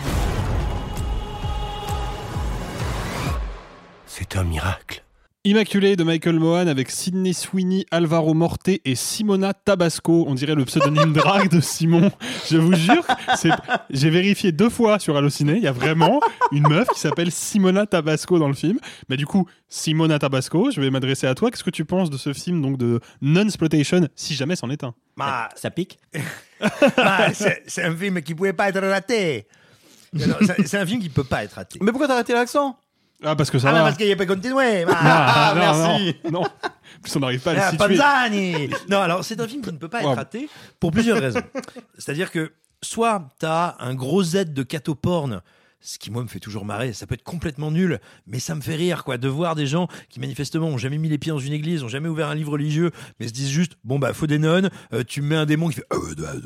C'est un miracle. Immaculée de Michael Mohan avec Sydney Sweeney, Alvaro Morte et Simona Tabasco. On dirait le pseudonyme drague de Simon. Je vous jure, c'est... j'ai vérifié deux fois sur Allociné. Il y a vraiment une meuf qui s'appelle Simona Tabasco dans le film. Mais du coup, Simona Tabasco, je vais m'adresser à toi. Qu'est-ce que tu penses de ce film donc de non-sploitation, si jamais c'en est un? Bah, ça pique. bah, c'est, c'est un film qui pouvait pas être raté. Non, c'est, c'est un film qui peut pas être raté. Mais pourquoi t'as arrêté l'accent? Ah, parce que ça ah, va. Ah, parce qu'il n'y a pas continué. Ah, ah, non, merci. Non, non. En plus, on n'arrive pas à le ah, situer. Panzani. Non, alors, c'est un film qui ne peut pas être wow. raté pour plusieurs raisons. C'est-à-dire que, soit t'as un gros Z de catoporn, ce qui, moi, me fait toujours marrer. Ça peut être complètement nul, mais ça me fait rire, quoi, de voir des gens qui, manifestement, ont jamais mis les pieds dans une église, ont jamais ouvert un livre religieux, mais se disent juste, bon, bah, faut des nonnes, euh, tu mets un démon qui fait...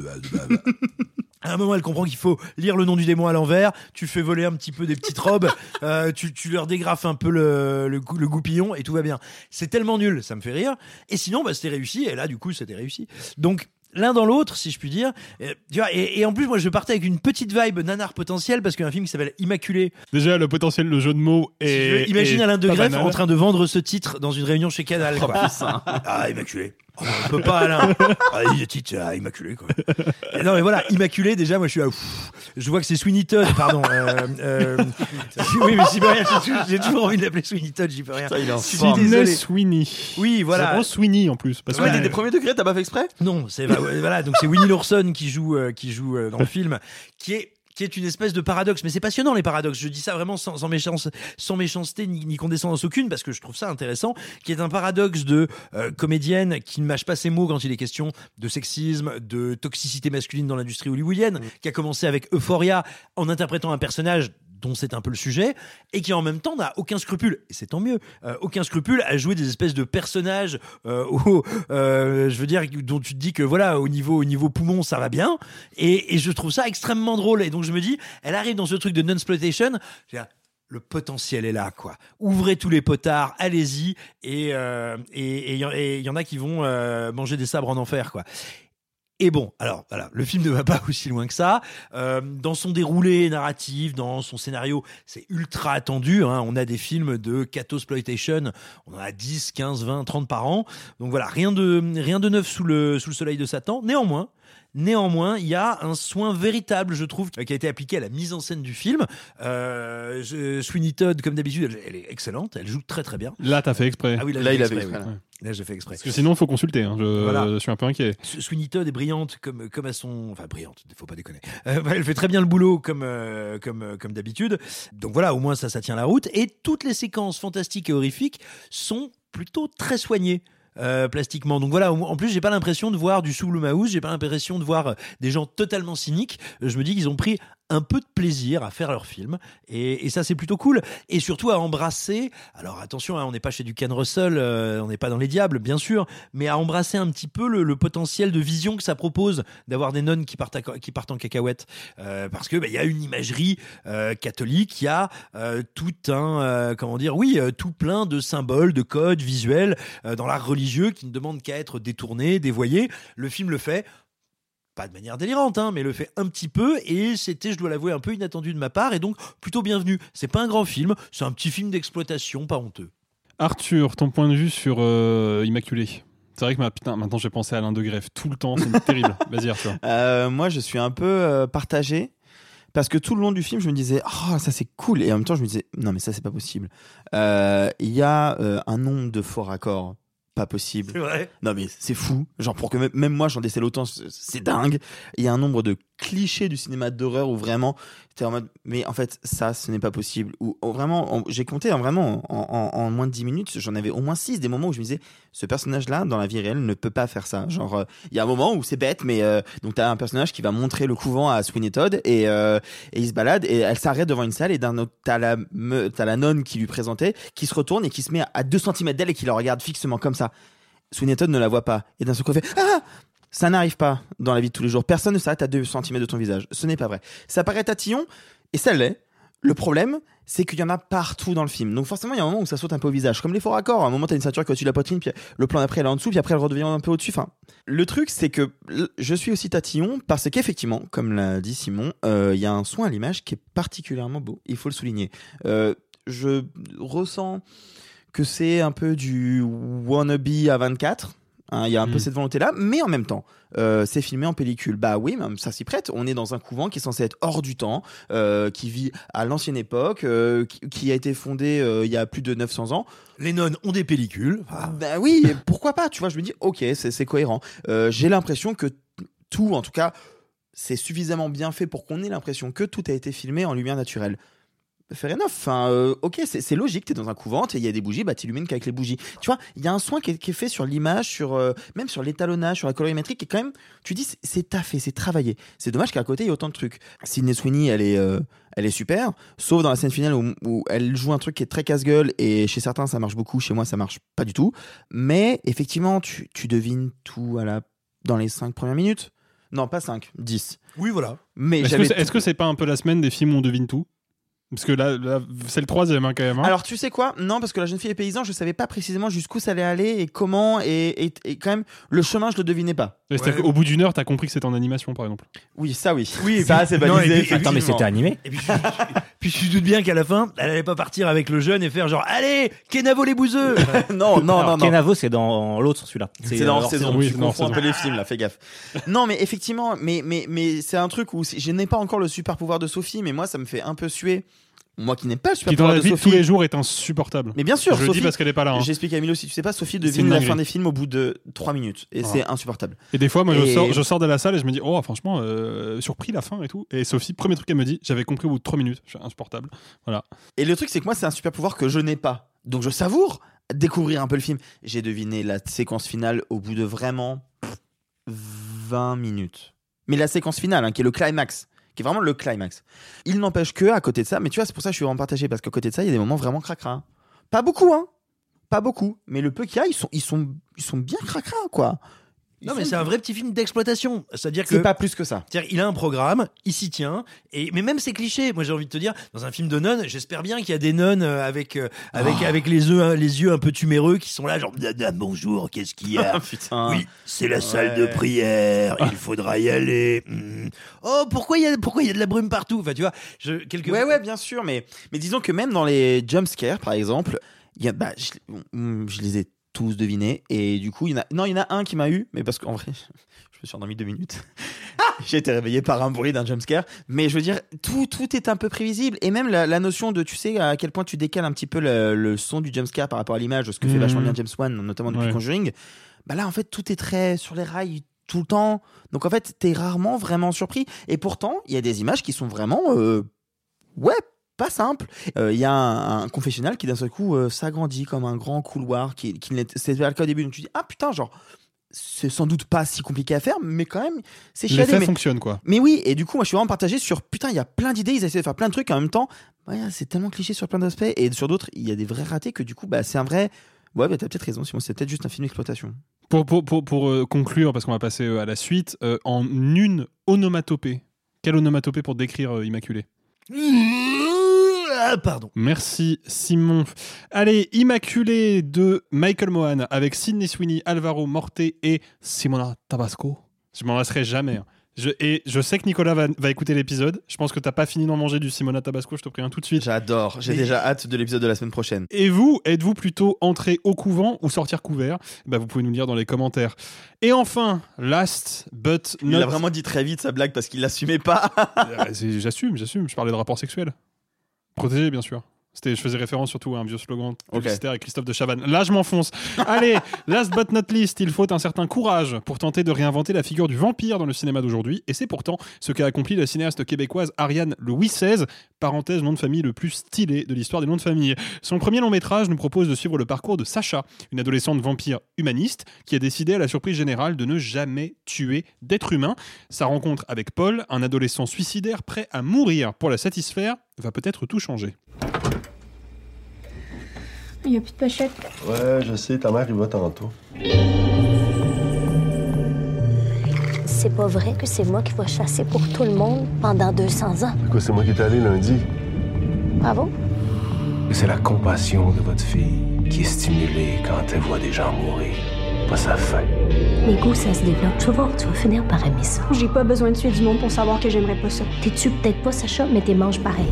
À un moment, elle comprend qu'il faut lire le nom du démon à l'envers, tu fais voler un petit peu des petites robes, euh, tu, tu leur dégrafes un peu le, le, le goupillon et tout va bien. C'est tellement nul, ça me fait rire. Et sinon, bah, c'était réussi, et là, du coup, c'était réussi. Donc, l'un dans l'autre, si je puis dire. Euh, tu vois, et, et en plus, moi, je partais avec une petite vibe nanar potentiel parce qu'il y a un film qui s'appelle Immaculée. Déjà, le potentiel, le jeu de mots est. Si veux, imagine est Alain de Greff banal. en train de vendre ce titre dans une réunion chez Canal, quoi. Ah, Immaculée. Oh, on peut pas, Alain. Ah, il y a titre ah, Immaculée, quoi. Et non, mais voilà, Immaculée, déjà, moi, je suis là. Ouf, je vois que c'est Sweeney Todd, pardon. Euh, euh, oui, mais j'y peux rien. J'ai toujours, j'ai toujours envie de l'appeler Sweeney Todd, j'y peux rien. Ça, il est en je suis forme. désolé. Sweeney. Oui, voilà. C'est vraiment Sweeney en plus. Parce ouais, que t'es des premiers degrés, t'as pas fait exprès? Non, c'est bah, voilà, donc c'est Winnie Lawson qui joue euh, qui joue euh, dans le film, qui est qui est une espèce de paradoxe, mais c'est passionnant les paradoxes. Je dis ça vraiment sans, sans, méchance, sans méchanceté ni, ni condescendance aucune, parce que je trouve ça intéressant, qui est un paradoxe de euh, comédienne qui ne mâche pas ses mots quand il est question de sexisme, de toxicité masculine dans l'industrie hollywoodienne, mmh. qui a commencé avec Euphoria en interprétant un personnage dont c'est un peu le sujet, et qui en même temps n'a aucun scrupule, et c'est tant mieux, euh, aucun scrupule à jouer des espèces de personnages euh, où, euh, je veux dire, dont tu te dis que voilà, au niveau, au niveau poumon, ça va bien, et, et je trouve ça extrêmement drôle, et donc je me dis, elle arrive dans ce truc de non-sploitation, le potentiel est là, quoi. Ouvrez tous les potards, allez-y, et il euh, et, et, et y en a qui vont euh, manger des sabres en enfer, quoi. Et bon, alors voilà, le film ne va pas aussi loin que ça. Euh, dans son déroulé narratif, dans son scénario, c'est ultra attendu. Hein. On a des films de catsploitation, on en a dix, quinze, vingt, trente par an. Donc voilà, rien de, rien de neuf sous le, sous le soleil de Satan. Néanmoins, Néanmoins, il y a un soin véritable, je trouve, qui a été appliqué à la mise en scène du film. Euh, je, Sweeney Todd, comme d'habitude, elle, elle est excellente, elle joue très très bien. Là, t'as fait exprès. Ah oui, là, là il a fait fait exprès. exprès. Oui. Là, j'ai fait exprès. Parce que sinon, il faut consulter. Hein. Je, voilà. je suis un peu inquiet. Sweeney Todd est brillante comme, comme à son... Enfin, brillante, faut pas déconner. Euh, elle fait très bien le boulot comme, euh, comme, comme d'habitude. Donc voilà, au moins ça, ça tient la route. Et toutes les séquences fantastiques et horrifiques sont plutôt très soignées. Euh, plastiquement. Donc voilà, en plus j'ai pas l'impression de voir du Soul Mouse, j'ai pas l'impression de voir des gens totalement cyniques. Je me dis qu'ils ont pris un peu de plaisir à faire leur film et, et ça c'est plutôt cool, et surtout à embrasser, alors attention hein, on n'est pas chez du Ken Russell, euh, on n'est pas dans Les Diables bien sûr, mais à embrasser un petit peu le, le potentiel de vision que ça propose d'avoir des nonnes qui partent, à, qui partent en cacahuète, euh, parce que bah, y a une imagerie euh, catholique, il y a euh, tout un euh, comment dire, oui euh, tout plein de symboles, de codes visuels euh, dans l'art religieux qui ne demandent qu'à être détournés, dévoyés. Le film le fait pas de manière délirante, hein, mais le fait un petit peu, et c'était, je dois l'avouer, un peu inattendu de ma part, et donc plutôt bienvenu. C'est pas un grand film, c'est un petit film d'exploitation, pas honteux. Arthur, ton point de vue sur euh, Immaculée? C'est vrai que ma, putain, maintenant j'ai pensé à Alain de Greff tout le temps, c'est terrible. Vas-y Arthur. Euh, moi je suis un peu euh, partagé, parce que tout le long du film je me disais oh ça c'est cool, et en même temps je me disais non mais ça c'est pas possible. Il euh, y a euh, un nombre de faux raccords pas possible. C'est vrai. Non mais c'est fou. Genre pour que même, même moi j'en décèle autant, c'est dingue. Il y a un nombre de clichés du cinéma d'horreur où vraiment t'es en mode mais en fait ça ce n'est pas possible. Ou vraiment on, j'ai compté hein, vraiment en, en, en moins de dix minutes j'en avais au moins six des moments où je me disais ce personnage là dans la vie réelle ne peut pas faire ça. Genre il euh, y a un moment où c'est bête mais euh, donc t'as un personnage qui va montrer le couvent à Sweeney Todd et, euh, et il se balade et elle s'arrête devant une salle et d'un autre t'as la, me, t'as la nonne qui lui présentait qui se retourne et qui se met à deux centimètres d'elle et qui la regarde fixement comme ça. Sweeney Todd ne la voit pas et d'un seul coup elle fait ah ça n'arrive pas dans la vie de tous les jours. Personne ne s'arrête à deux centimètres de ton visage. Ce n'est pas vrai. Ça paraît tatillon, et ça l'est. Le problème, c'est qu'il y en a partout dans le film. Donc forcément, il y a un moment où ça saute un peu au visage. Comme les faux raccords. À un moment, t'as une ceinture qui est au-dessus de la poitrine, puis le plan d'après, elle est en dessous, puis après, elle redevient un peu au-dessus. Enfin, le truc, c'est que je suis aussi tatillon parce qu'effectivement, comme l'a dit Simon, il euh, y a un soin à l'image qui est particulièrement beau. Il faut le souligner. Euh, je ressens que c'est un peu du wannabe à vingt-quatre. Il hein, y a un mmh. peu cette volonté-là, mais en même temps, euh, c'est filmé en pellicule. Bah oui, ça s'y prête. On est dans un couvent qui est censé être hors du temps, euh, qui vit à l'ancienne époque, euh, qui, qui a été fondé euh, il y a plus de neuf cents ans. Les nonnes ont des pellicules. Ah. Bah oui, pourquoi pas. Tu vois, je me dis, ok, c'est, c'est cohérent. Euh, j'ai l'impression que tout, en tout cas, c'est suffisamment bien fait pour qu'on ait l'impression que tout a été filmé en lumière naturelle. Fair enough. Enfin, euh, ok, c'est, c'est logique. T'es dans un couvent, il y a des bougies, bah t'illumines qu'avec les bougies. Tu vois, il y a un soin qui est, qui est fait sur l'image, sur euh, même sur l'étalonnage, sur la colorimétrie, qui est quand même. Tu dis, c'est, c'est taffé, c'est travaillé. C'est dommage qu'à côté il y ait autant de trucs. Sydney Sweeney, elle est, euh, elle est super, sauf dans la scène finale où, où elle joue un truc qui est très casse-gueule et chez certains ça marche beaucoup, chez moi ça marche pas du tout. Mais effectivement, tu, tu devines tout à la dans les cinq premières minutes. Non, pas cinq, dix. Oui, voilà. Mais est-ce, que c'est, est-ce que c'est pas un peu la semaine des films où on devine tout? Parce que là, là, c'est le troisième hein, quand même. Hein. Alors tu sais quoi? Non, parce que La jeune fille et paysan, je savais pas précisément jusqu'où ça allait aller et comment, et, et, et quand même le chemin je le devinais pas. Ouais, c'est-à-dire qu'au bout d'une heure, t'as compris que c'était en animation par exemple. Oui, ça oui. Oui, ça puis, c'est balisé. Non, puis, attends, mais c'était animé. Et puis, puis je doute bien qu'à la fin, elle allait pas partir avec le jeune et faire genre allez, Kenavo les bouseux. non, non, Alors, non, non. Kenavo, c'est dans l'autre celui-là. C'est, c'est dans hors saison. Oui, tu non, confonds un peu les films là, fais gaffe. Non, mais effectivement, mais mais mais c'est un truc où je n'ai pas encore le super pouvoir de Sophie, mais moi ça me fait un peu suer. Moi qui n'ai pas le super qui dans pouvoir la de vie Sophie. Tous les jours est insupportable. Mais bien sûr, je Sophie, le dis parce qu'elle est pas là. Hein. J'explique à Emilio si tu sais pas, Sophie devine la fin des films au bout de trois minutes et voilà. C'est insupportable. Et des fois, moi et... je, sors, je sors de la salle et je me dis oh franchement euh, surpris la fin et tout. Et Sophie, premier truc qu'elle me dit, j'avais compris au bout de trois minutes, je suis insupportable. Voilà. Et le truc c'est que moi c'est un super pouvoir que je n'ai pas, donc je savoure découvrir un peu le film. J'ai deviné la séquence finale au bout de vraiment vingt minutes. Mais la séquence finale hein, qui est le climax. Qui est vraiment le climax. Il n'empêche que, à côté de ça, mais tu vois, c'est pour ça que je suis vraiment partagé, parce qu'à côté de ça, il y a des moments vraiment cracra. Pas beaucoup, hein. Pas beaucoup. Mais le peu qu'il y a, ils sont, ils sont, ils sont bien cracra, quoi. Non, mais c'est un vrai petit film d'exploitation. C'est-à-dire que C'est pas plus que ça. C'est-à-dire, il a un programme, il s'y tient, et mais même c'est cliché. Moi, j'ai envie de te dire, dans un film de nonnes, j'espère bien qu'il y a des nonnes euh, avec euh, avec Oh. avec les yeux les yeux un peu tuméreux qui sont là, genre Madame, bonjour, qu'est-ce qu'il y a? Putain. Oui, c'est la salle Ouais. de prière. Il faudra y aller. Hmm. Oh, pourquoi il y a pourquoi il y a de la brume partout? Enfin, tu vois, je quelque. Ouais, ouais, bien sûr, mais, mais disons que même dans les jumpscares, par exemple, il y a, bah, je, mm, je les ai tous devinés, et du coup, il y en a, non, il y en a un qui m'a eu, mais parce qu'en vrai, je me suis endormi deux minutes. J'ai été réveillé par un bruit d'un jumpscare, mais je veux dire, tout, tout est un peu prévisible, et même la, la notion de, tu sais, à quel point tu décales un petit peu le, le son du jumpscare par rapport à l'image, ce que fait Mhm. vachement bien James Wan, notamment depuis Ouais. Conjuring. Bah là, en fait, tout est très sur les rails tout le temps, donc en fait, t'es rarement vraiment surpris, et pourtant, il y a des images qui sont vraiment, euh, ouais, pas simple. Il euh, y a un, un confessionnal qui d'un seul coup euh, s'agrandit comme un grand couloir qui, qui n'était c'était pas le cas au début. Donc tu dis ah putain, genre c'est sans doute pas si compliqué à faire, mais quand même c'est chiadé. L'effet mais, fonctionne, quoi. mais oui, et du coup moi je suis vraiment partagé sur putain, il y a plein d'idées, ils essaient de faire plein de trucs et en même temps ouais, c'est tellement cliché sur plein d'aspects, et sur d'autres il y a des vrais ratés que du coup bah c'est un vrai. Ouais, bah t'as peut-être raison, Simon, c'est peut-être juste un film d'exploitation. Pour, pour, pour, pour euh, conclure, parce qu'on va passer euh, à la suite, euh, en une onomatopée. Quelle onomatopée pour décrire euh, Immaculée? Ah, pardon. Merci Simon. Allez, Immaculée de Michael Mohan avec Sydney Sweeney, Alvaro Morte et Simona Tabasco. Je m'en lasserai jamais. hein. Je, et je sais que Nicolas va, va écouter l'épisode. Je pense que t'as pas fini d'en manger du Simona Tabasco, je te préviens tout de suite. J'adore, j'ai Et- déjà hâte de l'épisode de la semaine prochaine. Et vous, êtes-vous plutôt entrer au couvent ou sortir couvert? Bah, vous pouvez nous le dire dans les commentaires. Et enfin, last but not... Il a vraiment dit très vite sa blague parce qu'il l'assumait pas. Euh, c'est- J'assume, j'assume. Je parlais de rapport sexuel. Protégé, bien sûr. C'était, je faisais référence surtout à un vieux slogan publicitaire avec Christophe de Chavannes. Là, je m'enfonce. Allez, last but not least, il faut un certain courage pour tenter de réinventer la figure du vampire dans le cinéma d'aujourd'hui. Et c'est pourtant ce qu'a accompli la cinéaste québécoise Ariane Louis seize, parenthèse nom de famille le plus stylé de l'histoire des noms de famille. Son premier long métrage nous propose de suivre le parcours de Sacha, une adolescente vampire humaniste qui a décidé à la surprise générale de ne jamais tuer d'être humain. Sa rencontre avec Paul, un adolescent suicidaire prêt à mourir pour la satisfaire, va peut-être tout changer. Il n'y a plus de pochette. Ouais, je sais, ta mère, il va tantôt. C'est pas vrai que c'est moi qui vais chasser pour tout le monde pendant deux cents ans. Quoi, c'est moi qui est allé lundi? Bravo. C'est la compassion de votre fille qui est stimulée quand elle voit des gens mourir. Pas sa faute. Les goûts, ça se développe. Tu vas voir, tu vas finir par aimer ça. J'ai pas besoin de tuer du monde pour savoir que j'aimerais pas ça. T'es-tu peut-être pas Sacha, mais t'es manges pareil.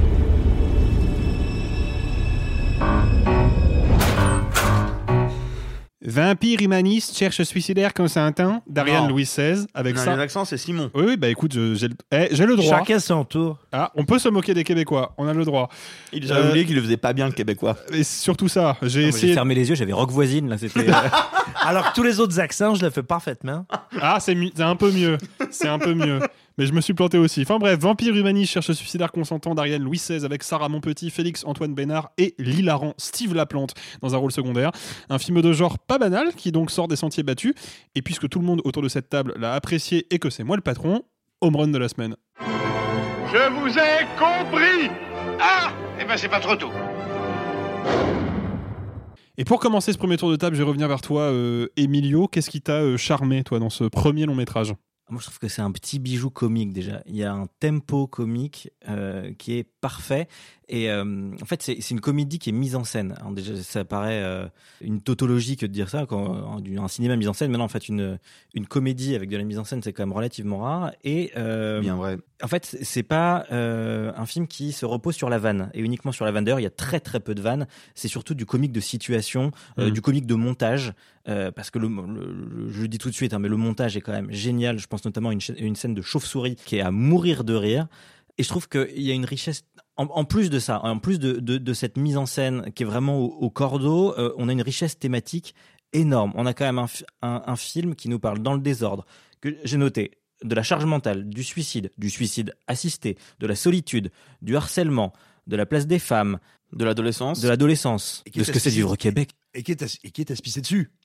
Vampire humaniste cherche suicidaire consentant d'Ariane Non. Louis seize avec Non, ça. l'accent, c'est Simon. Oui, oui, bah écoute, je- j'ai le, eh, j'ai le droit. Chacun son tour. Ah, on peut se moquer des Québécois, on a le droit. Il a Euh, oublié qu'il le faisait pas bien, le québécois. Et surtout ça, j'ai Non, mais essayé. J'ai fermé les yeux, j'avais Rock Voisine, là, c'était... euh, Alors que tous les autres accents, je le fais parfaitement. Ah, c'est, mi- c'est un peu mieux. C'est un peu mieux. Mais je me suis planté aussi. Enfin bref, Vampire humaniste cherche suicidaire consentant d'Ariane Louis seize avec Sarah Monpetit, Félix Antoine Bénard et l'hilarant Steve Laplante dans un rôle secondaire. Un film de genre pas banal qui donc sort des sentiers battus. Et puisque tout le monde autour de cette table l'a apprécié et que c'est moi le patron, home run de la semaine. Je vous ai compris. Ah, eh ben c'est pas trop tôt. Et pour commencer ce premier tour de table, je vais revenir vers toi, euh, Emilio. Qu'est-ce qui t'a euh, charmé, toi, dans ce premier long métrage ? Moi, je trouve que c'est un petit bijou comique déjà. Il y a un tempo comique euh, qui est parfait. Et euh, en fait, c'est, c'est une comédie qui est mise en scène. Alors déjà, ça paraît euh, une tautologie que de dire ça, quand, un cinéma mis en scène. Mais non, en fait, une, une comédie avec de la mise en scène, c'est quand même relativement rare. Et euh, Bien vrai. En fait, c'est- c'est pas euh, un film qui se repose sur la vanne et uniquement sur la vanne. D'ailleurs, il y a très très peu de vannes. C'est surtout du comique de situation, euh, Mm. du comique de montage. Euh, parce que le, le- le- je le dis tout de suite, hein, mais le montage est quand même génial. Je pense notamment à une, cha- une scène de chauve-souris qui est à mourir de rire. Et je trouve qu'il y a une richesse. En, en plus de ça, en plus de, de, de cette mise en scène qui est vraiment au, au cordeau, euh, on a une richesse thématique énorme. On a quand même un, fi- un, un film qui nous parle dans le désordre, que j'ai noté, de la charge mentale, du suicide, du suicide assisté, de la solitude, du harcèlement, de la place des femmes, de l'adolescence, de l'adolescence, Et qui de est ce que c'est de assis- vivre au Québec. Et qui est, as- et qui est aspicé dessus.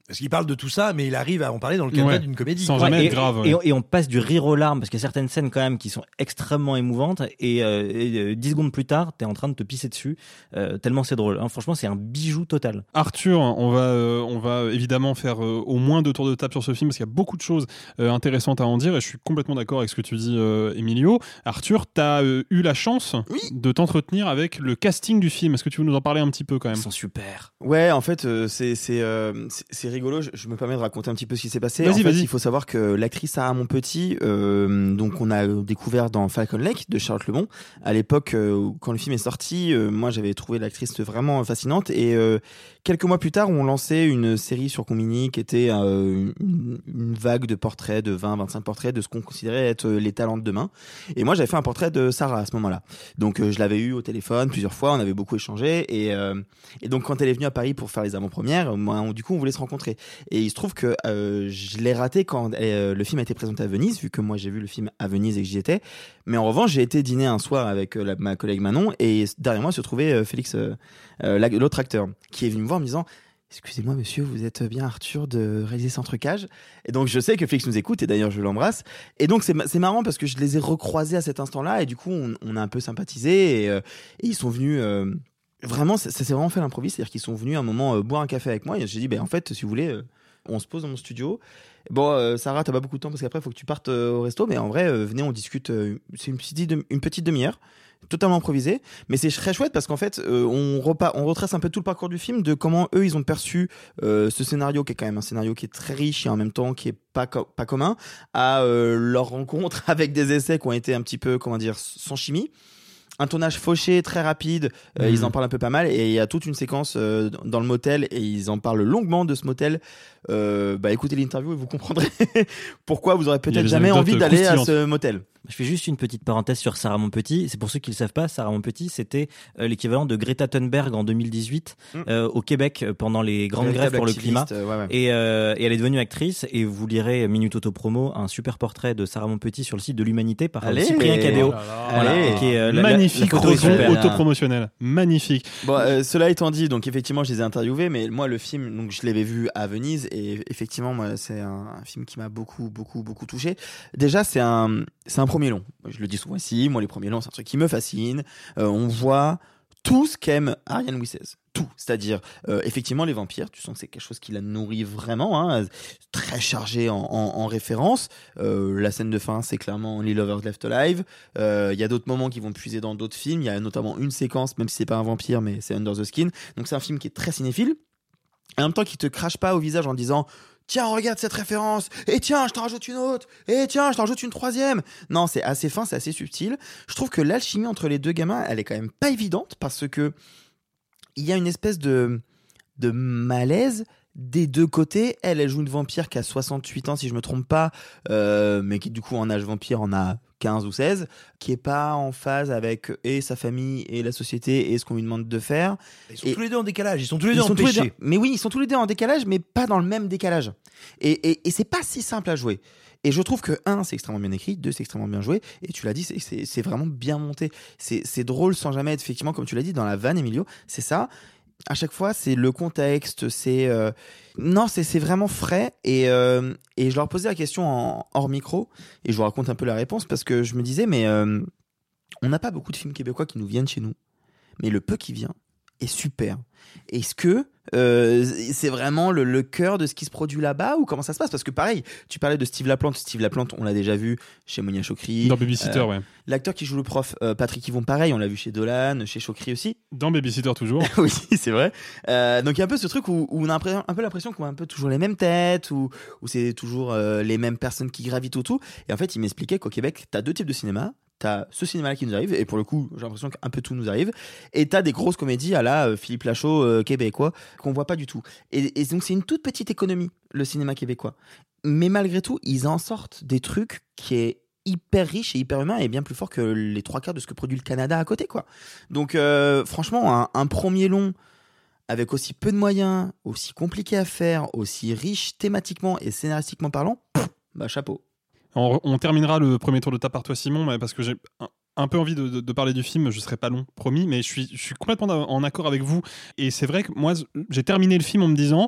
Parce qu'il parle de tout ça, mais il arrive à en parler dans le cadre Ouais. d'une comédie. Sans quoi. jamais et, être grave. et, ouais. et on, et on passe du rire aux larmes parce qu'il y a certaines scènes quand même qui sont extrêmement émouvantes et, euh, et euh, dix secondes plus tard t'es en train de te pisser dessus euh, tellement c'est drôle. Hein, franchement c'est un bijou total. Arthur, on va, euh, on va évidemment faire euh, au moins deux tours de table sur ce film parce qu'il y a beaucoup de choses euh, intéressantes à en dire et je suis complètement d'accord avec ce que tu dis, euh, Emilio. Arthur, tu as euh, eu la chance Oui. de t'entretenir avec le casting du film. Est-ce que tu veux nous en parler un petit peu quand même ? Ils sont super. Ouais, en fait, euh, c'est c'est euh, c'est- c'est rigolo. Je, je me permets de raconter un petit peu ce qui s'est passé. Vas-y, en fait, vas-y. il faut savoir que l'actrice Sarah Monpetit, euh, donc on a découvert dans Falcon Lake de Charlotte Lebon. À l'époque, euh, quand le film est sorti, euh, moi j'avais trouvé l'actrice vraiment fascinante. Et euh, quelques mois plus tard, on lançait une série sur Combini qui était euh, une, une vague de portraits, de vingt à vingt-cinq portraits de ce qu'on considérait être les talents de demain. Et moi, j'avais fait un portrait de Sarah à ce moment-là. Donc euh, je l'avais eu au téléphone plusieurs fois, on avait beaucoup échangé. Et, euh, et donc quand elle est venue à Paris pour faire les avant-premières, moi, on- du coup, on voulait se rencontrer. Et il se trouve que euh, je l'ai raté quand euh, le film a été présenté à Venise, vu que moi j'ai vu le film à Venise et que j'y étais. Mais en revanche, j'ai été dîner un soir avec euh, la- ma collègue Manon, et derrière moi se trouvait euh, Félix, euh, euh, la- l'autre acteur, qui est venu me voir en me disant: excusez-moi monsieur, vous êtes bien Arthur de Réaliser sans trucage? Et donc je sais que Félix nous écoute, et d'ailleurs je l'embrasse. Et donc c'est ma- c'est marrant parce que je les ai recroisés à cet instant-là, et du coup on, on a un peu sympathisé, et, euh, et ils sont venus... euh, Vraiment, ça, ça s'est vraiment fait à l'improviste, c'est-à-dire qu'ils sont venus un moment euh, boire un café avec moi, et j'ai dit, ben en fait, si vous voulez, euh, on se pose dans mon studio. Bon, euh, Sarah, t'as pas beaucoup de temps parce qu'après, il faut que tu partes euh, au resto, mais en vrai, euh, venez, on discute. euh, c'est une petite, de- une petite demi-heure, totalement improvisée, mais c'est très chouette parce qu'en fait, euh, on, repa- on retrace un peu tout le parcours du film, de comment eux, ils ont perçu euh, ce scénario, qui est quand même un scénario qui est très riche et en même temps qui est pas, co- pas commun, à euh, leur rencontre avec des essais qui ont été un petit peu, comment dire, sans chimie. Un tournage fauché, très rapide, euh, Mhm. ils en parlent un peu pas mal, et il y a toute une séquence euh, dans le motel, et ils en parlent longuement de ce motel. Euh, bah écoutez l'interview et vous comprendrez pourquoi vous aurez Il y a peut-être des jamais anecdotes envie d'aller à croustillantes. ce motel. Je fais juste une petite parenthèse sur Sarah Monpetit. C'est pour ceux qui ne le savent pas, Sarah Monpetit, c'était euh, l'équivalent de Greta Thunberg en deux mille dix-huit Mm. euh, au Québec euh, pendant les grandes Véritable grèves pour le activiste, climat. euh, ouais, ouais. Et, euh, et elle est devenue actrice. Et vous lirez Minute Auto Promo, un super portrait de Sarah Monpetit sur le site de l'Humanité par Allez. Cyprien Cadéo. Oh là là. Voilà, Allez. et qui est, euh, la- la- Magnifique la photo est rebond super. autopromotionnel. Magnifique. Bon, euh, cela étant dit, donc effectivement, je les ai interviewés, mais moi, le film, donc je l'avais vu à Venise, et effectivement, moi, c'est un, un film qui m'a beaucoup, beaucoup, beaucoup touché. Déjà, c'est un, c'est un premier long. Je le dis souvent ici, moi, les premiers longs, c'est un truc qui me fascine. Euh, on voit tout ce qu'aime Ariane Wissez. Tout. C'est-à-dire, euh, effectivement, les vampires, tu sens que c'est quelque chose qui la nourrit vraiment, hein, très chargé en, en, en références. Euh, la scène de fin, c'est clairement Only Lovers Left Alive. Euh, Il y a d'autres moments qui vont puiser dans d'autres films. Il y a notamment une séquence, même si c'est pas un vampire, mais c'est Under the Skin. Donc c'est un film qui est très cinéphile. Et en même temps, qui te crache pas au visage en disant: tiens, regarde cette référence, et tiens, je t'en rajoute une autre, et tiens, je t'en rajoute une troisième. Non, c'est assez fin, c'est assez subtil. Je trouve que l'alchimie entre les deux gamins, elle est quand même pas évidente, parce que il y a une espèce de, de malaise des deux côtés. Elle, elle joue une vampire qui a soixante-huit ans, si je me trompe pas, euh, mais qui du coup en âge vampire en a quinze ou seize, qui est pas en phase avec et sa famille et la société et ce qu'on lui demande de faire. Ils sont Et- tous les deux en décalage, ils sont tous les ils deux sont tous les empêchés. deux- mais oui, ils sont tous les deux en décalage, mais pas dans le même décalage. Et, et, et c'est pas si simple à jouer. Et je trouve que, un, c'est extrêmement bien écrit, deux, c'est extrêmement bien joué, et tu l'as dit, c'est- c'est c'est vraiment bien monté. C'est c'est drôle sans jamais être, effectivement, comme tu l'as dit, dans la vanne, Emilio, c'est ça. À chaque fois, c'est le contexte, c'est... euh, Non, c'est c'est vraiment frais, et, euh, et je leur posais la question en, hors micro, et je vous raconte un peu la réponse, parce que je me disais, mais euh, on n'a pas beaucoup de films québécois qui nous viennent chez nous, mais le peu qui vient est super. Est-ce que euh, c'est vraiment le, le cœur de ce qui se produit là-bas, ou comment ça se passe? Parce que pareil, tu parlais de Steve Laplante. Steve Laplante, on l'a déjà vu chez Monia Chokri. Dans Babysitter, ouais. L'acteur qui joue le prof, euh, Patrick Yvon, pareil, on l'a vu chez Dolan, chez Chokri aussi. Dans Babysitter toujours. Oui, c'est vrai. Euh, donc il y a un peu ce truc où, où on a un peu, un peu l'impression qu'on a un peu toujours les mêmes têtes, ou où c'est toujours euh, les mêmes personnes qui gravitent autour. Et en fait, il m'expliquait qu'au Québec, t'as deux types de cinéma. T'as ce cinéma-là qui nous arrive, et pour le coup, j'ai l'impression qu'un peu tout nous arrive. Et t'as des grosses comédies à la euh, Philippe Lachaud euh, québécois, qu'on voit pas du tout. Et, et donc c'est une toute petite économie, le cinéma québécois. Mais malgré tout, ils en sortent des trucs qui est hyper riche et hyper humain, et bien plus fort que les trois quarts de ce que produit le Canada à côté, quoi. Donc euh, franchement, un, un premier long avec aussi peu de moyens, aussi compliqué à faire, aussi riche thématiquement et scénaristiquement parlant, pff, bah chapeau. On, on terminera le premier tour de table par toi, Simon, mais parce que j'ai un, un peu envie de, de, de parler du film. Je serai pas long, promis, mais je suis, je suis complètement en accord avec vous. Et c'est vrai que moi, j'ai terminé le film en me disant,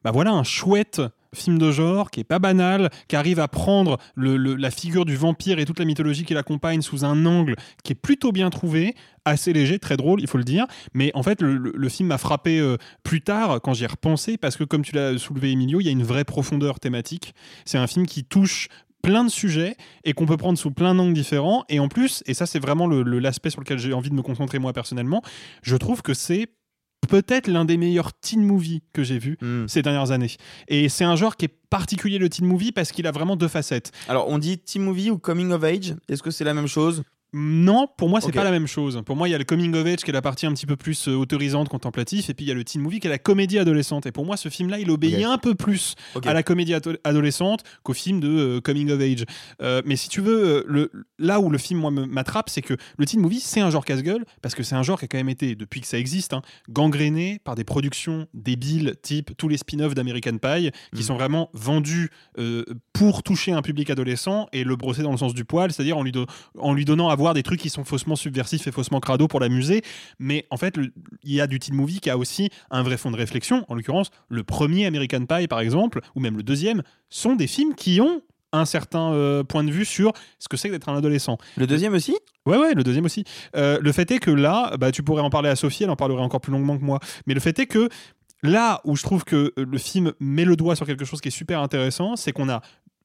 bah voilà un chouette film de genre qui est pas banal, qui arrive à prendre le, le, la figure du vampire et toute la mythologie qui l'accompagne sous un angle qui est plutôt bien trouvé, assez léger, très drôle, il faut le dire. Mais en fait, le, le, le film m'a frappé euh, plus tard quand j'y ai repensé, parce que comme tu l'as soulevé, Emilio, il y a une vraie profondeur thématique. C'est un film qui touche plein de sujets et qu'on peut prendre sous plein d'angles différents. Et en plus, et ça c'est vraiment le, le, l'aspect sur lequel j'ai envie de me concentrer moi personnellement, je trouve que c'est peut-être l'un des meilleurs teen movies que j'ai vu mm. ces dernières années. Et c'est un genre qui est particulier, le teen movie, parce qu'il a vraiment deux facettes. Alors, on dit teen movie ou coming of age ? Est-ce que c'est la même chose ? Non, pour moi, c'est okay. pas la même chose. Pour moi, il y a le coming of age qui est la partie un petit peu plus euh, autorisante, contemplative, et puis il y a le teen movie qui est la comédie adolescente. Et pour moi, ce film-là, il obéit okay. un peu plus okay. à la comédie ado- adolescente qu'au film de euh, coming of age. Euh, mais si tu veux, euh, le, là où le film moi, m'attrape, c'est que le teen movie, c'est un genre casse-gueule, parce que c'est un genre qui a quand même été, depuis que ça existe, hein, gangréné par des productions débiles, type tous les spin-offs d'American Pie, qui mmh. sont vraiment vendus euh, pour toucher un public adolescent et le brosser dans le sens du poil, c'est-à-dire en lui, do- en lui donnant à voir des trucs qui sont faussement subversifs et faussement crado pour l'amuser. Mais en fait, il y a du teen movie qui a aussi un vrai fond de réflexion. En l'occurrence, le premier American Pie, par exemple, ou même le deuxième, sont des films qui ont un certain euh, point de vue sur ce que c'est que d'être un adolescent. Le deuxième aussi ? Ouais, ouais, le deuxième aussi. Euh, le fait est que là, bah, tu pourrais en parler à Sophie, elle en parlerait encore plus longuement que moi. Mais le fait est que là où je trouve que le film met le doigt sur quelque chose qui est super intéressant, c'est qu'on a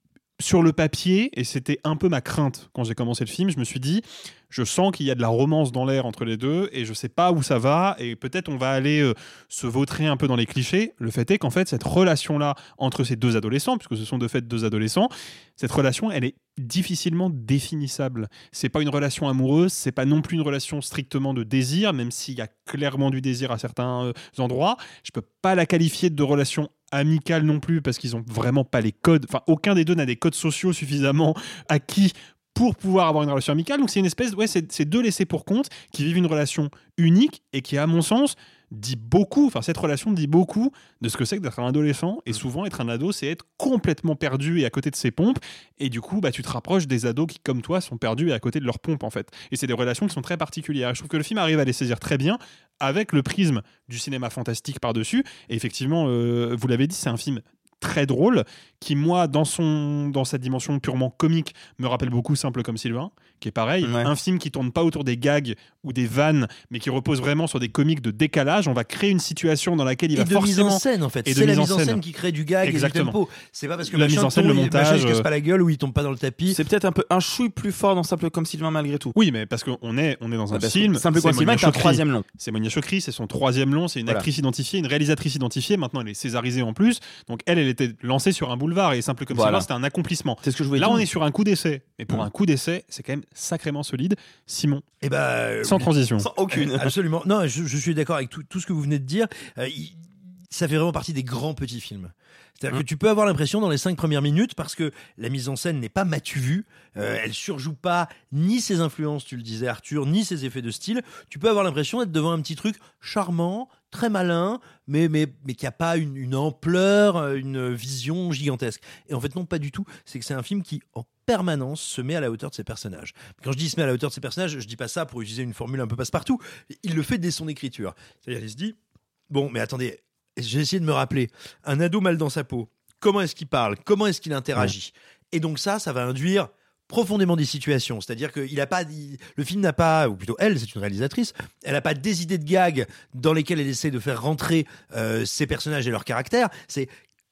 sur le papier, et c'était un peu ma crainte quand j'ai commencé le film, je me suis dit, je sens qu'il y a de la romance dans l'air entre les deux, et je sais pas où ça va, et peut-être on va aller euh, se vautrer un peu dans les clichés. Le fait est qu'en fait, cette relation-là entre ces deux adolescents, puisque ce sont de fait deux adolescents, cette relation, elle est difficilement définissable. C'est pas une relation amoureuse, c'est pas non plus une relation strictement de désir, même s'il y a clairement du désir à certains euh, endroits. Je peux pas la qualifier de relation amicale non plus, parce qu'ils ont vraiment pas les codes, enfin aucun des deux n'a des codes sociaux suffisamment acquis pour pouvoir avoir une relation amicale. Donc c'est une espèce, ouais, c'est, c'est deux laissés pour compte qui vivent une relation unique et qui, à mon sens, dit beaucoup, enfin cette relation dit beaucoup de ce que c'est que d'être un adolescent. Et souvent, être un ado, c'est être complètement perdu et à côté de ses pompes. Et du coup, bah, tu te rapproches des ados qui, comme toi, sont perdus et à côté de leurs pompes, en fait. Et c'est des relations qui sont très particulières. Je trouve que le film arrive à les saisir très bien avec le prisme du cinéma fantastique par-dessus. Et effectivement, euh, vous l'avez dit, c'est un film très drôle, qui moi, dans, son, dans sa dimension purement comique, me rappelle beaucoup Simple comme Sylvain, qui est pareil, ouais. un film qui tourne pas autour des gags ou des vannes, mais qui repose vraiment sur des comiques de décalage. On va créer une situation dans laquelle il et va de forcément... mise en scène, en fait. Et c'est la mise en scène. scène qui crée du gag. Exactement. Et du tempo. C'est pas parce que la machin mise en scène, tombe, le montage, machin, il se casse pas la gueule ou il tombe pas dans le tapis. C'est peut-être un peu un chouille plus fort dans Simple comme Sylvain malgré tout. Oui, mais parce qu'on est, on est dans un bah, film. Simple comme Sylvain, c'est un troisième long. C'est Monia Chokri, c'est son troisième long, c'est une voilà. actrice identifiée, une réalisatrice identifiée. Maintenant, elle est césarisée en plus. Donc elle, elle était lancée sur un boulevard et Simple comme voilà. Sylvain, c'était un accomplissement. C'est ce que je voulais Là, dire. on est sur un coup d'essai. Mais pour mmh. un coup d'essai, c'est quand même sacrément solide. Simon, eh ben, euh, sans transition. Sans aucune. Absolument. Non, je, je suis d'accord avec tout, tout ce que vous venez de dire. Euh, il, ça fait vraiment partie des grands petits films. C'est-à-dire mmh. que tu peux avoir l'impression dans les cinq premières minutes, parce que la mise en scène n'est pas matu vue, euh, elle surjoue pas ni ses influences, tu le disais Arthur, ni ses effets de style. Tu peux avoir l'impression d'être devant un petit truc charmant, très malin, mais, mais, mais qui n'a pas une, une ampleur, une vision gigantesque. Et en fait, non, pas du tout. C'est que c'est un film qui, en permanence, se met à la hauteur de ses personnages. Quand je dis se met à la hauteur de ses personnages, je dis pas ça pour utiliser une formule un peu passe-partout. Il le fait dès son écriture. C'est-à-dire, il se dit, bon, mais attendez, j'ai essayé de me rappeler, un ado mal dans sa peau, comment est-ce qu'il parle, comment est-ce qu'il interagit. Ouais. Et donc ça, ça va induire profondément des situations. C'est-à-dire que il a pas, il, le film n'a pas, ou plutôt elle, c'est une réalisatrice, elle n'a pas des idées de gags dans lesquelles elle essaie de faire rentrer euh, ses personnages et leur caractère. C'est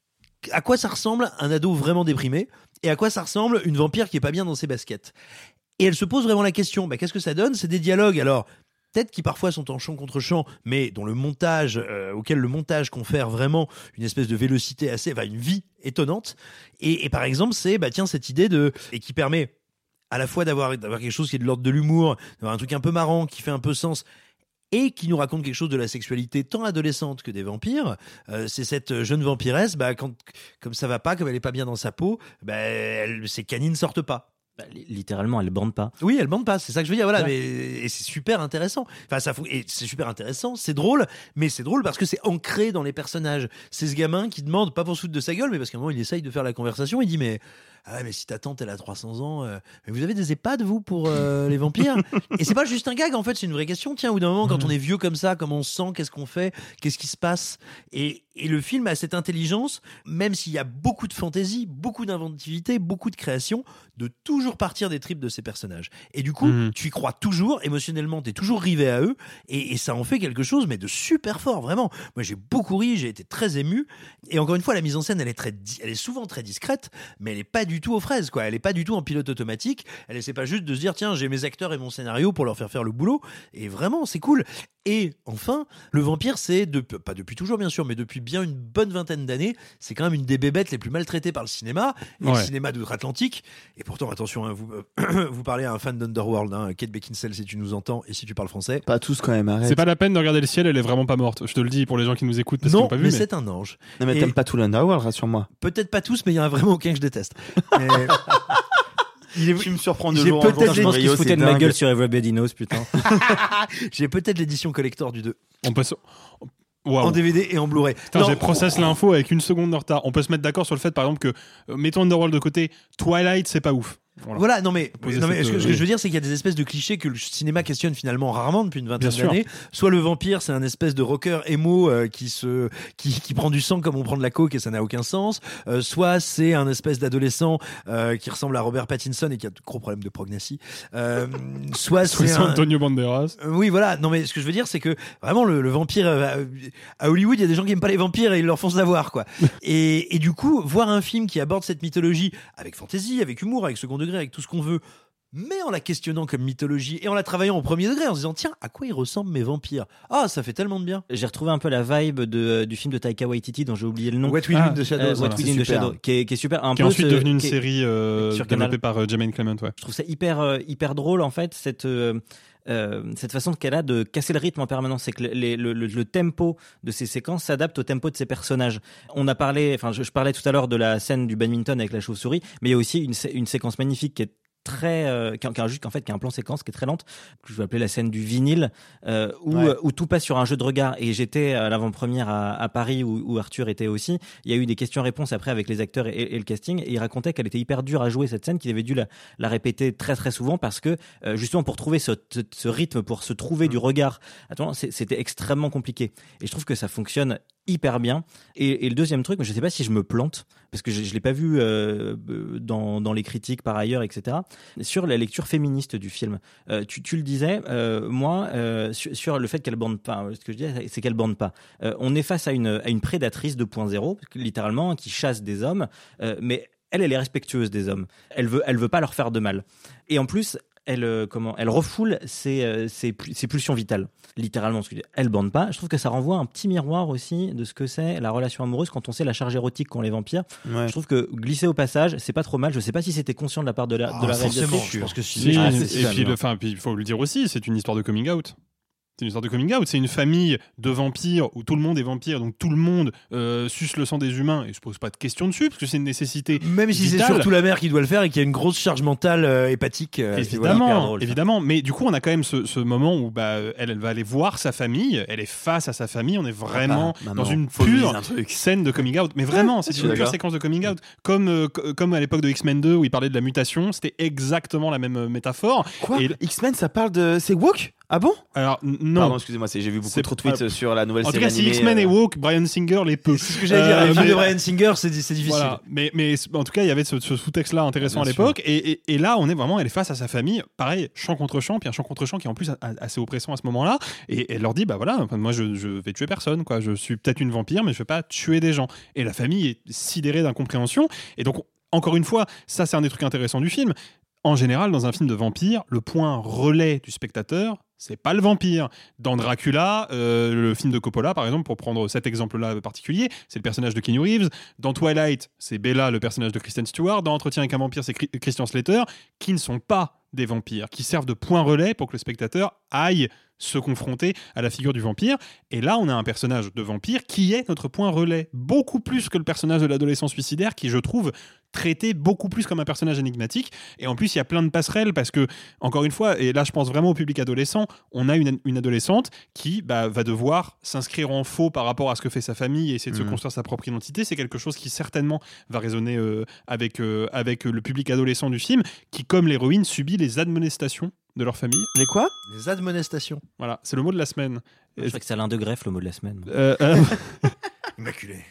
à quoi ça ressemble un ado vraiment déprimé et à quoi ça ressemble une vampire qui est pas bien dans ses baskets. Et elle se pose vraiment la question, bah, qu'est-ce que ça donne ? C'est des dialogues, alors peut-être qui parfois sont en chant contre chant, mais dont le montage, euh, auquel le montage confère vraiment une espèce de vélocité assez, enfin une vie étonnante. Et, et par exemple, c'est bah tiens cette idée de et qui permet à la fois d'avoir d'avoir quelque chose qui est de l'ordre de l'humour, d'avoir un truc un peu marrant qui fait un peu sens. Et qui nous raconte quelque chose de la sexualité tant adolescente que des vampires. Euh, c'est cette jeune vampiresse, bah, quand, comme ça va pas, comme elle est pas bien dans sa peau, bah, elle, ses canines sortent pas. Bah, littéralement, elle bande pas. Oui, elle bande pas, c'est ça que je veux dire. Voilà, ouais. mais et c'est super intéressant. Enfin, ça, et c'est super intéressant, c'est drôle, mais c'est drôle parce que c'est ancré dans les personnages. C'est ce gamin qui demande, pas pour se foutre de sa gueule, mais parce qu'à un moment il essaye de faire la conversation. Il dit mais ah ouais, mais si ta tante elle a trois cents ans, euh, mais vous avez des EHPAD vous pour euh, les vampires ? Et c'est pas juste un gag en fait, c'est une vraie question. Tiens, au bout d'un moment, quand on est vieux comme ça, comment on se sent, qu'est-ce qu'on fait, qu'est-ce qui se passe ? Et Et le film a cette intelligence, même s'il y a beaucoup de fantaisie, beaucoup d'inventivité, beaucoup de création, de toujours partir des tripes de ces personnages. Et du coup, mmh. tu y crois toujours, émotionnellement, t'es toujours rivé à eux, et, et ça en fait quelque chose, mais de super fort, vraiment. Moi, j'ai beaucoup ri, j'ai été très ému. Et encore une fois, la mise en scène, elle est, très, elle est souvent très discrète, mais elle est pas du tout aux fraises, quoi. Elle est pas du tout en pilote automatique. Elle essaie pas juste de se dire, tiens, j'ai mes acteurs et mon scénario pour leur faire faire le boulot. Et vraiment, c'est cool. Et enfin, le vampire, c'est, de, pas depuis toujours bien sûr, mais depuis bien une bonne vingtaine d'années, c'est quand même une des bébêtes les plus maltraitées par le cinéma, ouais. le cinéma d'outre-Atlantique. Et pourtant, attention, hein, vous, euh, vous parlez à un fan d'Underworld, hein, Kate Beckinsale, si tu nous entends et si tu parles français. Pas tous quand même, arrête. C'est pas la peine de regarder le ciel, elle est vraiment pas morte. Je te le dis pour les gens qui nous écoutent parce non, qu'ils l'ont pas vu. Mais, mais c'est un ange. Non, mais et... t'aimes pas tout l'Underworld, rassure-moi. Peut-être pas tous, mais il y en a vraiment aucun que je déteste. Et... Il est... Tu me surprends de J'ai jour peut-être en jour. Je pense qu'il se foutait de ma gueule sur Everybody Knows, putain. J'ai peut-être l'édition collector du deux. On peut se... Wow. En D V D et en Blu-ray. Putain, j'ai process l'info avec une seconde de retard. On peut se mettre d'accord sur le fait, par exemple, que euh, mettons Underworld de côté, Twilight, c'est pas ouf. Voilà, voilà non mais, non mais cette, ce, que, ce que je veux dire, c'est qu'il y a des espèces de clichés que le cinéma questionne finalement rarement depuis une vingtaine d'années. Soit le vampire, c'est un espèce de rocker émo euh, qui se qui, qui prend du sang comme on prend de la coke et ça n'a aucun sens. Euh, soit c'est un espèce d'adolescent euh, qui ressemble à Robert Pattinson et qui a de gros problèmes de prognathie. Euh, soit c'est un... Antonio Banderas. Euh, oui, voilà. Non mais ce que je veux dire, c'est que vraiment le, le vampire euh, à Hollywood, il y a des gens qui aiment pas les vampires et ils leur font savoir quoi. et, et du coup, voir un film qui aborde cette mythologie avec fantaisie, avec humour, avec second degré, avec tout ce qu'on veut, mais en la questionnant comme mythologie et en la travaillant au premier degré, en se disant tiens, à quoi ils ressemblent mes vampires ? Ah, ça fait tellement de bien. J'ai retrouvé un peu la vibe de, du film de Taika Waititi dont j'ai oublié le nom. What We Do in the Shadows. Euh, What We Do in the Shadows, qui est, qui est super. Un qui peu est ensuite ce, devenu une qui est, série euh, développée par euh, Jermaine Clement. Ouais. Je trouve ça hyper, euh, hyper drôle en fait, cette... Euh, Euh, cette façon qu'elle a de casser le rythme en permanence, c'est que le, le, le, le tempo de ces séquences s'adapte au tempo de ses personnages. On a parlé, enfin, je, je parlais tout à l'heure de la scène du badminton avec la chauve-souris, mais il y a aussi une, une séquence magnifique qui est très euh, qui, a, qui a juste en fait qui a un plan séquence qui est très lente, que je vais appeler la scène du vinyle, euh, où ouais. où tout passe sur un jeu de regard. Et j'étais à l'avant-première à, à Paris où, où Arthur était aussi. Il y a eu des questions-réponses après avec les acteurs et, et le casting, et il racontait qu'elle était hyper dure à jouer cette scène, qu'il avait dû la, la répéter très très souvent parce que euh, justement pour trouver ce, ce, ce rythme, pour se trouver mmh. du regard, attends, c'était extrêmement compliqué. Et je trouve que ça fonctionne hyper bien. Et, et le deuxième truc, je sais pas si je me plante parce que je, je l'ai pas vu euh, dans, dans les critiques par ailleurs, et cetera. Sur la lecture féministe du film, euh, tu, tu le disais, euh, moi, euh, sur, sur le fait qu'elle bande pas, ce que je dis, c'est qu'elle bande pas. Euh, on est face à une, à une prédatrice deux point zéro, littéralement, qui chasse des hommes, euh, mais elle, elle est respectueuse des hommes. Elle veut, elle veut pas leur faire de mal. Et en plus, elle, euh, comment, elle refoule ses, euh, ses, ses pulsions vitales, littéralement. Parce qu'elle bande pas. Je trouve que ça renvoie un petit miroir aussi de ce que c'est la relation amoureuse quand on sait la charge érotique qu'ont les vampires. Ouais. Je trouve que glisser au passage, c'est pas trop mal. Je sais pas si c'était conscient de la part de la, oh, de la réalisatrice. Je pense que si. si ah, et puis, puis, le, fin, puis il faut le dire aussi, c'est une histoire de coming out. C'est une sorte de coming out, c'est une famille de vampires où tout le monde est vampire, donc tout le monde euh, suce le sang des humains et se pose pas de questions dessus parce que c'est une nécessité. Même si vitale. C'est surtout la mère qui doit le faire et qu'il y a une grosse charge mentale euh, hépatique. Euh, évidemment, voilà, drôle, évidemment. Mais du coup, on a quand même ce, ce moment où bah, elle, elle va aller voir sa famille, elle est face à sa famille, on est vraiment ah, dans une pure scène de coming out. Mais vraiment, c'est une pure séquence de coming out. Comme, euh, comme à l'époque de X-Men deux où il parlait de la mutation, c'était exactement la même métaphore. Quoi et... X-Men, ça parle de. C'est woke ? Ah bon ? Alors, non. Pardon, excusez-moi, j'ai vu beaucoup trop de tweets euh, sur la nouvelle en série. En tout cas, si X-Men euh... est woke, Bryan Singer l'est peu. C'est ce que j'allais dire. Euh, le film de Bryan Singer, c'est, c'est difficile. Voilà. Mais, mais en tout cas, il y avait ce, ce sous-texte-là intéressant Bien à l'époque. Et, et, et là, on est vraiment, elle est face à sa famille. Pareil, champ contre champ, puis un champ contre champ qui est en plus assez oppressant à ce moment-là. Et elle leur dit, bah voilà, moi, je, je vais tuer personne, quoi. Je suis peut-être une vampire, mais je vais pas tuer des gens. Et la famille est sidérée d'incompréhension. Et donc, encore une fois, ça, c'est un des trucs intéressants du film. En général, dans un film de vampire, le point relais du spectateur, c'est pas le vampire. Dans Dracula, euh, le film de Coppola, par exemple, pour prendre cet exemple-là particulier, c'est le personnage de Keanu Reeves. Dans Twilight, c'est Bella, le personnage de Kristen Stewart. Dans Entretien avec un vampire, c'est Christian Slater, qui ne sont pas des vampires, qui servent de point relais pour que le spectateur aille se confronter à la figure du vampire. Et là, on a un personnage de vampire qui est notre point relais, beaucoup plus que le personnage de l'adolescent suicidaire, qui, je trouve, traité beaucoup plus comme un personnage énigmatique. Et en plus, il y a plein de passerelles parce que, encore une fois, et là, je pense vraiment au public adolescent, on a une, une adolescente qui bah, va devoir s'inscrire en faux par rapport à ce que fait sa famille et essayer de mmh. se construire sa propre identité. C'est quelque chose qui, certainement, va résonner euh, avec, euh, avec le public adolescent du film, qui, comme l'héroïne, subit les admonestations de leur famille. Les quoi ? Les admonestations. Voilà, c'est le mot de la semaine. Je crois que c'est Alain de Greff, le mot de la semaine. Euh, euh... Immaculé.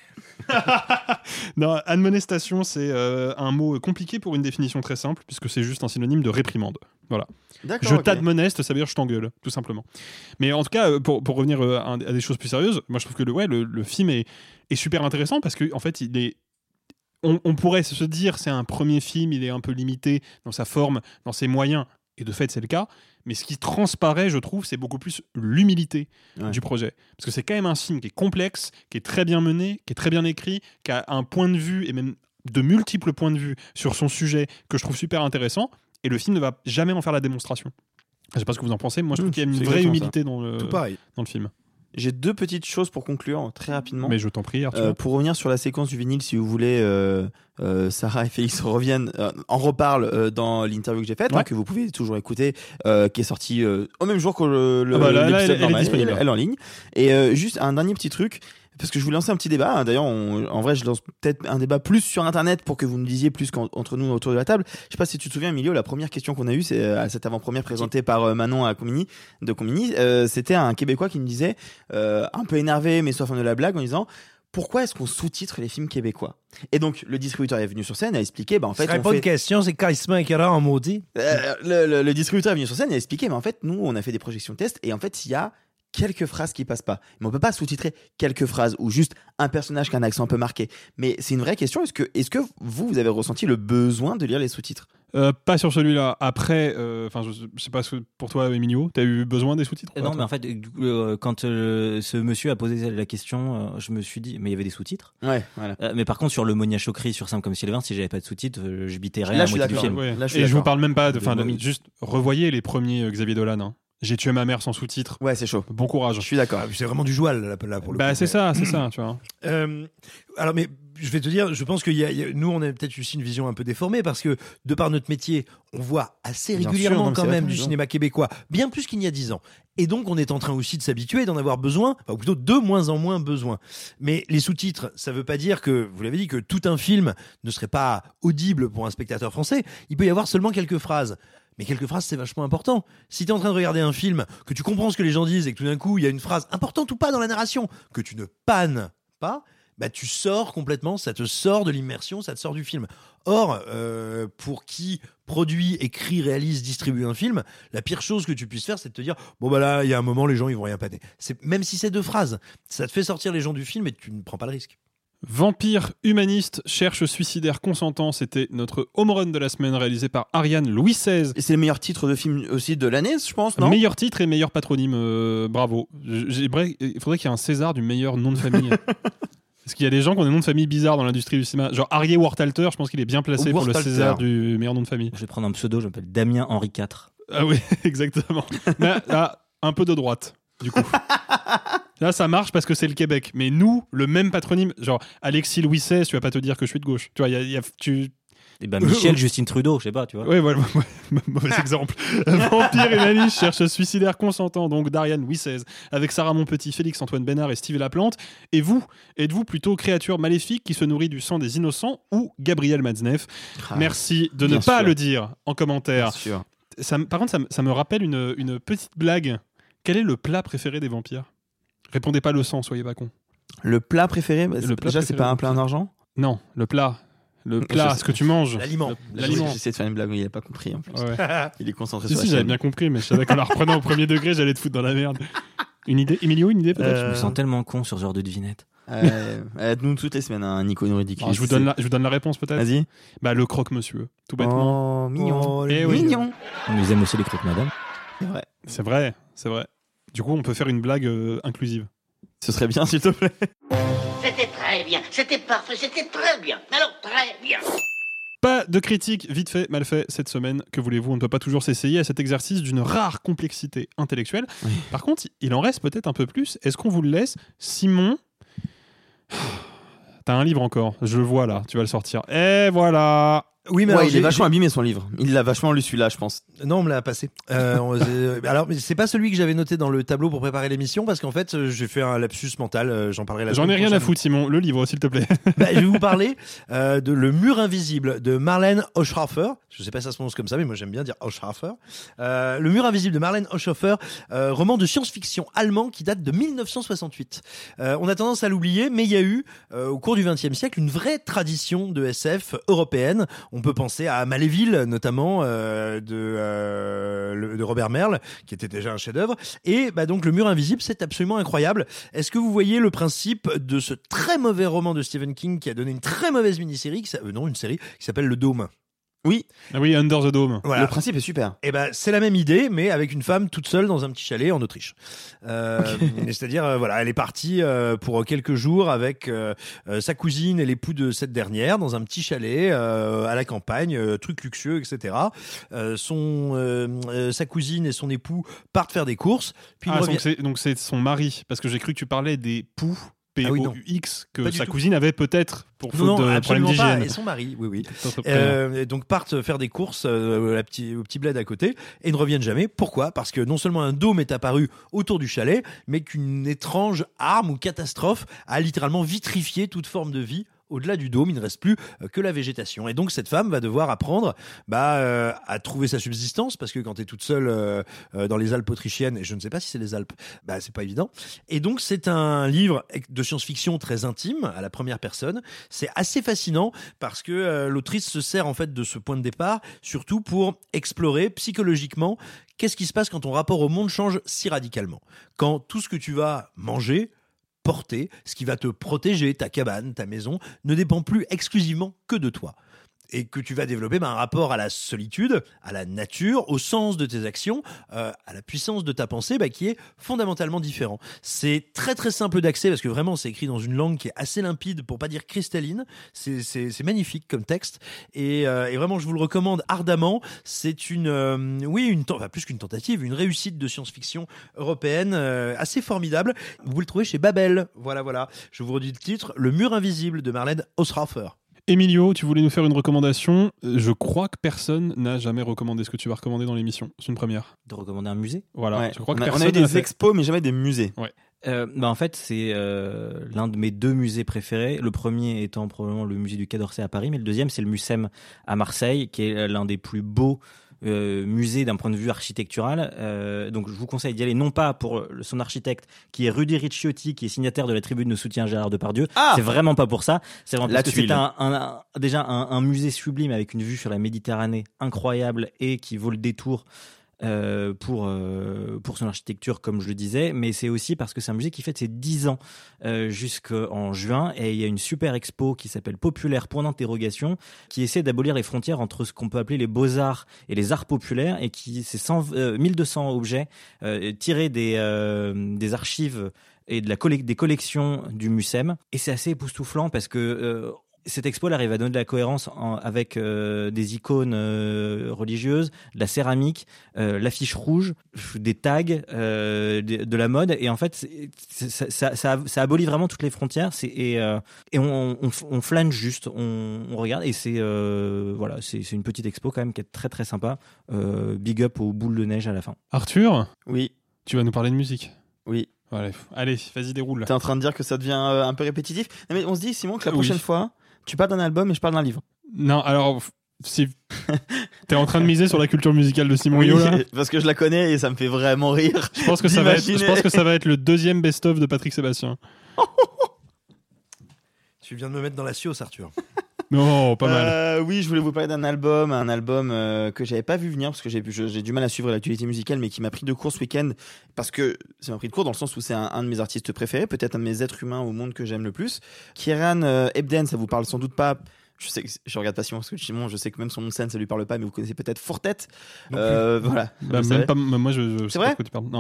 Non, admonestation, c'est euh, un mot compliqué pour une définition très simple, puisque c'est juste un synonyme de réprimande. Voilà. D'accord, je ok. t'admoneste, ça veut dire je t'engueule, tout simplement. Mais en tout cas, pour, pour revenir euh, à, à des choses plus sérieuses, moi je trouve que le, ouais, le, le film est, est super intéressant parce qu'en en fait, il est. On, on pourrait se dire c'est un premier film, il est un peu limité dans sa forme, dans ses moyens, et de fait c'est le cas. Mais ce qui transparaît, je trouve, c'est beaucoup plus l'humilité Ouais. du projet. Parce que c'est quand même un film qui est complexe, qui est très bien mené, qui est très bien écrit, qui a un point de vue, et même de multiples points de vue sur son sujet, que je trouve super intéressant. Et le film ne va jamais en faire la démonstration. Je sais pas ce que vous en pensez, mais moi je trouve Mmh, qu'il y a une c'est vraie exactement humilité ça. dans le, Tout pareil. dans le film. J'ai deux petites choses pour conclure très rapidement. Mais je t'en prie, Arthur. Euh, pour revenir sur la séquence du vinyle, si vous voulez, euh, euh, Sarah et Félix reviennent, euh, en reparlent euh, dans l'interview que j'ai faite, Ouais. hein, que vous pouvez toujours écouter, euh, qui est sortie euh, au même jour que le, le Ah bah là, là, l'épisode elle- elle est normal. disponible. Elle, elle est en ligne. Et euh, juste un dernier petit truc. Parce que je voulais lancer un petit débat. hein. D'ailleurs, on- en vrai, je lance peut-être un débat plus sur Internet pour que vous nous disiez plus qu'entre nous autour de la table. Je sais pas si tu te souviens, Emilio, la première question qu'on a eue, c'est euh, à cette avant-première présentée par euh, Manon à Comini, de Comini. Euh, c'était un Québécois qui me disait, euh, un peu énervé, mais soif de la blague, en disant pourquoi est-ce qu'on sous-titre les films québécois? Et donc, le distributeur est venu sur scène et a expliqué, bah en fait, Ce serait on pas fait... une question, c'est carrément écœurant en maudit. Euh, le, le- le distributeur est venu sur scène et a expliqué, mais en fait, nous, on a fait des projections de test et en fait, il y a quelques phrases qui passent pas. Mais on peut pas sous-titrer quelques phrases ou juste un personnage qui a un accent un peu marqué. Mais c'est une vraie question. Est-ce que, est-ce que vous, vous avez ressenti le besoin de lire les sous-titres? Euh, pas sur celui-là. Après, enfin, je, je sais pas ce que pour toi, Emilio, t'as eu besoin des sous-titres? Euh, non, mais en fait, du coup, euh, quand euh, ce monsieur a posé la question, euh, je me suis dit, mais il y avait des sous-titres. Ouais, voilà. Euh, mais par contre, sur le Monia Chokri, sur Simple comme Sylvain, si j'avais pas de sous-titres, euh, je bitais rien Là, à je la suis moitié du d'accord. film. Ouais. Là, je suis Et je d'accord. vous parle même pas de. Enfin, De momie. juste revoyez les premiers euh, Xavier Dolan. Hein. J'ai tué ma mère sans sous-titres. Ouais, c'est chaud. Bon courage. Je suis d'accord. Ah, c'est vraiment du joual là, là pour le Bah coup. c'est ça, c'est ça, tu vois. Euh, alors, mais je vais te dire, je pense que y a, y a- nous, on a peut-être aussi une vision un peu déformée parce que, de par notre métier, on voit assez Bien régulièrement sûr, non, mais quand c'est même vrai, du t'as cinéma québécois, bien plus qu'il n'y a dix ans. Et donc, on est en train aussi de s'habituer, d'en avoir besoin, enfin, ou plutôt de moins en moins besoin. Mais les sous-titres, ça veut pas dire que, vous l'avez dit, que tout un film ne serait pas audible pour un spectateur français. Il peut y avoir seulement quelques phrases. Mais quelques phrases, c'est vachement important. Si tu es en train de regarder un film, que tu comprends ce que les gens disent et que tout d'un coup, il y a une phrase importante ou pas dans la narration, que tu ne pannes pas, bah, tu sors complètement, ça te sort de l'immersion, ça te sort du film. Or, euh, pour qui produit, écrit, réalise, distribue un film, la pire chose que tu puisses faire, c'est de te dire bon bah là, il y a un moment, les gens ils vont rien panner. C'est même si c'est deux phrases, ça te fait sortir les gens du film et tu ne prends pas le risque. Vampire humaniste cherche suicidaire consentant, c'était notre home run de la semaine réalisé par Ariane Louis seize. Et c'est le meilleur titre de film aussi de l'année, je pense, non? Meilleur titre et meilleur patronyme, euh, bravo. J'aimerais- Il faudrait qu'il y ait un César du meilleur nom de famille. Parce qu'il y a des gens qui ont des noms de famille bizarres dans l'industrie du cinéma. Genre Arié Wartalter, je pense qu'il est bien placé pour le Wartalter. César du meilleur nom de famille. Je vais prendre un pseudo, je m'appelle Damien Henri quatre. Ah oui, exactement. Mais là, un peu de droite, du coup. Là, ça marche parce que c'est le Québec. Mais nous, le même patronyme, genre Alexis Louis seize, tu vas pas te dire que je suis de gauche. Tu vois, il y a, il y a- tu... Et ben Michel Justine Trudeau, je sais pas, tu vois. Oui, voilà, mauvais exemple. Vampire humaniste cherche suicidaire consentant, donc d'Ariane Louis seize, avec Sarah Monpetit, Félix Antoine Bénard et Steve Laplante. Et vous, êtes-vous plutôt créature maléfique qui se nourrit du sang des innocents ou Gabriel Matzneff? Ah, Merci de ne bien pas sûr. le dire en commentaire. Bien sûr. Ça, me- par contre, ça, me- ça me rappelle une, une petite blague. Quel est le plat préféré des vampires? Répondez pas le sang, soyez pas con. Le plat préféré, bah, Le c'est- plat déjà, c'est préféré pas un des plat en argent? Non, le plat. Le plat, Je sais. ce que tu manges. L'aliment. Le- L'aliment. J'essaie de faire une blague, mais il a pas compris en plus. Ouais. Il est concentré Si, sur si, la j'avais chaîne. bien compris, mais je savais qu'en la reprenant au premier degré, j'allais te foutre dans la merde. Une idée, Emilio, une idée peut-être? Je me sens tellement con sur ce genre de devinette. Euh, euh, nous toutes les semaines, hein, Nico nous ridicule. Alors, je, vous donne la, je vous donne la réponse peut-être. Vas-y. Bah, le croque-monsieur, tout bêtement. Oh, mignon. Oh, Eh oui. Mignon. On les aime aussi les croques madame. C'est vrai. C'est vrai, c'est vrai. Du coup, on peut faire une blague euh, inclusive. Ce serait bien, s'il te plaît. C'était très bien, c'était parfait, c'était très bien. Alors très bien. Pas de critique vite fait, mal fait cette semaine. Que voulez-vous? On ne peut pas toujours s'essayer à cet exercice d'une rare complexité intellectuelle. Oui. Par contre, il en reste peut-être un peu plus. Est-ce qu'on vous le laisse? Simon, t'as un livre encore. Je le vois là, tu vas le sortir. Et voilà. Oui, mais ouais, alors, il j'ai- est vachement j'ai- abîmé son livre. Il l'a vachement lu celui-là, je pense. Non, on me l'a passé. Euh, on- euh, alors, mais c'est pas celui que j'avais noté dans le tableau pour préparer l'émission parce qu'en fait, euh, j'ai fait un lapsus mental. euh, J'en parlerai la J'en ai semaine rien à prochaine. foutre, Simon. Le livre, s'il te plaît. Bah, je vais vous parler euh, de Le Mur Invisible de Marlène Oschhofer. Je sais pas si ça se prononce comme ça, mais moi j'aime bien dire Oschhofer. Euh, Le Mur Invisible de Marlène Oschhofer, euh, roman de science-fiction allemand qui date de mille neuf cent soixante-huit. Euh, on a tendance à l'oublier, mais il y a eu, euh, au cours du vingtième siècle, une vraie tradition de S F européenne. On peut penser à Maléville, notamment, euh, de, euh, le- de Robert Merle, qui était déjà un chef-d'œuvre. Et bah, donc, Le Mur Invisible, c'est absolument incroyable. Est-ce que vous voyez le principe de ce très mauvais roman de Stephen King qui a donné une très mauvaise mini-série, qui s'a- euh, non, une série qui s'appelle Le Dôme? Oui. Ah oui, Under the Dome. Voilà. Le principe est super. Et ben c'est la même idée, mais avec une femme toute seule dans un petit chalet en Autriche. Euh, C'est-à-dire, euh, voilà, elle est partie euh, pour quelques jours avec euh, euh, sa cousine et l'époux de cette dernière dans un petit chalet euh, à la campagne, euh, truc luxueux, et cetera. Euh, son, euh, euh, sa cousine et son époux partent faire des courses. Puis ils Ah, reviennent- donc c'est- donc c'est son mari, parce que j'ai cru que tu parlais des poux, P Ah oui, O non. U X, que Pas du sa tout. cousine avait peut-être pour Non, faute non, de problème absolument pas. d'hygiène. Et son mari, oui, oui. T'entreprends. Euh, et donc partent faire des courses euh, la petit, au petit bled à côté et ne reviennent jamais. Pourquoi? Parce que non seulement un dôme est apparu autour du chalet, mais qu'une étrange arme ou catastrophe a littéralement vitrifié toute forme de vie. Au-delà du dôme, il ne reste plus euh, que la végétation. Et donc, cette femme va devoir apprendre bah, euh, à trouver sa subsistance, parce que quand tu es toute seule euh, euh, dans les Alpes autrichiennes, et je ne sais pas si c'est les Alpes, bah, c'est pas évident. Et donc, c'est un livre de science-fiction très intime, à la première personne. C'est assez fascinant, parce que euh, l'autrice se sert en fait de ce point de départ, surtout pour explorer psychologiquement qu'est-ce qui se passe quand ton rapport au monde change si radicalement. Quand tout ce que tu vas manger, porter, ce qui va te protéger, ta cabane, ta maison, ne dépend plus exclusivement que de toi. Et que tu vas développer bah, un rapport à la solitude, à la nature, au sens de tes actions, euh, à la puissance de ta pensée, bah, qui est fondamentalement différent. C'est très très simple d'accès parce que vraiment c'est écrit dans une langue qui est assez limpide, pour pas dire cristalline. C'est, c'est, c'est magnifique comme texte et, euh, et vraiment je vous le recommande ardemment. C'est une, euh, oui, une, enfin, plus qu'une tentative, une réussite de science-fiction européenne euh, assez formidable. Vous pouvez le trouver chez Babel. Voilà, voilà. Je vous redis le titre, Le Mur Invisible de Marlène Oschhofer. Emilio, tu voulais nous faire une recommandation. Je crois que personne n'a jamais recommandé ce que tu vas recommander dans l'émission. C'est une première. De recommander un musée. Voilà. Ouais. Je crois que on, a, on personne a eu n'a des fait. expos, mais jamais des musées. Ouais. Euh, bah en fait, c'est euh, l'un de mes deux musées préférés. Le premier étant probablement le musée du Quai d'Orsay à Paris, mais le deuxième, c'est le Mucem à Marseille, qui est l'un des plus beaux Euh, musée d'un point de vue architectural. Euh, donc je vous conseille d'y aller, non pas pour son architecte qui est Rudy Ricciotti, qui est signataire de la tribune de soutien à Gérard Depardieu. Ah c'est vraiment pas pour ça. C'est vraiment La parce que tuile. c'est un, un, un- déjà un, un musée sublime avec une vue sur la Méditerranée incroyable et qui vaut le détour. Euh, pour euh, pour son architecture, comme je le disais, mais c'est aussi parce que c'est un musée qui fête ses dix ans euh, jusqu'en juin, et il y a une super expo qui s'appelle Populaire point d'interrogation, qui essaie d'abolir les frontières entre ce qu'on peut appeler les beaux-arts et les arts populaires, et qui c'est cent, euh, mille deux cents objets euh, tirés des euh, des archives et de la colle- des collections du Mucem, et c'est assez époustouflant parce que euh, cette expo elle arrive à donner de la cohérence en, avec euh, des icônes euh, religieuses, de la céramique, euh, l'affiche rouge, des tags, euh, de, de la mode, et en fait c'est, c'est, ça, ça, ça, ça abolit vraiment toutes les frontières. C'est, et, euh, et on, on, on flâne juste, on, on regarde, et c'est euh, voilà, c'est, c'est une petite expo quand même qui est très très sympa. Euh, big up aux boules de neige à la fin. Arthur, Oui. tu vas nous parler de musique. Oui. Allez, allez, vas-y, déroule. T'es en train de dire que ça devient euh, un peu répétitif. Non, mais on se dit, Simon, que la Oui. prochaine fois, tu parles d'un album et je parle d'un livre. Non, alors, si t'es en train de miser sur la culture musicale de Simon Yo, là, parce que je la connais et ça me fait vraiment rire. je pense que ça va être, je d'imaginer. pense que ça va être le deuxième best-of de Patrick Sébastien. Tu viens de me mettre dans la sauce, Arthur. Non, pas mal. Euh, oui, je voulais vous parler d'un album, un album euh, que j'avais pas vu venir parce que j'ai, je- j'ai du mal à suivre l'actualité musicale, mais qui m'a pris de court ce week-end parce que ça m'a pris de court dans le sens où c'est un, un de mes artistes préférés, peut-être un de mes êtres humains au monde que j'aime le plus. Kieran euh, Ebden, ça vous parle sans doute pas. Je sais que je regarde pas Simon parce que Simon, je sais que même son nom de scène ça lui parle pas, mais vous connaissez peut-être Fourtet. Non Euh, voilà. Bah, Vous même savez. pas, moi, je, je sais C'est pas vrai de quoi tu parles. Non.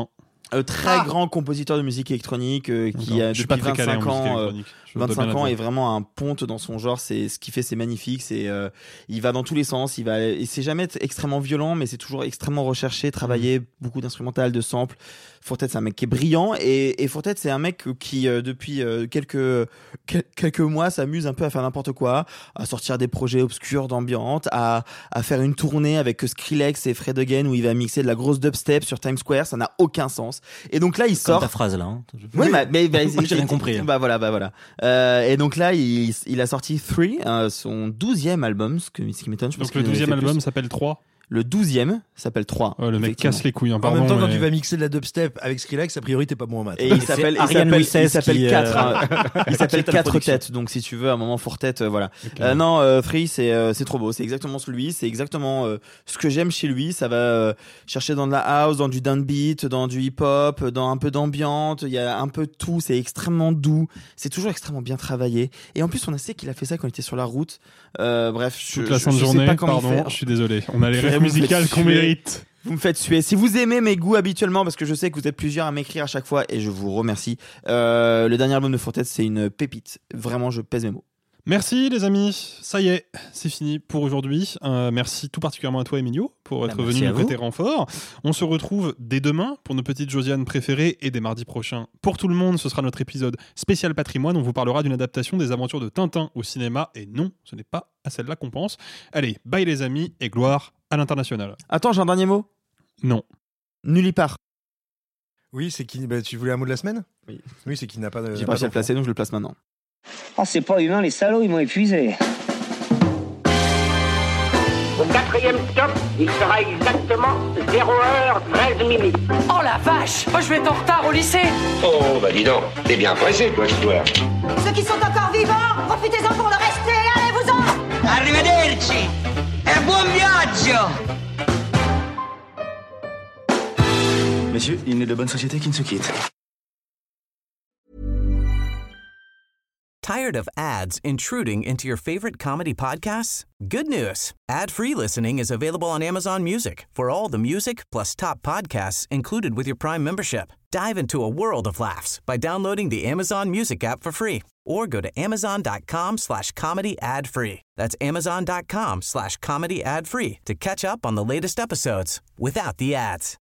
Euh, très ah. grand compositeur de musique électronique euh, qui a depuis vingt-cinq ans, euh, vingt-cinq ans est vraiment un ponte dans son genre. C'est ce qu'il fait, c'est magnifique. C'est euh, il va dans tous les sens. Il va, et c'est jamais extrêmement violent, mais c'est toujours extrêmement recherché, travaillé, mmh. beaucoup d'instrumental, de samples. Fourtet, c'est un mec qui est brillant et, et Fourtet, c'est un mec qui euh, depuis euh, quelques quelques mois s'amuse un peu à faire n'importe quoi, à sortir des projets obscurs d'ambiance, à à faire une tournée avec Skrillex et Fred Again où il va mixer de la grosse dubstep sur Times Square. Ça n'a aucun sens. Et donc là, il sort. Comme ta phrase là. Hein. Oui, mais, mais bah, moi, j'ai rien compris. Hein. Bah voilà, bah voilà. Euh, et donc là, il, il a sorti Three, euh, son douzième album, ce, que, ce qui m'étonne. Je donc le douzième album plus. s'appelle trois. Le douzième s'appelle trois. Oh, le mec casse les couilles. Hein, en même temps, mais... quand tu vas mixer de la dubstep avec Skrillex, a priori, t'es pas bon en maths. Et il s'appelle, il s'appelle, il s'appelle quatre, euh... il s'appelle quatre têtes. Donc, si tu veux, à un moment, Fourtet, euh, voilà. Okay. Euh, non, euh, Free, c'est, euh, c'est trop beau. C'est exactement celui. C'est exactement euh, ce que j'aime chez lui. Ça va euh, chercher dans de la house, dans du downbeat, dans du hip-hop, dans un peu d'ambiance. Il y a un peu de tout. C'est extrêmement doux. C'est toujours extrêmement bien travaillé. Et en plus, on a sait qu'il a fait ça quand il était sur la route. Euh, bref, je, toute la je, fin de je journée. sais pas comment pardon, faire. Je suis désolé. On a les rêves musicales qu'on mérite. Vous me faites suer. Si vous aimez mes goûts habituellement, parce que je sais que vous êtes plusieurs à m'écrire à chaque fois, et je vous remercie. Euh, le dernier album de Fourtet, c'est une pépite. Vraiment, je pèse mes mots. Merci les amis, ça y est, c'est fini pour aujourd'hui. Euh, merci tout particulièrement à toi Emilio pour être bah, venu nous prêter renfort. On se retrouve dès demain pour nos petites Josiane préférées et dès mardi prochain pour tout le monde. Ce sera notre épisode spécial patrimoine. On vous parlera d'une adaptation des aventures de Tintin au cinéma et non, ce n'est pas à celle-là qu'on pense. Allez, bye les amis et gloire à l'international. Attends, j'ai un dernier mot. Non. Nullipare. Oui, c'est qui bah, tu voulais un mot de la semaine? Oui. Oui, c'est qui n'a pas de. J'ai pas réussi à le placer, donc je le place maintenant. Ah, c'est pas humain, les salauds, ils m'ont épuisé. Au quatrième stop, il sera exactement zéro heure treize minutes. Oh la vache! Moi, je vais être en retard au lycée! Oh, bah dis donc, t'es bien pressé, toi, ce soir. Ceux qui sont encore vivants, profitez-en pour le rester, allez-vous-en! Arrivederci! E buon viaggio! Messieurs, il n'est de bonne société qui ne se quitte. Tired of ads intruding into your favorite comedy podcasts? Good news. Ad-free listening is available on Amazon Music for all the music plus top podcasts included with your Prime membership. Dive into a world of laughs by downloading the Amazon Music app for free or go to amazon.com slash comedy ad free. That's amazon.com slash comedy ad free to catch up on the latest episodes without the ads.